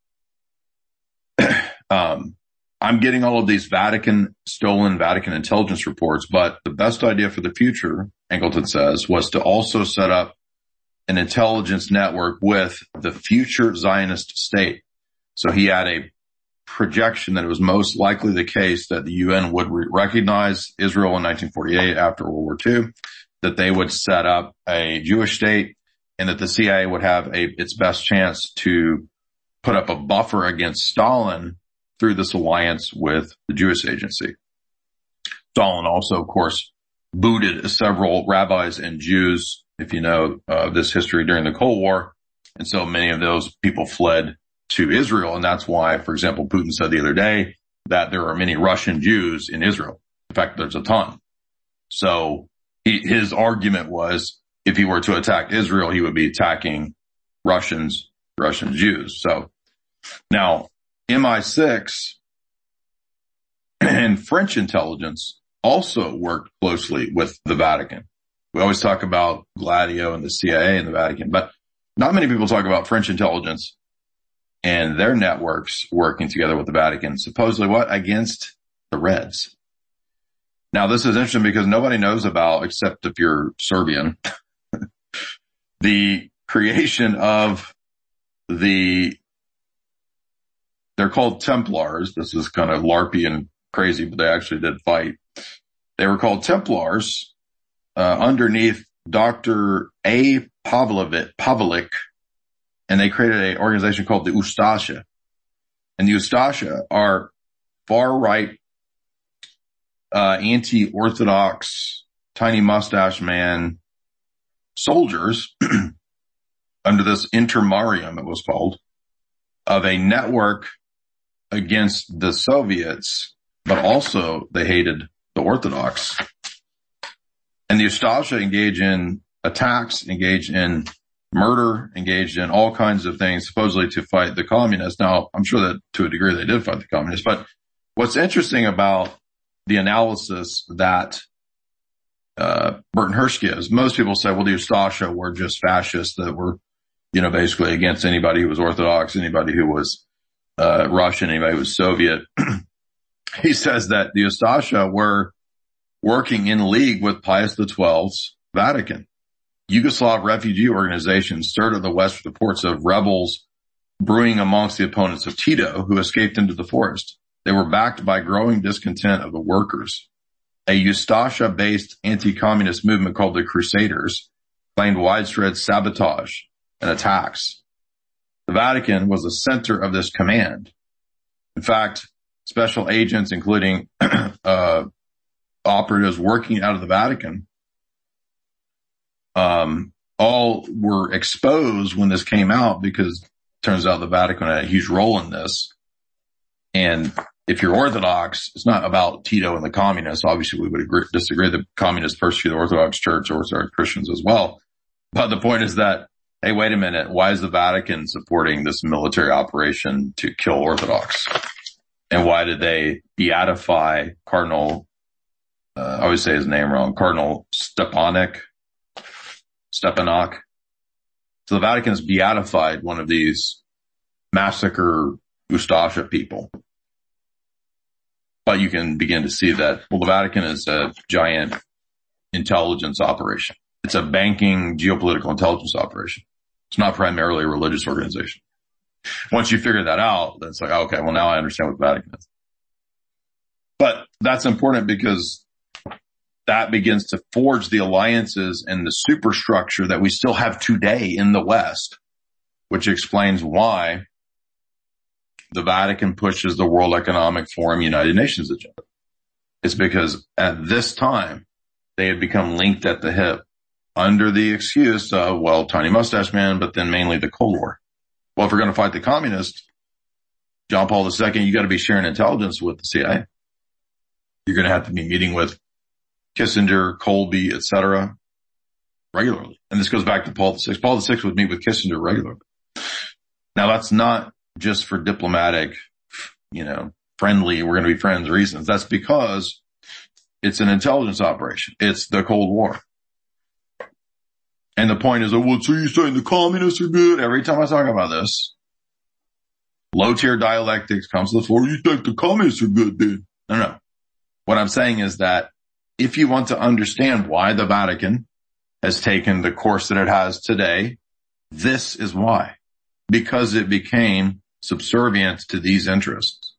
S18: um, I'm getting all of these Vatican, stolen Vatican intelligence reports, but the best idea for the future, Angleton says, was to also set up an intelligence network with the future Zionist state. So he had a projection that it was most likely the case that the U N would re- recognize Israel in nineteen forty-eight after World War Two, that they would set up a Jewish state, and that the C I A would have a, its best chance to put up a buffer against Stalin through this alliance with the Jewish Agency. Stalin also, of course, booted several rabbis and Jews, if you know uh, this history, during the Cold War. And so many of those people fled to Israel. And that's why, for example, Putin said the other day that there are many Russian Jews in Israel. In fact, there's a ton. So he, his argument was if he were to attack Israel, he would be attacking Russians, Russian Jews. So now M I six and French intelligence also worked closely with the Vatican. We always talk about Gladio and the C I A and the Vatican, but not many people talk about French intelligence and their networks working together with the Vatican, supposedly what? Against the Reds. Now this is interesting because nobody knows about, except if you're Serbian, the creation of the, they're called Templars. This is kind of LARPy and crazy, but they actually did fight. They were called Templars, uh, underneath Doctor A. Pavlovich, Pavlik, and they created an organization called the Ustasha. And the Ustasha are far-right, uh, anti-Orthodox, tiny mustache man soldiers under this intermarium, it was called, of a network against the Soviets, but also they hated the Orthodox. And the Ustasha engaged in attacks, engaged in murder, engaged in all kinds of things, supposedly to fight the communists. Now, I'm sure that to a degree they did fight the communists, but what's interesting about the analysis that uh Burton Hirsch gives, most people say, well, the Ustasha were just fascists that were, you know, basically against anybody who was Orthodox, anybody who was uh Russian, anybody who was Soviet. He says that the Ustasha were working in league with Pius the twelfth's Vatican. Yugoslav refugee organizations stirred at the West with reports of rebels brewing amongst the opponents of Tito who escaped into the forest. They were backed by growing discontent of the workers. A Ustasha-based anti-communist movement called the Crusaders claimed widespread sabotage and attacks. The Vatican was the center of this command. In fact, special agents, including uh operatives working out of the Vatican, um all were exposed when this came out, because it turns out the Vatican had a huge role in this. And if you're Orthodox, it's not about Tito and the communists. Obviously, we would agree, disagree that communists persecute the Orthodox Church, Orthodox Christians as well. But the point is that, hey, wait a minute, why is the Vatican supporting this military operation to kill Orthodox? And why did they beatify Cardinal, uh, I always say his name wrong, Cardinal Stepanek, Stepanak? So the Vatican has beatified one of these massacre Ustasha people. But you can begin to see that, well, the Vatican is a giant intelligence operation. It's a banking geopolitical intelligence operation. It's not primarily a religious organization. Once you figure that out, that's like, okay, well, now I understand what the Vatican is. But that's important because that begins to forge the alliances and the superstructure that we still have today in the West, which explains why the Vatican pushes the World Economic Forum United Nations agenda. It's because at this time, they had become linked at the hip under the excuse of, well, tiny mustache man, but then mainly the Cold War. Well, if we're going to fight the communists, John Paul the Second, you got to be sharing intelligence with the C I A. You're going to have to be meeting with Kissinger, Colby, et cetera, regularly. And this goes back to Paul the Sixth. Paul the Sixth would meet with Kissinger regularly. Now, that's not just for diplomatic, you know, friendly, we're going to be friends reasons. That's because it's an intelligence operation. It's the Cold War. And the point is, oh, well, so you're saying the communists are good? Every time I talk about this, low-tier dialectics comes to the floor. You think the communists are good, dude? No, no. What I'm saying is that if you want to understand why the Vatican has taken the course that it has today, this is why. Because it became subservient to these interests,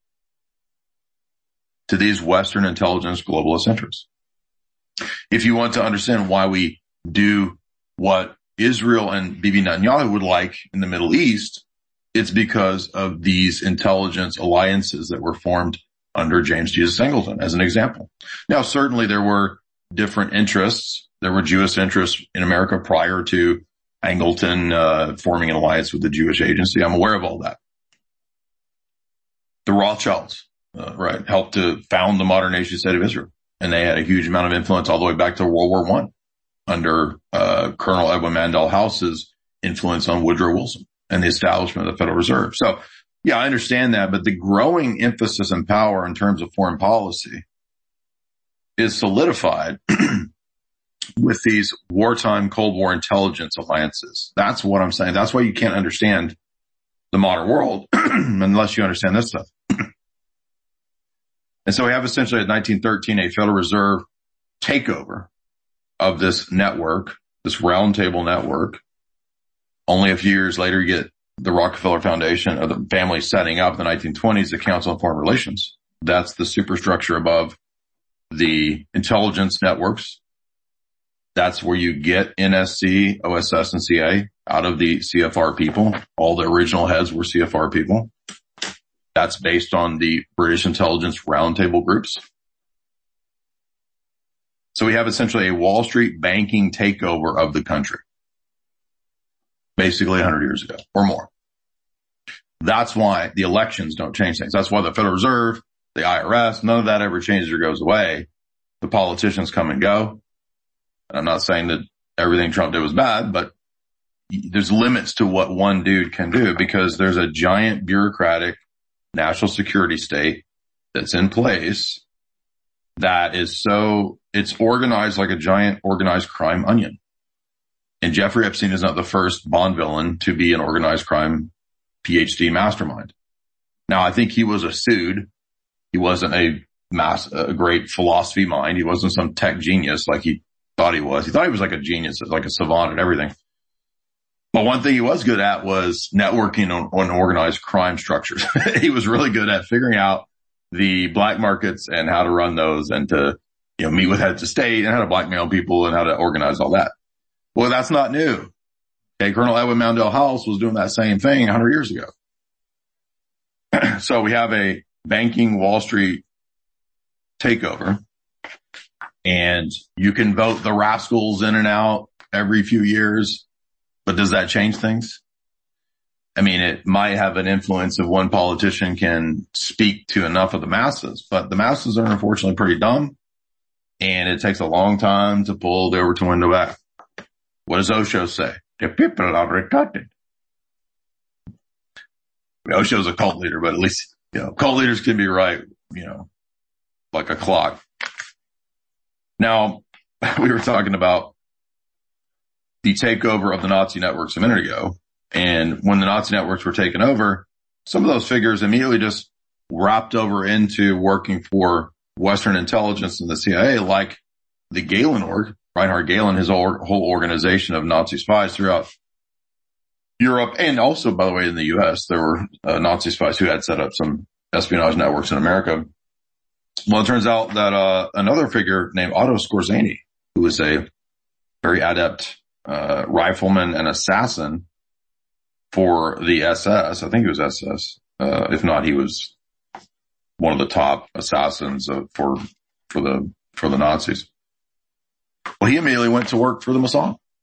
S18: to these Western intelligence globalist interests. If you want to understand why we do what Israel and Bibi Netanyahu would like in the Middle East, it's because of these intelligence alliances that were formed under James Jesus Singleton, as an example. Now, certainly there were different interests. There were Jewish interests in America prior to Angleton uh, forming an alliance with the Jewish Agency. I'm aware of all that. The Rothschilds, uh, right, helped to found the modern nation state of Israel, and they had a huge amount of influence all the way back to World War One under uh Colonel Edwin Mandel House's influence on Woodrow Wilson and the establishment of the Federal Reserve. So, yeah, I understand that, but the growing emphasis and power in terms of foreign policy is solidified with these wartime Cold War intelligence alliances. That's what I'm saying. That's why you can't understand the modern world unless you understand this stuff. And so we have essentially in nineteen thirteen a Federal Reserve takeover of this network, this roundtable network. Only a few years later, you get the Rockefeller Foundation, or the family setting up in the nineteen twenties, the Council on Foreign Relations. That's the superstructure above the intelligence networks. That's where you get N S C, O S S, and C I A out of the C F R people. All the original heads were C F R people. That's based on the British intelligence roundtable groups. So we have essentially a Wall Street banking takeover of the country, basically one hundred years ago or more. That's why the elections don't change things. That's why the Federal Reserve, the I R S, none of that ever changes or goes away. The politicians come and go. I'm not saying that everything Trump did was bad, but there's limits to what one dude can do because there's a giant bureaucratic national security state that's in place that is so, it's organized like a giant organized crime onion. And Jeffrey Epstein is not the first Bond villain to be an organized crime P H D mastermind. Now, I think he was a sued. He wasn't a mass, a great philosophy mind. He wasn't some tech genius like he thought he was. He thought he was like a genius, like a savant and everything. But one thing he was good at was networking on, on organized crime structures. He was really good at figuring out the black markets and how to run those and to, you know, meet with heads of state and how to blackmail people and how to organize all that. Well, that's not new. Okay. Colonel Edwin Mandel House was doing that same thing one hundred years ago. So we have a banking Wall Street takeover and you can vote the rascals in and out every few years. But does that change things? I mean, it might have an influence if one politician can speak to enough of the masses, but the masses are unfortunately pretty dumb and it takes a long time to pull the Overton window back. What does Osho say? The people are retarded. Osho's a cult leader, but at least, you know, cult leaders can be right, you know, like a clock. Now, we were talking about the takeover of the Nazi networks a minute ago. And when the Nazi networks were taken over, some of those figures immediately just wrapped over into working for Western intelligence and the C I A, like the Gehlen org, Reinhard Gehlen, his whole, whole organization of Nazi spies throughout Europe. And also, by the way, in the U S, there were uh, Nazi spies who had set up some espionage networks in America. Well, it turns out that uh another figure named Otto Skorzeny, who was a very adept uh rifleman and assassin for the S S, I think it was S S, uh if not, he was one of the top assassins uh, for for the for the Nazis. Well, he immediately went to work for the Mossad.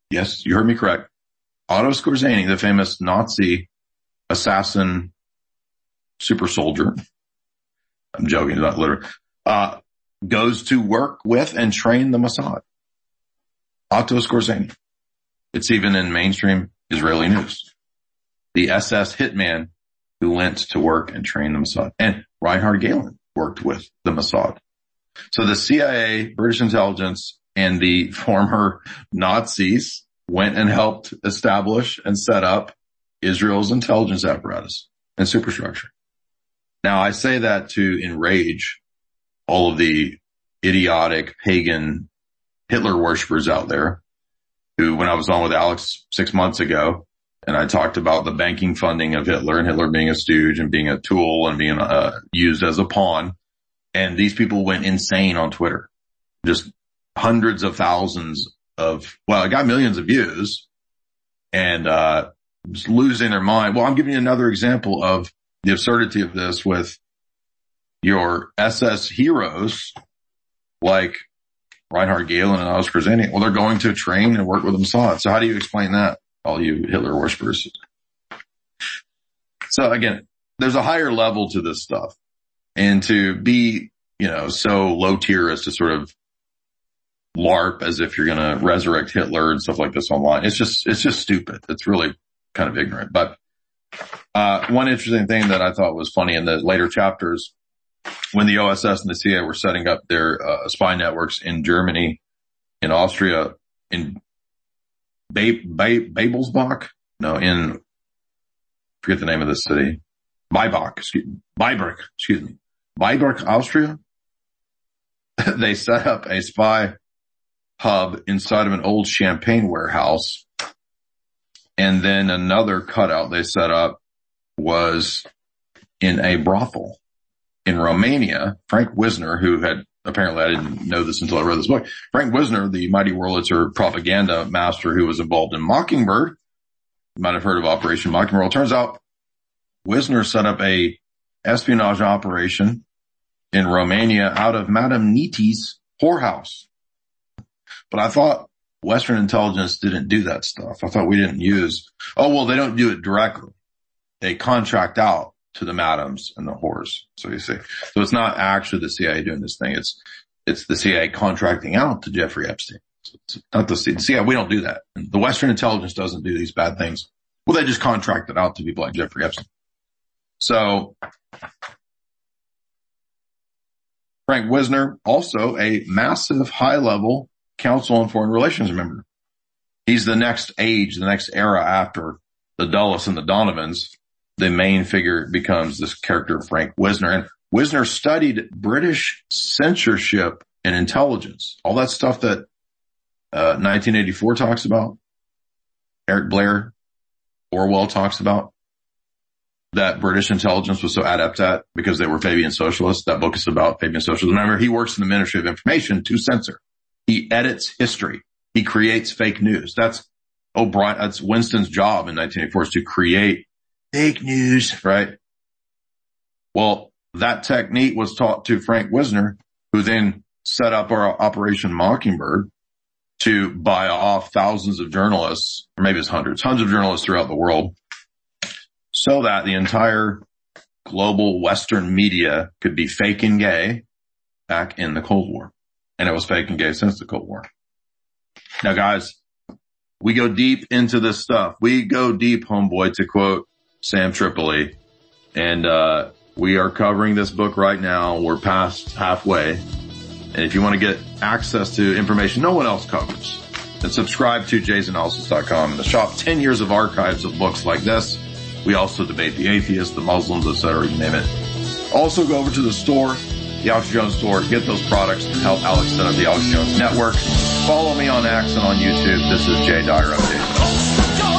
S18: Yes, you heard me correct. Otto Skorzeny, the famous Nazi assassin super soldier. I'm joking, not literally. Uh, goes to work with and train the Mossad. Otto Skorzeny. It's even in mainstream Israeli news. The S S hitman who went to work and train the Mossad. And Reinhard Gehlen worked with the Mossad. So the C I A, British intelligence, and the former Nazis went and helped establish and set up Israel's intelligence apparatus and superstructure. Now, I say that to enrage all of the idiotic pagan Hitler worshippers out there who, when I was on with Alex six months ago, and I talked about the banking funding of Hitler and Hitler being a stooge and being a tool and being uh, used as a pawn. And these people went insane on Twitter. Just hundreds of thousands of, well, it got millions of views and, uh, just losing their mind. Well, I'm giving you another example of the absurdity of this with your S S heroes like Reinhard Gehlen and Otto Skorzeny. Well, they're going to train and work with the Mossad. So how do you explain that, all you Hitler worshippers? So again, there's a higher level to this stuff. And to be, you know, so low tier as to sort of LARP as if you're going to resurrect Hitler and stuff like this online. It's just, it's just stupid. It's really kind of ignorant. But, uh, one interesting thing that I thought was funny in the later chapters, when the O S S and the C I A were setting up their, uh, spy networks in Germany, in Austria, in ba- ba- Babelsbach, no, in, forget the name of the city, Baibach, excuse me, Beiberg, excuse me, Beiberg, Austria. They set up a spy hub inside of an old champagne warehouse. And then another cutout they set up was in a brothel in Romania. Frank Wisner, who had, apparently I didn't know this until I read this book. Frank Wisner, the mighty Wurlitzer propaganda master who was involved in Mockingbird. You might have heard of Operation Mockingbird. Well, it turns out Wisner set up a espionage operation in Romania out of Madame Niti's whorehouse. But I thought Western intelligence didn't do that stuff. I thought we didn't use, oh, well, they don't do it directly. They contract out to the madams and the whores. So you see, so it's not actually the C I A doing this thing. It's, it's the C I A contracting out to Jeffrey Epstein. So it's not the C I A. We don't do that. The Western intelligence doesn't do these bad things. Well, they just contract it out to people like Jeffrey Epstein. So Frank Wisner, also a massive high-level Council on Foreign Relations member. He's the next age, the next era after the Dulles and the Donovans. The main figure becomes this character, Frank Wisner. And Wisner studied British censorship and intelligence, all that stuff that uh nineteen eighty-four talks about, Eric Blair, Orwell talks about, that British intelligence was so adept at because they were Fabian socialists. That book is about Fabian socialism. Remember, he works in the Ministry of Information to censor. He edits history. He creates fake news. That's O'Brien, that's Winston's job in nineteen eighty-four, is to create fake news, right? Well, that technique was taught to Frank Wisner, who then set up our Operation Mockingbird to buy off thousands of journalists, or maybe it's hundreds, hundreds of journalists throughout the world, so that the entire global Western media could be fake and gay back in the Cold War. And it was fake and gay since the Cold War. Now, guys, we go deep into this stuff. We go deep, homeboy, to quote Sam Tripoli. And uh we are covering this book right now. We're past halfway. And if you want to get access to information no one else covers, then subscribe to jays analysis dot com and the shop ten years of archives of books like this. We also debate the atheists, the Muslims, et cetera, you name it. Also go over to the store, the Alex Jones store, get those products and help Alex set up the Alex Jones Network. Follow me on X and on YouTube. This is Jay Dyer Update.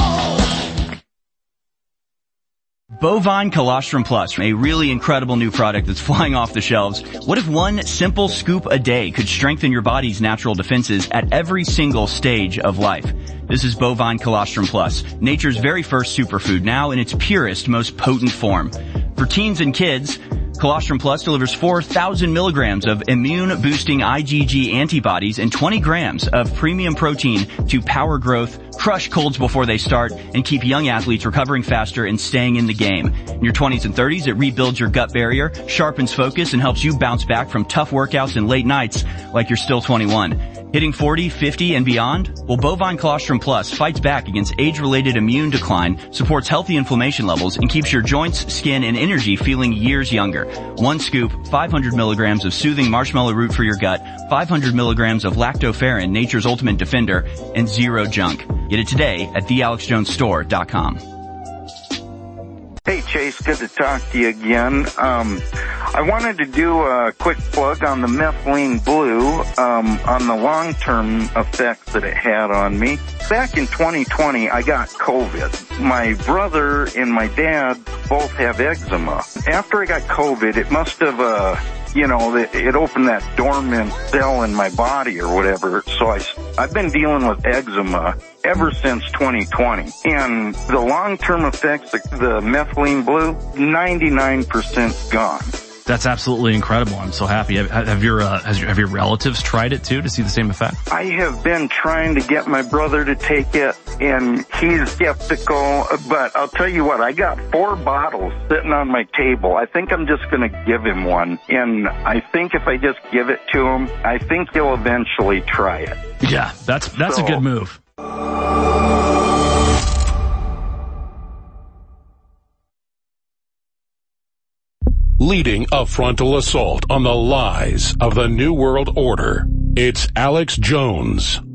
S2: Bovine Colostrum Plus, a really incredible new product that's flying off the shelves. What if one simple scoop a day could strengthen your body's natural defenses at every single stage of life? This is Bovine Colostrum Plus, nature's very first superfood, now in its purest, most potent form. For teens and kids, Colostrum Plus delivers four thousand milligrams of immune-boosting I G G antibodies and twenty grams of premium protein to power growth, crush colds before they start, and keep young athletes recovering faster and staying in the game. In your twenties and thirties, it rebuilds your gut barrier, sharpens focus, and helps you bounce back from tough workouts and late nights like you're still twenty-one. Hitting forty, fifty, and beyond? Well, Bovine Colostrum Plus fights back against age-related immune decline, supports healthy inflammation levels, and keeps your joints, skin, and energy feeling years younger. One scoop, five hundred milligrams of soothing marshmallow root for your gut, five hundred milligrams of lactoferrin, nature's ultimate defender, and zero junk. Get it today at the alex jones store dot com.
S1: Hey Chase, good to talk to you again. Um, I wanted to do a quick plug on the methylene blue, um, on the long-term effects that it had on me. Back in twenty twenty, I got COVID. My brother and my dad both have eczema. After I got COVID, it must have, uh, you know, it opened that dormant cell in my body or whatever. So I, I've been dealing with eczema ever since twenty twenty. And the long-term effects, the, the methylene blue, ninety-nine percent gone.
S17: That's absolutely incredible. I'm so happy. Have, have your, uh, has your, have your relatives tried it too to see the same effect?
S1: I have been trying to get my brother to take it, and he's skeptical. But I'll tell you what, I got four bottles sitting on my table. I think I'm just going to give him one. And I think if I just give it to him, I think he'll eventually try it.
S17: Yeah, that's, that's so, a good move.
S11: Leading a frontal assault on the lies of the New World Order, it's Alex Jones.